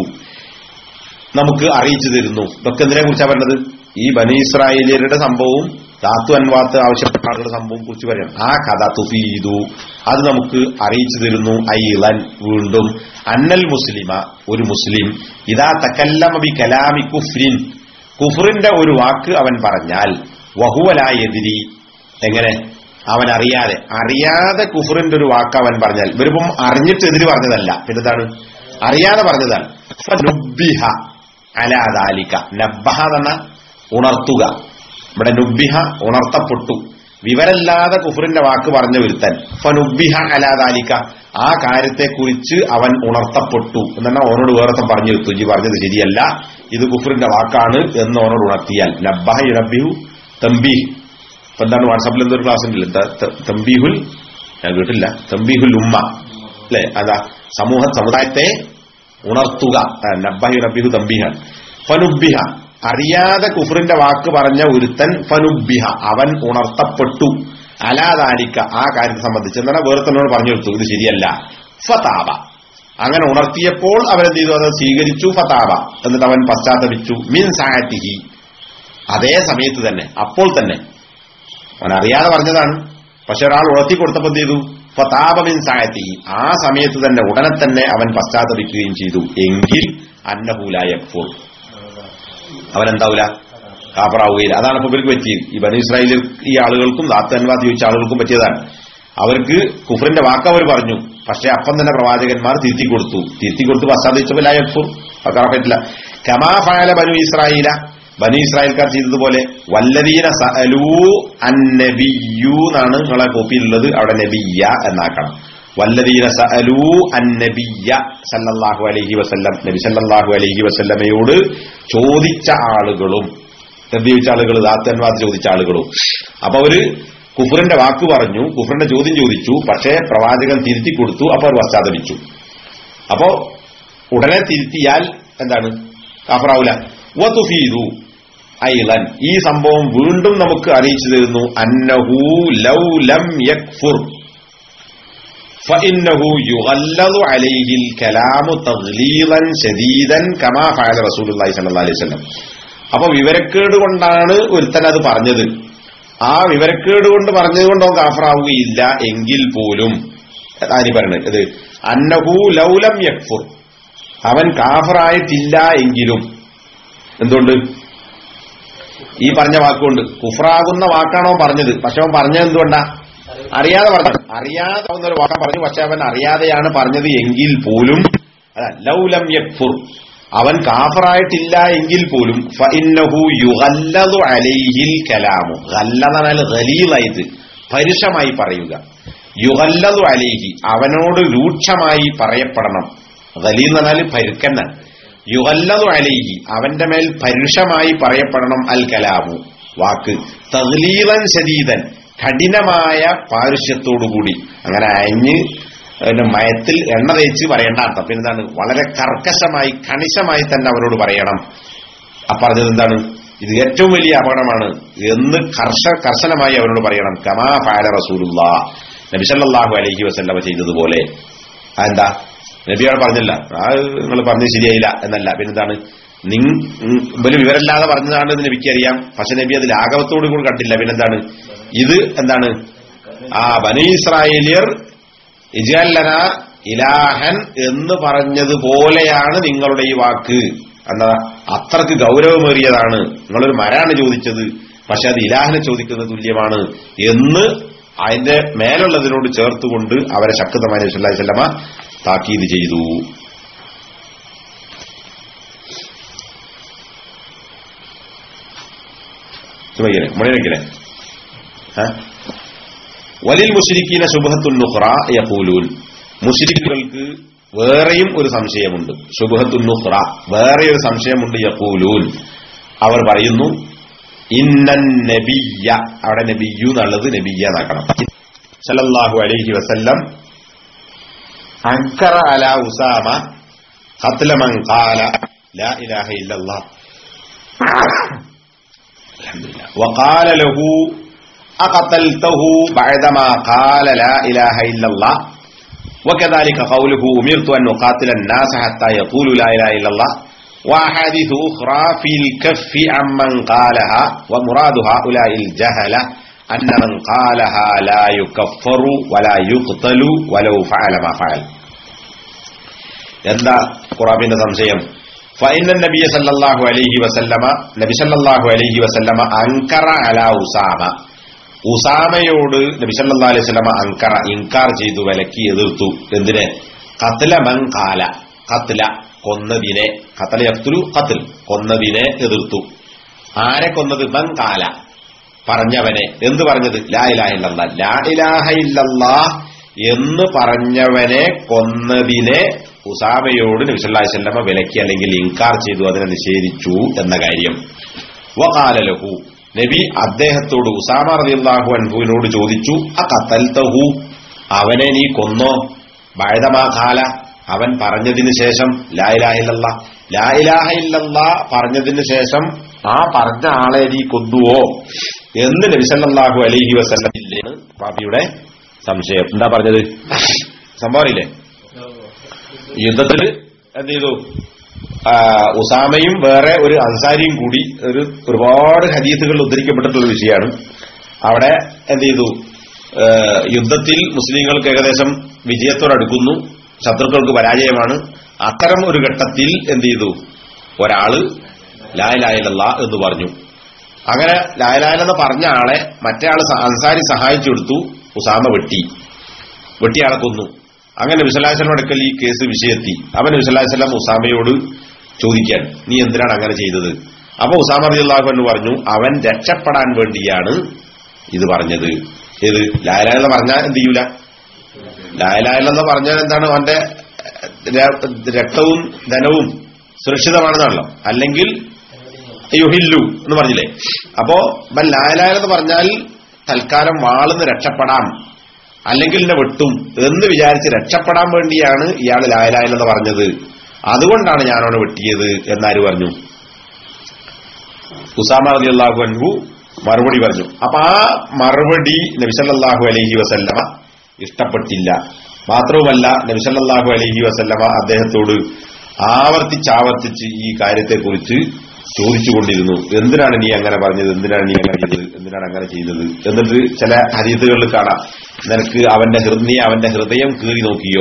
നമുക്ക് അറിയിച്ചു തരുന്നു. ഇതൊക്കെ എന്തിനെ കുറിച്ചാണ് പറഞ്ഞത്? ഈ ബനി ഇസ്രായേലിയരുടെ സംഭവവും ധാത്തു അൻവാത്ത് ആവശ്യപ്പെട്ട ആളുകളുടെ സംഭവം കുറിച്ച് പറയാം. ആ കഥ തുഫീദു അത് നമുക്ക് അറിയിച്ചു തരുന്നു. ഐലൻ വീണ്ടും അന്നൽ മുസ്ലിമ ഒരു മുസ്ലിം ഇദാ തകല്ലമ ബി കലാമി കുഫ്രിൻ കുഫ്റിന്റെ ഒരു വാക്ക് അവൻ പറഞ്ഞാൽ വഹുവ ലാ യദ്രി എങ്ങനെ അവൻ അറിയാതെ അറിയാതെ കുഫ്റിന്റെ ഒരു വാക്ക് അവൻ പറഞ്ഞാൽ, ഇവരിപ്പം അറിഞ്ഞിട്ട് എതിര് പറഞ്ഞതല്ല, പിന്നെന്താണ്? അറിയാതെ പറഞ്ഞതാണ്. ഫനുബ്ബിഹ അലാ ദാലിക നബ്ബഹ എന്ന ഉണർത്തുക. ഇവിടെ നുബ്ബിഹ ഉണർത്തപ്പെട്ടു. വിവരല്ലാതെ കുഫറിന്റെ വാക്ക് പറഞ്ഞ ഒരുത്തൻ ഫനുബ്ബിഹ അലാ ദാലിക ആ കാര്യത്തെക്കുറിച്ച് അവൻ ഉണർത്തപ്പെട്ടു എന്നാണ് അവനോട് വേറെ പറഞ്ഞു എടുത്തു. ഈ പറഞ്ഞത് ശരിയല്ല, ഇത് കുഫറിന്റെ വാക്കാണ് എന്ന് അവനോട് ഉണർത്തിയാൽ നബ്ബഹ യുനബ്ബിഹു തംബീഹ്. ഇപ്പൊ എന്താണ് വാട്സാപ്പിൽ എന്തൊരു ക്ലാസ് ഉണ്ടല്ലോ, തംബീഹുൽ, ഞാൻ കേട്ടില്ല, തംബീഹുൽ ഉമ്മ അല്ലെ, അതാ സമൂഹ സമുദായത്തെ ഉണർത്തുക. നബ്ബഹ യുനബ്ബിഹു തംബീഹൻ. ഫനുബ്ബിഹ അറിയാതെ കുഫറിന്റെ വാക്ക് പറഞ്ഞ ഒരുത്തൻ ഫനുബ്ബിഹ അവൻ ഉണർത്തപ്പെട്ടു അലാദാലിക്ക ആ കാര്യത്തെ സംബന്ധിച്ച് എന്നാൽ വേറെ തന്നോട് പറഞ്ഞു കൊടുത്തു ഇത് ശരിയല്ല. ഫതാബ അങ്ങനെ ഉണർത്തിയപ്പോൾ അവരെന്ത് ചെയ്തു? അത് സ്വീകരിച്ചു. ഫതാബ എന്നിട്ട് അവൻ പശ്ചാത്തപിച്ചു. മിൻ സാഅതിഹി അതേ സമയത്ത് തന്നെ, അപ്പോൾ തന്നെ. അവൻ അറിയാതെ പറഞ്ഞതാണ്, പക്ഷെ ഒരാൾ ഉണർത്തി കൊടുത്തപ്പോൾ എന്ത് ചെയ്തു? ഫതാബ മിൻ സാഅതിഹി ആ സമയത്ത് തന്നെ ഉടനെ തന്നെ അവൻ പശ്ചാത്തപിക്കുകയും ചെയ്തു. എങ്കിൽ അന്നഹു ലാ യക്ഫുർ അവനെന്താവൂല, കാഫറാവുകയില്ല. അതാണ് ഇപ്പൊ ഇവർക്ക് പറ്റിയത്. ഈ ബനി ഇസ്രായേലിൽ ഈ ആളുകൾക്കും ദാത്ത് അൻവാത്ത് ചോദിച്ച ആളുകൾക്കും പറ്റിയതാണ്. അവർക്ക് കുഫറിന്റെ വാക്ക് അവർ പറഞ്ഞു, പക്ഷെ അപ്പം തന്നെ പ്രവാചകന്മാർ തിരുത്തി കൊടുത്തു. തിരുത്തി കൊടുത്ത് പശ്ചാത്തലിച്ചപ്പോൾ ലാ യക്ഫുർ അക്കാൻ പറ്റില്ല. കമാ ഫഅല ബനു ഇസ്രായേല ബനി ഇസ്രായേൽക്കാർ ചെയ്തതുപോലെ വല്ലദീന സഅലൂ അന്നബിയ്യു എന്നാണ് നിങ്ങളെ കോപ്പിയിലുള്ളത്, അവിടെ നബിയ്യ എന്നാക്കണം. വല്ലദീന സഅലൂ അന്നബിയ്യ സല്ലല്ലാഹു അലൈഹി വസല്ലം നബി സല്ലല്ലാഹു അലൈഹി വസല്ലമയോട് ചോദിച്ച ആളുകളും, എന്ത് ചോദിച്ച ആളുകൾ? ദാത്തൻവാദ് ചോദിച്ച ആളുകളും. അപ്പൊ അവര് കുഫറിന്റെ വാക്ക് പറഞ്ഞു, കുഫറിന്റെ ചോദ്യം ചോദിച്ചു, പക്ഷേ പ്രവാചകൻ തിരുത്തി കൊടുത്തു. അപ്പൊ അവർ പശ്ചാത്തപിച്ചു. അപ്പോ ഉടനെ തിരുത്തിയാൽ എന്താണ്? കാഫറാവൂല. വതുഫീദു ഐളൻ ഈ സംഭവം വീണ്ടും നമുക്ക് അറിയിച്ചു തരുന്നു അന്നഹു ലൗ ലം യക്ഫുർ ഫഇന്നഹു യുഗല്ലദു അലൈഹിൽ കലാമു തഗ്ലീദൻ ശദീദൻ കമാ ഫഅല റസൂലുള്ളാഹി സ്വല്ലല്ലാഹു അലൈഹി വസല്ലം. അപ്പൊ വിവരക്കേട് കൊണ്ടാണ് ഒരുത്തൻ അത് പറഞ്ഞത്. ആ വിവരക്കേട് കൊണ്ട് പറഞ്ഞതുകൊണ്ട് അവൻ കാഫറാവുകയില്ല എങ്കിൽ പോലും ആര് പറഞ്ഞത് ഇത് അന്നഹു ലൗ ലം യക്ഫുർ അവൻ കാഫറായിട്ടില്ല എങ്കിലും എന്തുകൊണ്ട് ഈ പറഞ്ഞ വാക്കുകൊണ്ട് കുഫറാകുന്ന വാക്കാണോ പറഞ്ഞത്. പക്ഷെ അവൻ പറഞ്ഞത് എന്തുകൊണ്ടാ അറിയാതെ പറഞ്ഞു അറിയാതെ ഒരു വാക്കാൻ പറഞ്ഞു. പക്ഷെ അവൻ അറിയാതെയാണ് പറഞ്ഞത് എങ്കിൽ പോലും ലൗ ലം യക്ഫുർ അവൻ കാഫറായിട്ടില്ല എങ്കിൽ പോലും ഫഇന്നഹു യുഗല്ലദു അലൈഹിൽ കലാമു ഗല്ലദനാൽ ഗലീലായത് പരുഷമായി പറയുക. യുഗല്ലദു അലൈഹി അവനോട് രൂക്ഷമായി പറയപ്പെടണം. ഗലീൽ എന്നാൽ പരുക്കന്ന. യുഗല്ലദു അലൈഹി അവന്റെ മേൽ പരുഷമായി പറയപ്പെടണം അൽ കലാമു വാക്ക് തഗ്ലീദൻ ശദീദൻ കഠിനമായ പാരുഷ്യത്തോടുകൂടി. അങ്ങനെ അഞ്ഞ് മയത്തിൽ എണ്ണ തേച്ച് പറയേണ്ട അർത്ഥം. പിന്നെ എന്താണ് വളരെ കർക്കശമായി കണിശമായി തന്നെ അവരോട് പറയണം. ആ പറഞ്ഞത് എന്താണ് ഇത് ഏറ്റവും വലിയ അപകടമാണ് എന്ന് കർശ കർശനമായി അവരോട് പറയണം. കമാ ഫഅല റസൂലുള്ളാഹ് നബി സല്ലല്ലാഹു അലൈഹി വസല്ലം ചെയ്തതുപോലെ. അതെന്താ നബിയോട് പറഞ്ഞില്ല ആ നിങ്ങൾ പറഞ്ഞത് ശരിയായില്ല എന്നല്ല. പിന്നെന്താണ് നിങ്ങൾ വിവരമില്ലാതെ പറഞ്ഞതാണ് എന്ന് നബിക്കറിയാം. പക്ഷെ നബി അത് ലാഘവത്തോടു കൂടി കണ്ടില്ല. പിന്നെന്താണ് ഇത് എന്താണ് ആ ബനീ ഇസ്രായേലിയർ ഇജ്അൽ ലനാ ഇലാഹൻ എന്ന് പറഞ്ഞതുപോലെയാണ് നിങ്ങളുടെ ഈ വാക്ക്. എന്താ അത്രക്ക് ഗൗരവമേറിയതാണ്. നിങ്ങളൊരു മരാണ് ചോദിച്ചത് പക്ഷെ അത് ഇലാഹിനെ ചോദിക്കുന്നത് തുല്യമാണ് എന്ന് അതിന്റെ മേലുള്ളതിനോട് ചേർത്തുകൊണ്ട് അവരെ ശക്തമായ നബി സല്ലല്ലാഹു അലൈഹി വസല്ലമ താക്കീത് ചെയ്തു. മണിനക്കിലെ വലിൽ മുശ്രിക്കീന ശുബ്ഹത്തുൻ നുഖ്റ യഖൂലൂൻ മുശ്രിക്കുകൾക്ക് വേറെയും ഒരു സംശയമുണ്ട്. ശുബ്ഹത്തുൻ നുഖ്റ വേറെ ഒരു സംശയമുണ്ട്. യഖൂലൂൻ അവർ പറയുന്നു ഇന്നൻ നബിയ്യ അവിടെ നബിയ്യു എന്നുള്ളത് നബിയ്യ എന്നാക്കണം. സല്ലല്ലാഹു അലൈഹി വസല്ലം അൻകറ അലാ ഉസാമ ഖത്ല മൻ ഖാല ലാ ഇലാഹ ഇല്ലല്ലാഹ് അൽഹംദുലില്ലാഹ് വഖാല ലഹു അഖതൽതഹു ബഅദമാ ഖാല ലാ ഇലാഹ ഇല്ലല്ലാഹ് وكذلك قوله أمرت أن أقاتل الناس حتى يقولوا لا إله إلا الله وأحاديث أخرى في الكف عمن قالها ومراد هؤلاء الجهلة أن من قالها لا يكفر ولا يقتل ولو فعل ما فعل. എന്താ ഖുറാബിന്റെ സംശയം? فإن النبي صلى الله عليه وسلم നബി സല്ലല്ലാഹു അലൈഹി വസല്ലമ അൻകറ അലാ ഉസാമ ഉസാമയോട് നബി സല്ലല്ലാഹു അലൈഹി വസല്ലമ അൻകറ ഇൻകാർ ചെയ്തു, വിലക്കി, എതിർത്തു. എന്തിനെ? ഖത്ല മൻ ഖാല ഖത്ല കൊന്നതിനെ ഖത്ല യഖ്തുലു ഖത്ൽ കൊന്നതിനെ എതിർത്തു. ആരെ കൊന്നത്? മൻ ഖാല പറഞ്ഞവനെ. എന്ത് പറഞ്ഞത്? ലാ ഇലാഹ ഇല്ലല്ലാഹ് ലാ ഇലാഹ ഇല്ലല്ലാഹ് എന്ന് പറഞ്ഞവനെ കൊന്നതിനെ ഉസാമയോട് നബി സല്ലല്ലാഹു അലൈഹി വസല്ലമ വിലക്കി അല്ലെങ്കിൽ ഇൻകാർ ചെയ്തു, അതിനെ നിഷേധിച്ചു എന്ന കാര്യം. വഖാല ലഹു നബി അദ്ദേഹത്തോട് ഉസാമ റളിയല്ലാഹു അൻഹുവിനോട് ചോദിച്ചു അഖതൽതഹു അവനെ നീ കൊന്നോ? ബഅദമാ ഖാല അവൻ പറഞ്ഞതിന് ശേഷം ലാ ഇലാഹ ഇല്ലല്ലാഹ് ലാ ഇലാഹ ഇല്ലല്ലാഹ് പറഞ്ഞതിന് ശേഷം ആ പറഞ്ഞ ആളെ നീ കൊന്നുവോ എന്ന് നബി സല്ലല്ലാഹു അലൈഹി വസല്ലം ഇല്ലേന്ന് പാപിയുടെ സംശയം. എന്താ പറഞ്ഞത്? സംഭവമില്ലേ? യുദ്ധത്തിൽ എന്ത് ചെയ്തു? ഉസാമയും വേറെ ഒരു അൻസാരിയും കൂടി ഒരു ഒരുപാട് ഹദീസുകൾ ഉദ്ധരിക്കപ്പെട്ടിട്ടുള്ള വിഷയമാണ്. അവിടെ എന്ത് ചെയ്തു? യുദ്ധത്തിൽ മുസ്ലിങ്ങൾക്ക് ഏകദേശം വിജയത്തോടടുക്കുന്നു, ശത്രുക്കൾക്ക് പരാജയമാണ്. അത്തരം ഒരു ഘട്ടത്തിൽ എന്ത് ചെയ്തു? ഒരാള് ലാ ഇലാഹ ഇല്ലല്ലാഹ് എന്ന് പറഞ്ഞു. അങ്ങനെ ലാ ഇലാഹ ഇല്ലല്ലാഹ് പറഞ്ഞ ആളെ മറ്റേ ആള് അൻസാരി സഹായിച്ചു കൊടുത്തു. ഉസാമ വെട്ടി വെട്ടിയാളെ കൊന്നു. അങ്ങനെ നബി സല്ലല്ലാഹു അലൈഹി വസല്ലം അടുക്കൽ ഈ കേസ് വിഷയെത്തി. അവൻ നബി സല്ലല്ലാഹു അലൈഹി വസല്ലം ഉസാമയോട് ചോദിക്കാൻ, നീ എന്തിനാണ് അങ്ങനെ ചെയ്തത്? അപ്പൊ ഉസാമ റളിയല്ലാഹു അൻഹു പറഞ്ഞു, അവൻ രക്ഷപ്പെടാൻ വേണ്ടിയാണ് ഇത് പറഞ്ഞത്. ഏത്? ലാ ഇലാഹ ഇല്ലല്ലാഹ് പറഞ്ഞാൽ എന്ത് ചെയ്യൂല? ലാ ഇലാഹ ഇല്ലല്ലാഹ് പറഞ്ഞാൽ എന്താണ്? അവന്റെ രക്തവും ധനവും സുരക്ഷിതമാണെന്നാണല്ലോ. അല്ലെങ്കിൽ യുഹില്ലു എന്ന് പറഞ്ഞില്ലേ? അപ്പോ ലാ ഇലാഹ ഇല്ലല്ലാഹ് പറഞ്ഞാൽ തൽക്കാലം വാളുന്ന് രക്ഷപ്പെടാം, അല്ലെങ്കിൽ എന്നെ വെട്ടും എന്ന് വിചാരിച്ച് രക്ഷപ്പെടാൻ വേണ്ടിയാണ് ഇയാൾ ലാ ഇലാഹ ഇല്ലല്ലാഹ് പറഞ്ഞത്. അതുകൊണ്ടാണ് ഞാനവനെ വെട്ടിയത് എന്നാര് പറഞ്ഞു? ഉസാമ റളിയല്ലാഹു അൻഹു മറുപടി പറഞ്ഞു. അപ്പൊ ആ മറുപടി നബി സല്ലല്ലാഹു അലൈഹി വസല്ലമ ഇഷ്ടപ്പെട്ടില്ല. മാത്രവുമല്ല നബി സല്ലല്ലാഹു അലൈഹി വസല്ലമ അദ്ദേഹത്തോട് ആവർത്തിച്ചാവർത്തിച്ച് ഈ കാര്യത്തെക്കുറിച്ച് ചോദിച്ചുകൊണ്ടിരുന്നു. എന്തിനാണ് നീ അങ്ങനെ പറഞ്ഞത്, എന്തിനാണ് നീ അങ്ങനെ ചെയ്തത്, എന്തിനാണ് അങ്ങനെ ചെയ്തത്. എന്നിട്ട് ചില ഹദീസുകളിൽ കാണാം, നിനക്ക് അവന്റെ ഹൃദയ അവന്റെ ഹൃദയം കീറി നോക്കിയോ,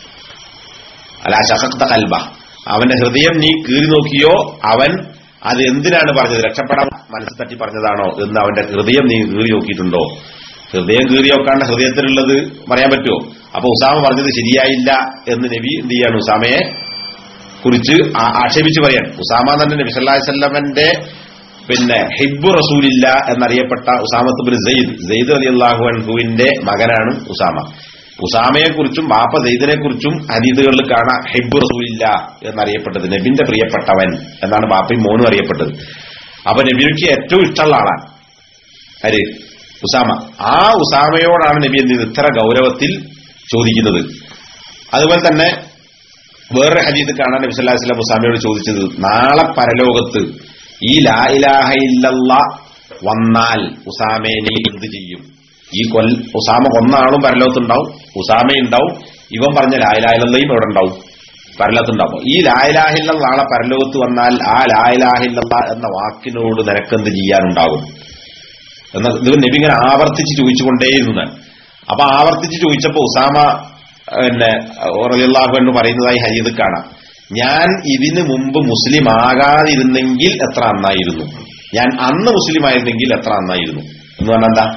അലാ ശഖഖ്ത ഖൽബ, അവന്റെ ഹൃദയം നീ കീറി നോക്കിയോ, അവൻ അത് എന്തിനാണ് പറഞ്ഞത്, രക്ഷപ്പെടാൻ മനസ്സ് തട്ടി പറഞ്ഞതാണോ എന്ന് അവന്റെ ഹൃദയം നീ കീറി നോക്കിയിട്ടുണ്ടോ. ഹൃദയം കീറി നോക്കാണ്ട് ഹൃദയത്തിലുള്ളത് പറയാൻ പറ്റുമോ? അപ്പൊ ഉസാമ പറഞ്ഞത് ശരിയായില്ല എന്ന് നബി എന്ത് ചെയ്യാണ്, ഉസാമയെ കുറിച്ച് ആക്ഷേപിച്ച് പറയാൻ. ഉസാമ തന്നെ നബി സല്ലല്ലാഹു അലൈഹി വസല്ലമന്റെ പിന്നെ ഹിബ്ബു റസൂലില്ല എന്നറിയപ്പെട്ട ഉസാമത്ത് ബിൻ സെയ്ദ് സെയ്ദ് റളിയല്ലാഹു അൻഹുവിന്റെ മകനാണ് ഉസാമ. ഉസാമയെ കുറിച്ചും ബാപ്പ സെയ്ദിനെ കുറിച്ചും ഹദീസുകളിൽ കാണാം ഹിബ്ബു റസൂലില്ല എന്നറിയപ്പെട്ടത്, നബിന്റെ പ്രിയപ്പെട്ടവൻ എന്നാണ് ബാപ്പയും മോനും അറിയപ്പെട്ടത്. അപ്പൊ നബിക്ക് ഏറ്റവും ഇഷ്ടമുള്ള ആളാണ് ആര്, ഉസാമ. ആ ഉസാമയോടാണ് നബി എന്ത് ഇത്ര ഗൗരവത്തിൽ ചോദിക്കുന്നത്. അതുപോലെ തന്നെ വേറൊരു ഹദീസ് കാണാൻ നബി സല്ലല്ലാഹു അലൈഹി വസല്ലം ഉസാമയോട് ചോദിച്ചത്, നാളെ പരലോകത്ത് ഈ ലാ ഇലാഹ ഇല്ലല്ലാഹ് വന്നാൽ ഉസാമയെ നീ എന്ത് ചെയ്യും? ഈ കൊൽ ഉസാമ കൊന്ന ആളും പരലോകത്തുണ്ടാവും, ഉസാമയുണ്ടാവും, ഇവൻ പറഞ്ഞ ലാ ഇലാഹ ഇല്ലല്ലാഹയും എവിടെ ഉണ്ടാവും, പരലോകത്തുണ്ടാവും. ഈ ലാ ഇലാഹ ഇല്ലല്ലാഹ് നാളെ പരലോകത്ത് വന്നാൽ ആ ലാ ഇലാഹ ഇല്ലല്ലാഹ് എന്ന വാക്കിനോട് നിനക്കെന്ത് ചെയ്യാനുണ്ടാകും എന്ന ഇത് നബി ഇങ്ങനെ ആവർത്തിച്ച് ചോദിച്ചുകൊണ്ടേയിരുന്നു. അപ്പൊ ആവർത്തിച്ച് ചോദിച്ചപ്പോ ഉസാമ പിന്നെ റളിയല്ലാഹു അൻഹു പറയുന്നതായി ഹദീസിൽ കാണാം, ഞാൻ ഇതിനു മുമ്പ് മുസ്ലിം ആകാതിരുന്നെങ്കിൽ എത്ര നന്നായിരുന്നു, ഞാൻ അന്ന് മുസ്ലിം ആയിരുന്നെങ്കിൽ എത്ര നന്നായിരുന്നു എന്ന് പറഞ്ഞാൽ എന്താ,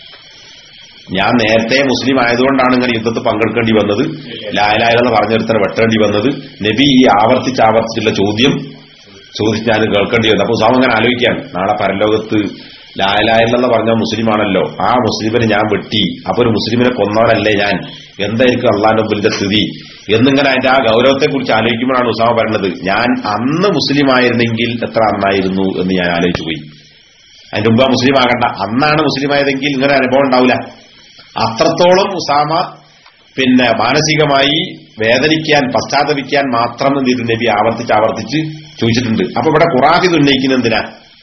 ഞാൻ നേരത്തെ മുസ്ലിം ആയതുകൊണ്ടാണ് ഇങ്ങനെ യുദ്ധത്തിൽ പങ്കെടുക്കേണ്ടി വന്നത്, ലാ ഇലാഹ ഇല്ലല്ലാഹ് പറഞ്ഞൊരുത്തനെ വെട്ടേണ്ടി വന്നത്, നബി ഈ ആവർത്തിച്ച് ആവർത്തിച്ചുള്ള ചോദ്യം ചോദിച്ച് ഞാൻ കേൾക്കേണ്ടി വന്നത്. അപ്പൊ ഉസാമ അങ്ങനെ ആലോചിക്കാൻ, നാളെ പരലോകത്ത് ലാ ഇലാഹ ഇല്ലല്ലാഹ് പറഞ്ഞ മുസ്ലിമാണല്ലോ, ആ മുസ്ലിമിനെ ഞാൻ വെട്ടി, അപ്പൊ ഒരു മുസ്ലിമിനെ കൊന്നവനല്ലേ ഞാൻ, എന്തായിരിക്കും അള്ളാഹുവിന്റെ മുമ്പിന്റെ സ്ഥിതി എന്നിങ്ങനെ അതിന്റെ ആ ഗൗരവത്തെ കുറിച്ച് ആലോചിക്കുമ്പോഴാണ് ഉസാമ പറയുന്നത്, ഞാൻ അന്ന് മുസ്ലിം ആയിരുന്നെങ്കിൽ എത്ര നന്നായിരുന്നു എന്ന് ഞാൻ ആലോചിച്ചു പോയി. അതിന്റെ മുമ്പ് മുസ്ലിം ആകണ്ട, അന്നാണ് മുസ്ലിം ആയതെങ്കിൽ ഇങ്ങനെ അനുഭവം ഉണ്ടാവില്ല. അത്രത്തോളം ഉസാമ പിന്നെ മാനസികമായി വേദനിക്കാൻ പശ്ചാത്തപിക്കാൻ മാത്രം എന്ത് നബി ആവർത്തിച്ച് ആവർത്തിച്ച് ചോദിച്ചിട്ടുണ്ട്. അപ്പൊ ഇവിടെ ഖുറാഫി ഉന്നയിക്കുന്ന എന്തിനാ,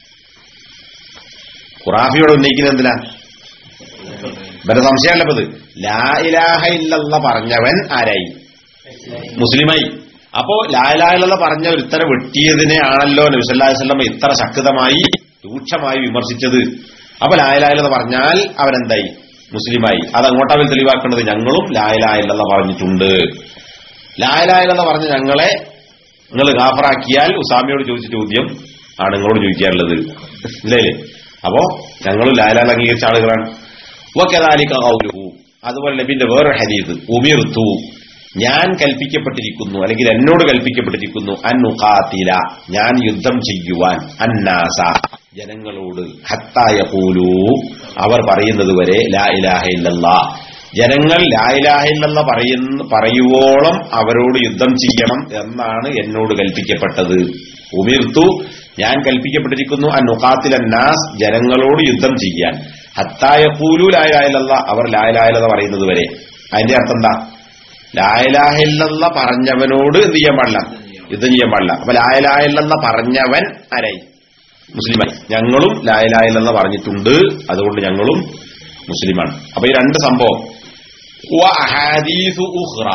ഖുറാഫിയോട് ഉന്നയിക്കുന്ന എന്തിനാ, ഇവരുടെ സംശയമല്ലപ്പത്. ലാ ഇലാഹ ഇല്ലല്ലാഹ് പറഞ്ഞവൻ ആരായി, മുസ്ലിമായി. അപ്പോ ലാ ഇലാഹ ഇല്ലല്ലാഹ് പറഞ്ഞ ഒരുത്തനെ വെട്ടിയതിനെ ആണല്ലോ നബി സല്ലല്ലാഹു അലൈഹി വസല്ലം ഇത്ര ശക്തമായി രൂക്ഷമായി വിമർശിച്ചത്. അപ്പൊ ലാ ഇലാഹ ഇല്ലല്ലാഹ് പറഞ്ഞാൽ അവനെന്തായി, മുസ്ലിമായി. അത് അങ്ങോട്ടവർ തെളിവാക്കേണ്ടത്, ഞങ്ങളും ലാ ഇലാഹ ഇല്ലല്ലാഹ് പറഞ്ഞിട്ടുണ്ട്, ലാ ഇലാഹ ഇല്ലല്ലാഹ് പറഞ്ഞ ഞങ്ങളെ നിങ്ങൾ ഗാഫറാക്കിയാൽ ഉസാമയോട് ചോദിച്ച ചോദ്യം ആണ് നിങ്ങളോട് ചോദിക്കാനുള്ളത്, ഇല്ലേ? അപ്പോ ഞങ്ങളും ലാ ഇലാഹ ഇല്ലല്ലാഹ് അംഗീകരിച്ച ആളുകളാണ്. വകദാലിക ഖൗലുഹു, അതുപോലെ നബിന്റെ വേറൊരു ഹദീസ്, ഉമിർതു, ഞാൻ കൽപ്പിക്കപ്പെട്ടിരിക്കുന്നു അല്ലെങ്കിൽ എന്നോട് കൽപ്പിക്കപ്പെട്ടിരിക്കുന്നു, അൻ ഉഖാതില, ഞാൻ യുദ്ധം ചെയ്യുവാൻ, അന്നാസ, ജനങ്ങളോട്, ഹത്താ യഖൂലു, അവർ പറയുന്നത് വരെ ലാ ഇലാഹ ഇല്ലല്ലാഹ്, ജനങ്ങൾ ലാ ഇലാഹ ഇല്ലല്ലാഹ് പറയുന്ന പറയുവോളം അവരോട് യുദ്ധം ചെയ്യണം എന്നാണ് എന്നോട് കൽപ്പിക്കപ്പെട്ടത്. ഉമിർതു, ഞാൻ കൽപ്പിക്കപ്പെട്ടിരിക്കുന്നു, അൻ ഉഖാതില അന്നാസ്, ജനങ്ങളോട് യുദ്ധം ചെയ്യാൻ, ഹത്താ യഖൂലു ലാ ഇലാഹ ഇല്ലല്ലാഹ്, അവർ ലാ ഇലാഹ ഇല്ലല്ലാഹ് പറയുന്നത് വരെ. അതിന്റെ അർത്ഥം എന്താ, ലാ ഇലാഹ ഇല്ലല്ലാഹ് പറഞ്ഞവനോട് എന്ത് ചെയ്യാൻ പാടില്ല, യുദ്ധം ചെയ്യാൻ പാടില്ല. അപ്പൊ ലാ ഇലാഹ ഇല്ലല്ലാഹ് പറഞ്ഞവൻ ആരായി, മുസ്ലിമായി. ഞങ്ങളും ലാ ഇലാഹ ഇല്ലല്ലാഹ് പറഞ്ഞിട്ടുണ്ട്, അതുകൊണ്ട് ഞങ്ങളും മുസ്ലിമാണ്. അപ്പൊ ഈ രണ്ട് സംഭവം. വ അഹാദീസു ഉഖ്റ,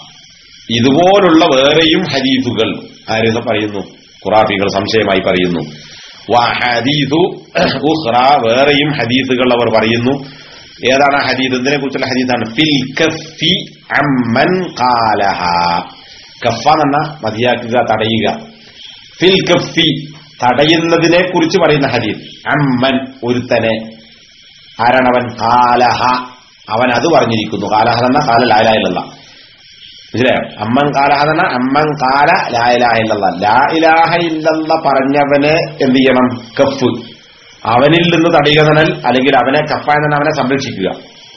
ഇതുപോലുള്ള വേറെയും ഹദീസുകൾ ആര് പറയുന്നു, ഖുറാഫികൾ സംശയമായി പറയുന്നു. വ ഹദീസു ഉഖ്റ, വേറെയും ഹദീസുകൾ അവർ പറയുന്നു. ഏതാണ് ഹദീസ്, എന്തിനെ കുറിച്ചുള്ള ഹദീസാണ്, ഫിൽ കഫി അമ്മൻ ഖാലഹ, കഫ എന്ന മതിയാക്കുക, തടയുക, ഫിൽ കഫി തടയുന്നതിനെ കുറിച്ച് പറയുന്ന ഹദീസ്, അമ്മൻ ഒരുത്തനെ, ആരാണവൻ, ഖാലഹ അവൻ അത് പറഞ്ഞിരിക്കുന്നു, ഖാലഹ എന്ന ഖാല ലാ ഇലാഹ ഇല്ലല്ലാഹ്, മനസ്സിലായോ? അമ്മൻ ഖാലഹ എന്ന അമ്മൻ ഖാല ലാ ഇലാഹ ഇല്ലല്ലാഹ്, ലാ ഇലാഹ ഇല്ലല്ലാഹ് പറഞ്ഞവനെ എന്ത് ചെയ്യണം, കഫ്, അവനിൽ നിന്ന് തടയുക എന്നാൽ, അല്ലെങ്കിൽ അവനെ കഫ എന്ന അവനെ സംരക്ഷിക്കുക,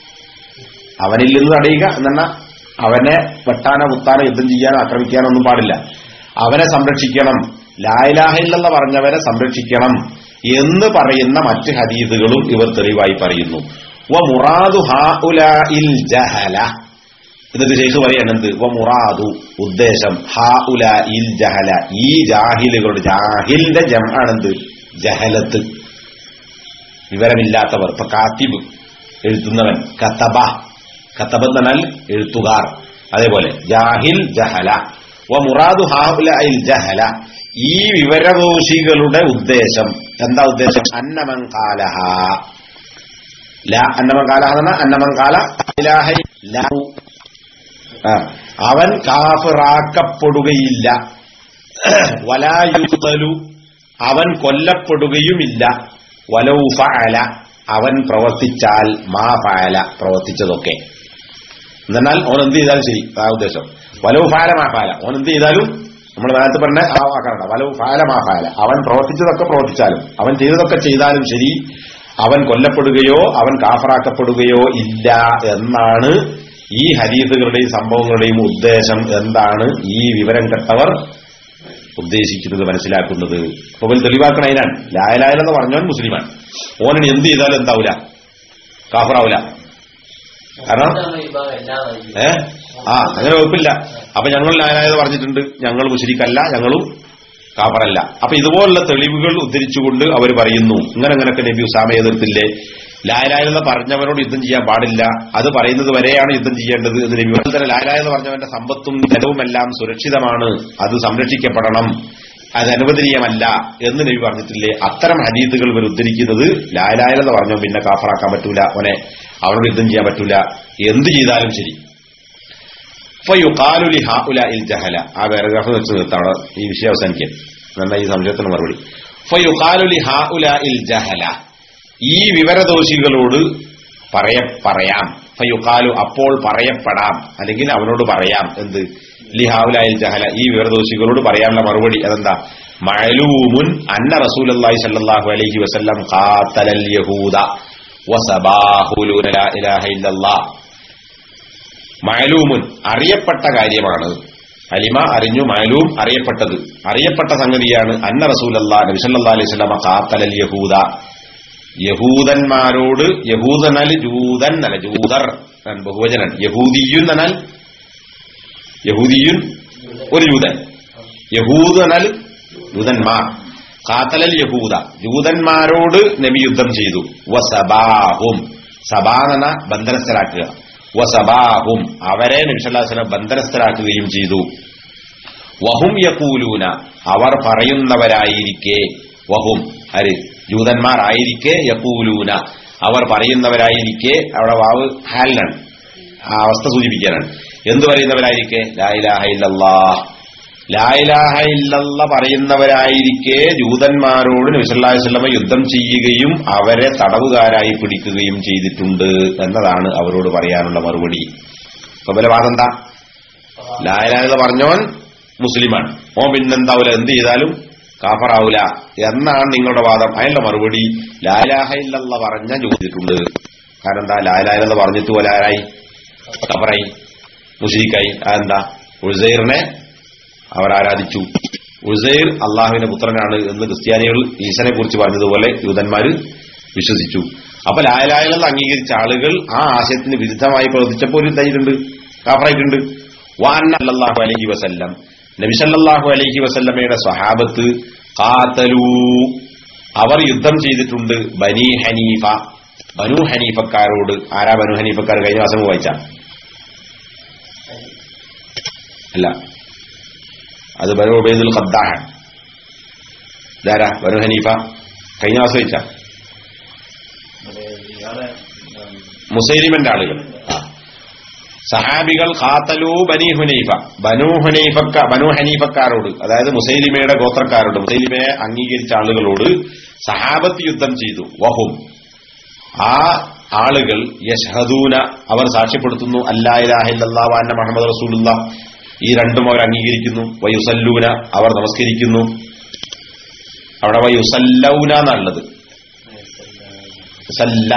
അവനിൽ നിന്ന് തടയുക എന്ന അവനെ വെട്ടാനോ കുത്താനോ യുദ്ധം ചെയ്യാനോ ആക്രമിക്കാനോ ഒന്നും പാടില്ല, അവനെ സംരക്ഷിക്കണം, ലാ ഇലാഹ ഇല്ലല്ലാഹ് പറഞ്ഞവനെ സംരക്ഷിക്കണം എന്ന് പറയുന്ന മറ്റ് ഹദീസുകളും ഇവർ തെളിവായി പറയുന്നു. വ മുറാദു ഹാഉലാഇൽ ജഹല, എന്നിട്ട് ശേഷം പറയാണ് എന്ത്, വ മുറാദു ഉദ്ദേശം, ഹാഉലാഇൽ ജഹല, ഈ ജാഹിലുകളുടെ, ജാഹിലിന്റെ ജംആണെന്ത്, ജഹലത്ത്, വിവരമില്ലാത്തവർ. ഇപ്പൊ കാത്തിബ് എഴുതുന്നവൻ, കതബ, കതബ എന്നാൽ എഴുത്തുകാർ. അതേപോലെ ജാഹിൽ, ജഹല. വ മുറാദു ഹൗലഇൽ ജഹല, ഈ വിവരദോഷികളുടെ ഉദ്ദേശം എന്താ? ഉദ്ദേശം അന്നമൻ ഖാലഹ, ലാ അന്നമൻ ഖാലഹ എന്ന അന്നമൻ ഖാല ഇലാഹ ഇല്ലാ, അവൻ കാഫിറാക്കപ്പെടുകയില്ല. വലാ യുഖ്തലു, അവൻ കൊല്ലപ്പെടുകയുമില്ല. വലൗ ഫഅല, അവൻ പ്രവർത്തിച്ചാൽ മാ ഫഅല, പ്രവർത്തിച്ചതൊക്കെ. എന്നാൽ ഓൻ എന്ത് ചെയ്താലും ശരി, ആ ഉദ്ദേശം. വലൗ ഫഅല മാ ഫഅല, ഓൻ എന്ത് ചെയ്താലും നമ്മൾ നേരത്തെ പറഞ്ഞ ആ വാക്കാണ് വലൗ ഫഅല മാ ഫഅല, അവൻ പ്രവർത്തിച്ചതൊക്കെ പ്രവർത്തിച്ചാലും അവൻ ചെയ്തതൊക്കെ ചെയ്താലും ശരി, അവൻ കൊല്ലപ്പെടുകയോ അവൻ കാഫറാക്കപ്പെടുകയോ ഇല്ല എന്നാണ് ഈ ഹദീസുകളുടെയും സംഭവങ്ങളുടെയും ഉദ്ദേശം. എന്താണ് ഈ വിവരം കെട്ടവർ ഉദ്ദേശിക്കുന്നത്, മനസ്സിലാക്കുന്നത്? അപ്പൊ തെളിവാക്കണ അതിനാണ്. ലായലായെന്ന് പറഞ്ഞവൻ മുസ്ലിമാണ്, ഓനന് എന്ത് ചെയ്താലും എന്താവൂല, കാഫറാവൂല. കാരണം ഏ ആ അങ്ങനെ വകുപ്പില്ല. അപ്പൊ ഞങ്ങൾ ലായലായെന്ന് പറഞ്ഞിട്ടുണ്ട്, ഞങ്ങൾ മുശ്രിക്കല്ല, ഞങ്ങളും കാഫറല്ല. അപ്പൊ ഇതുപോലുള്ള തെളിവുകൾ ഉദ്ധരിച്ചുകൊണ്ട് അവർ പറയുന്നു, ഇങ്ങനെ അങ്ങനൊക്കെ നബി ഉസാമ എതിർത്തില്ലേ, ലായലായെന്ന് പറഞ്ഞവരോട് യുദ്ധം ചെയ്യാൻ പാടില്ല, അത് പറയുന്നത് വരെയാണ് യുദ്ധം ചെയ്യേണ്ടത് എന്ന് നബി. തന്നെ ലായലായെന്ന് പറഞ്ഞവന്റെ സമ്പത്തും ധനവുമെല്ലാം സുരക്ഷിതമാണ്, അത് സംരക്ഷിക്കപ്പെടണം, അത് അനുവദനീയമല്ല എന്ന് നബി പറഞ്ഞിട്ടില്ലേ? അത്തരം ഹദീസുകൾ ഇവർ ഉദ്ധരിക്കുന്നത് ലായലായെന്ന് പറഞ്ഞോ പിന്നെ കാഫറാക്കാൻ പറ്റൂല, അവനെ അവനോട് യുദ്ധം ചെയ്യാൻ പറ്റൂല, എന്ത് ചെയ്താലും ശരി. ഫയുഖാലു ലിഹാഉലഇൽ ജഹല, ആ പാരഗ്രാഫ് വെച്ച് നിർത്താം, ഈ വിഷയം അവസാനിക്കാൻ. എന്നാ ഈ സംശയത്തിന് മറുപടി. ഫയുഖാലു ലിഹാഉലഇൽ ജഹല, ഈ വിവരദോഷികളോട് പറയ പറയാം. ഫയുഖാലു, അപ്പോൾ പറയപ്പെടാം, അല്ലെങ്കിൽ അവനോട് പറയാം. എന്ത്? ലിഹാഉലഇൽ ജഹല, ഈ വിവരദോഷികളോട് പറയാനുള്ള മറുപടി അതെന്താ? മഅലൂമുൻ അന്ന റസൂലുള്ളാഹി സ്വല്ലല്ലാഹു അലൈഹി വസല്ലം ഖാതലൽ യഹൂദ വസബാഹു ലാ ഇലാഹ ഇല്ലല്ലാഹ്. മഅലൂമുൻ, അറിയപ്പെട്ട കാര്യമാണ്. അലിമ അറിഞ്ഞു, മഅലൂം അറിയപ്പെട്ടത്, അറിയപ്പെട്ട സംഗതിയാണ്. അന്ന റസൂലുള്ളാഹി നബി സല്ലല്ലാഹു അലൈഹി വസല്ലം ഖാതലൽ യഹൂദ, യഹൂദന്മാരോട്, യഹൂദനൽ ജൂതൻ അല്ല ജൂതർ ബഹുവചനൻ, യഹൂദിയുൻ എന്നാൽ യഹൂദിയുൻ ഒരു ജൂതൻ, യഹൂദനൽ ജൂതന്മാർ, ഖാതലൽ യഹൂദ, ജൂതന്മാരോട് നബി യുദ്ധം ചെയ്തു. വസബാഹും, സബാന ബന്ധനസ്ഥരാക്കുക, വസബാഹും, അവരെ നബി സല്ലല്ലാഹു അലൈഹി വസല്ലം ബന്ധനസ്ഥരാക്കുകയും ചെയ്തു. വഹും യഖൂലൂന, അവർ പറയുന്നവരായിരിക്കെ, വഹും ആര്? ജൂതന്മാർ ആയിരിക്കെ, യഖൂലൂന, അവർ പറയുന്നവരായിരിക്കെ, അവിടെ വാവ് ഹാലിനാണ്, ആ അവസ്ഥ സൂചിപ്പിക്കാനാണ്. എന്ത് പറയുന്നവരായിരിക്കെ? ലാ ഇലാഹ ഇല്ലല്ലാഹ്, ലാ ഇലാഹ ഇല്ലല്ലാഹ് പറയുന്നവരായിരിക്കെ ജൂതന്മാരോട് നബി സല്ലല്ലാഹു അലൈഹി വസല്ലം യുദ്ധം ചെയ്യുകയും അവരെ തടവുകാരായി പിടിക്കുകയും ചെയ്തിട്ടുണ്ട് എന്നതാണ് അവരോട് പറയാനുള്ള മറുപടി. അപ്പൊ ഇവരെ വാദം എന്താ? ലാ ഇലാഹ ഇല്ലല്ലാഹ് പറഞ്ഞവൻ മുസ്ലിമാണ്, ഓൻ പിന്നെന്താവൂല, എന്ത് ചെയ്താലും കാഫറാവൂല എന്നാണ് നിങ്ങളുടെ വാദം. അതിനുള്ള മറുപടി ലാ ഇലാഹ ഇല്ലല്ലാഹ് പറഞ്ഞ ചോദിച്ചിട്ടുണ്ട്. കാരണം എന്താ? ലാ ഇലാഹ ഇല്ലല്ലാഹ് പറഞ്ഞിട്ട് പോലാരായി? കാഫറായി, മുശ്രിക്കായി. അതെന്താ? ഉസൈറിനെ അവർ ആരാധിച്ചു. ഉസൈർ അള്ളാഹുവിന്റെ പുത്രനാണ് എന്ന് ക്രിസ്ത്യാനികൾ ഈസനെ കുറിച്ച് പറഞ്ഞതുപോലെ യൂതന്മാര് വിശ്വസിച്ചു. അപ്പൊ ലാ ഇലാഹ ഇല്ലല്ലാഹ് അംഗീകരിച്ച ആളുകൾ ആ ആശയത്തിന് വിരുദ്ധമായി പ്രവർത്തിച്ചപ്പോൾ ഒരു ഇതായിട്ടുണ്ട്, കാഫറായിട്ടുണ്ട്. വഅന്ന സല്ലല്ലാഹു അലൈഹി വസല്ലം, നബി സല്ലല്ലാഹു അലൈഹി വസല്ലമയുടെ സ്വഹാബത്ത് ഖാതലൂ, അവർ യുദ്ധം ചെയ്തിട്ടുണ്ട്. ബനി ഹനീഫ, ബനു ഹനീഫക്കാരോട്. ആരാ ബനു ഹനീഫക്കാർ? കഴിഞ്ഞ മാസം വായിച്ച അല്ല, അത് ബനു ഉബൈദുൽ ഖദ്ദാഹ്. ഇതാരാ ബനു ഹനീഫ? കഴിഞ്ഞ മാസം വായിച്ച മുസൈലിമന്റെ ആളുകൾ, സഹാബികൾ. ഖാതലൂ ബനി ഹുനൈഫ, ബനു ഹുനൈഫക്ക ബനു ഹനീഫക്കാരോട്, അതായത് മുസൈലിമയുടെ ഗോത്രക്കാരോട്, മുസൈലിമയെ അംഗീകരിച്ച ആളുകളോട് സഹാബത്ത് യുദ്ധം ചെയ്തു. വഹും, ആ ആളുകൾ യശ്ഹദൂന, അവർ സാക്ഷ്യപ്പെടുത്തുന്നു, അല്ലാ ഇലാഹ ഇല്ലല്ലാഹ് വഅന്ന മുഹമ്മദ് റസൂലുള്ളാഹ്, ഈ രണ്ടും അവർ അംഗീകരിക്കുന്നു. വയുസല്ലൂന, അവർ നമസ്കരിക്കുന്നു. അവിടെ വയുസല്ലൗന എന്നുള്ളത് സല്ല,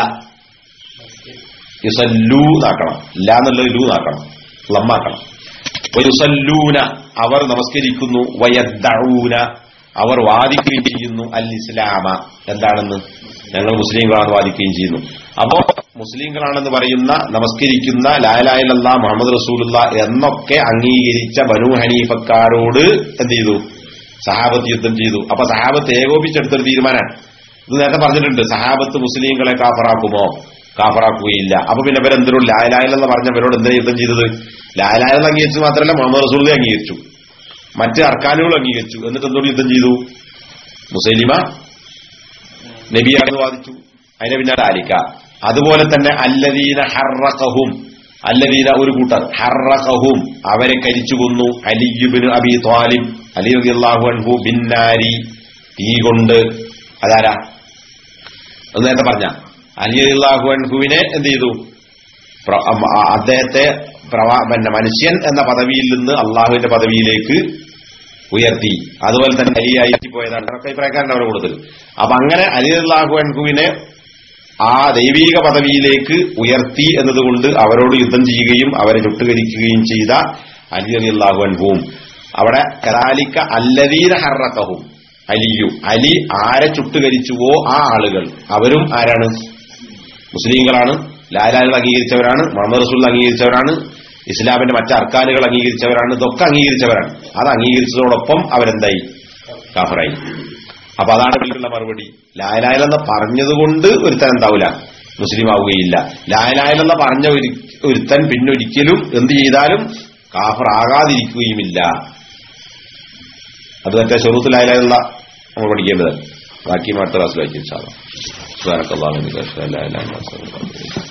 യുസല്ലൂ നാക്കണം, ലാ എന്നുള്ളത് ലൂ നാക്കണം, ലമ്മാക്കണം. വയുസല്ലൂന, അവർ നമസ്കരിക്കുന്നു. വയദ്ദഊന, അവർ വാദിക്കുകയും ചെയ്യുന്നു. അൽ ഇസ്ലാമ, എന്താണെന്ന്? ഞങ്ങൾ മുസ്ലിങ്ങളാണെന്ന് വാദിക്കുകയും ചെയ്യുന്നു. അപ്പോ മുസ്ലിങ്ങളാണെന്ന് പറയുന്ന, നമസ്കരിക്കുന്ന, ലാ ഇലാഹ ഇല്ലല്ലാഹ് മുഹമ്മദ് റസൂലുള്ളാഹ് എന്നൊക്കെ അംഗീകരിച്ച ബനു ഹനീഫക്കാരോട് എന്ത് ചെയ്തു? സഹാബത്ത് യുദ്ധം ചെയ്തു. അപ്പൊ സഹാബത്ത് ഏകോപിച്ചെടുത്തൊരു തീരുമാനമാണ്. ഇത് നേരത്തെ പറഞ്ഞിട്ടുണ്ട്, സഹാബത്ത് മുസ്ലിങ്ങളെ കാഫറാക്കുമോ? കാഫറാക്കുകയില്ല. അപ്പൊ പിന്നെ ഇവരെന്തരും ലായലായെന്ന് പറഞ്ഞവരോട് എന്തിനാ യുദ്ധം ചെയ്തത്? ലായലായെന്ന് അംഗീകരിച്ചു മാത്രമല്ല, മുഹമ്മദ് റസൂലിനെ അംഗീകരിച്ചു, മറ്റ് അർക്കാനുകൾ അംഗീകരിച്ചു. എന്നിട്ട് എന്തുകൊണ്ട് യുദ്ധം ചെയ്തു? മുസൈലിമ നബിയാണെന്ന് വാദിച്ചു, അതിനെ പിന്നാലെ ആലിക്ക. അതുപോലെ തന്നെ അല്ലദീന ഹർറഖഹും, അല്ലദീന ഒരു കൂട്ടർ, ഹർറഖഹും അവരെ കരിച്ചു കൊന്നു, അലി ഇബ്നു അബീ ത്വാലിബ് അലി റളിയല്ലാഹു അൻഹു ബിന്നാരി, തീ കൊണ്ട്. അതാരാ? അത് നേരത്തെ പറഞ്ഞ അലി റളിയല്ലാഹു അൻഹുവിനെ എന്ത് ചെയ്തു? അദ്ദേഹത്തെ പിന്നെ മനുഷ്യൻ എന്ന പദവിയിൽ നിന്ന് അള്ളാഹുവിന്റെ പദവിയിലേക്ക് ഉയർത്തി. അതുപോലെ തന്നെ അലിയായി പോയതാണ് അഭിപ്രായക്കാരൻ അവരെ കൂടുതൽ. അപ്പൊ അങ്ങനെ അലി റളിയല്ലാഹു അൻഹുവിനെ ആ ദൈവീക പദവിയിലേക്ക് ഉയർത്തി എന്നതുകൊണ്ട് അവരോട് യുദ്ധം ചെയ്യുകയും അവരെ ചുട്ടുകരിക്കുകയും ചെയ്ത അലി റളിയല്ലാഹു അൻഹുവും അവിടെ കദാലിക അല്ലദീന ഹർറഖഹും, അലിയു അലി ആരെ ചുട്ടുകരിച്ചുവോ ആ ആളുകൾ അവരും ആരാണ്? മുസ്ലിങ്ങളാണ്, ലാലാലുകൾ അംഗീകരിച്ചവരാണ്, മുഹമ്മദ് റസൂൽ അംഗീകരിച്ചവരാണ്, ഇസ്ലാമിന്റെ മറ്റ് അർക്കാനുകൾ അംഗീകരിച്ചവരാണ്, ഇതൊക്കെ അംഗീകരിച്ചവരാണ്. അത് അംഗീകരിച്ചതോടൊപ്പം അവരെന്തായി? കാഫറായി. അപ്പൊ അതാണ് ഇതിലുള്ള മറുപടി. ലായലായെന്ന് പറഞ്ഞതുകൊണ്ട് ഒരുത്തൻ എന്താവൂല? മുസ്ലിം ആവുകയില്ല. ലായലായെന്ന് പറഞ്ഞ ഒരുത്തൻ പിന്നൊരിക്കലും എന്ത് ചെയ്താലും കാഫറാകാതിരിക്കുകയുമില്ല. അത് മറ്റേ ഷുറൂത്ത് ലായലായുള്ള നമ്മൾ പഠിക്കേണ്ടത്. ബാക്കി മറ്റു ക്ലാസ്സിലാക്കി ഇൻഷാ അല്ലാഹ്. സുബ്ഹാനക്കല്ലാഹു വബിഹംദിഹി അഷ്ഹദു അൻ ലാ ഇലാഹ ഇല്ലല്ലാഹു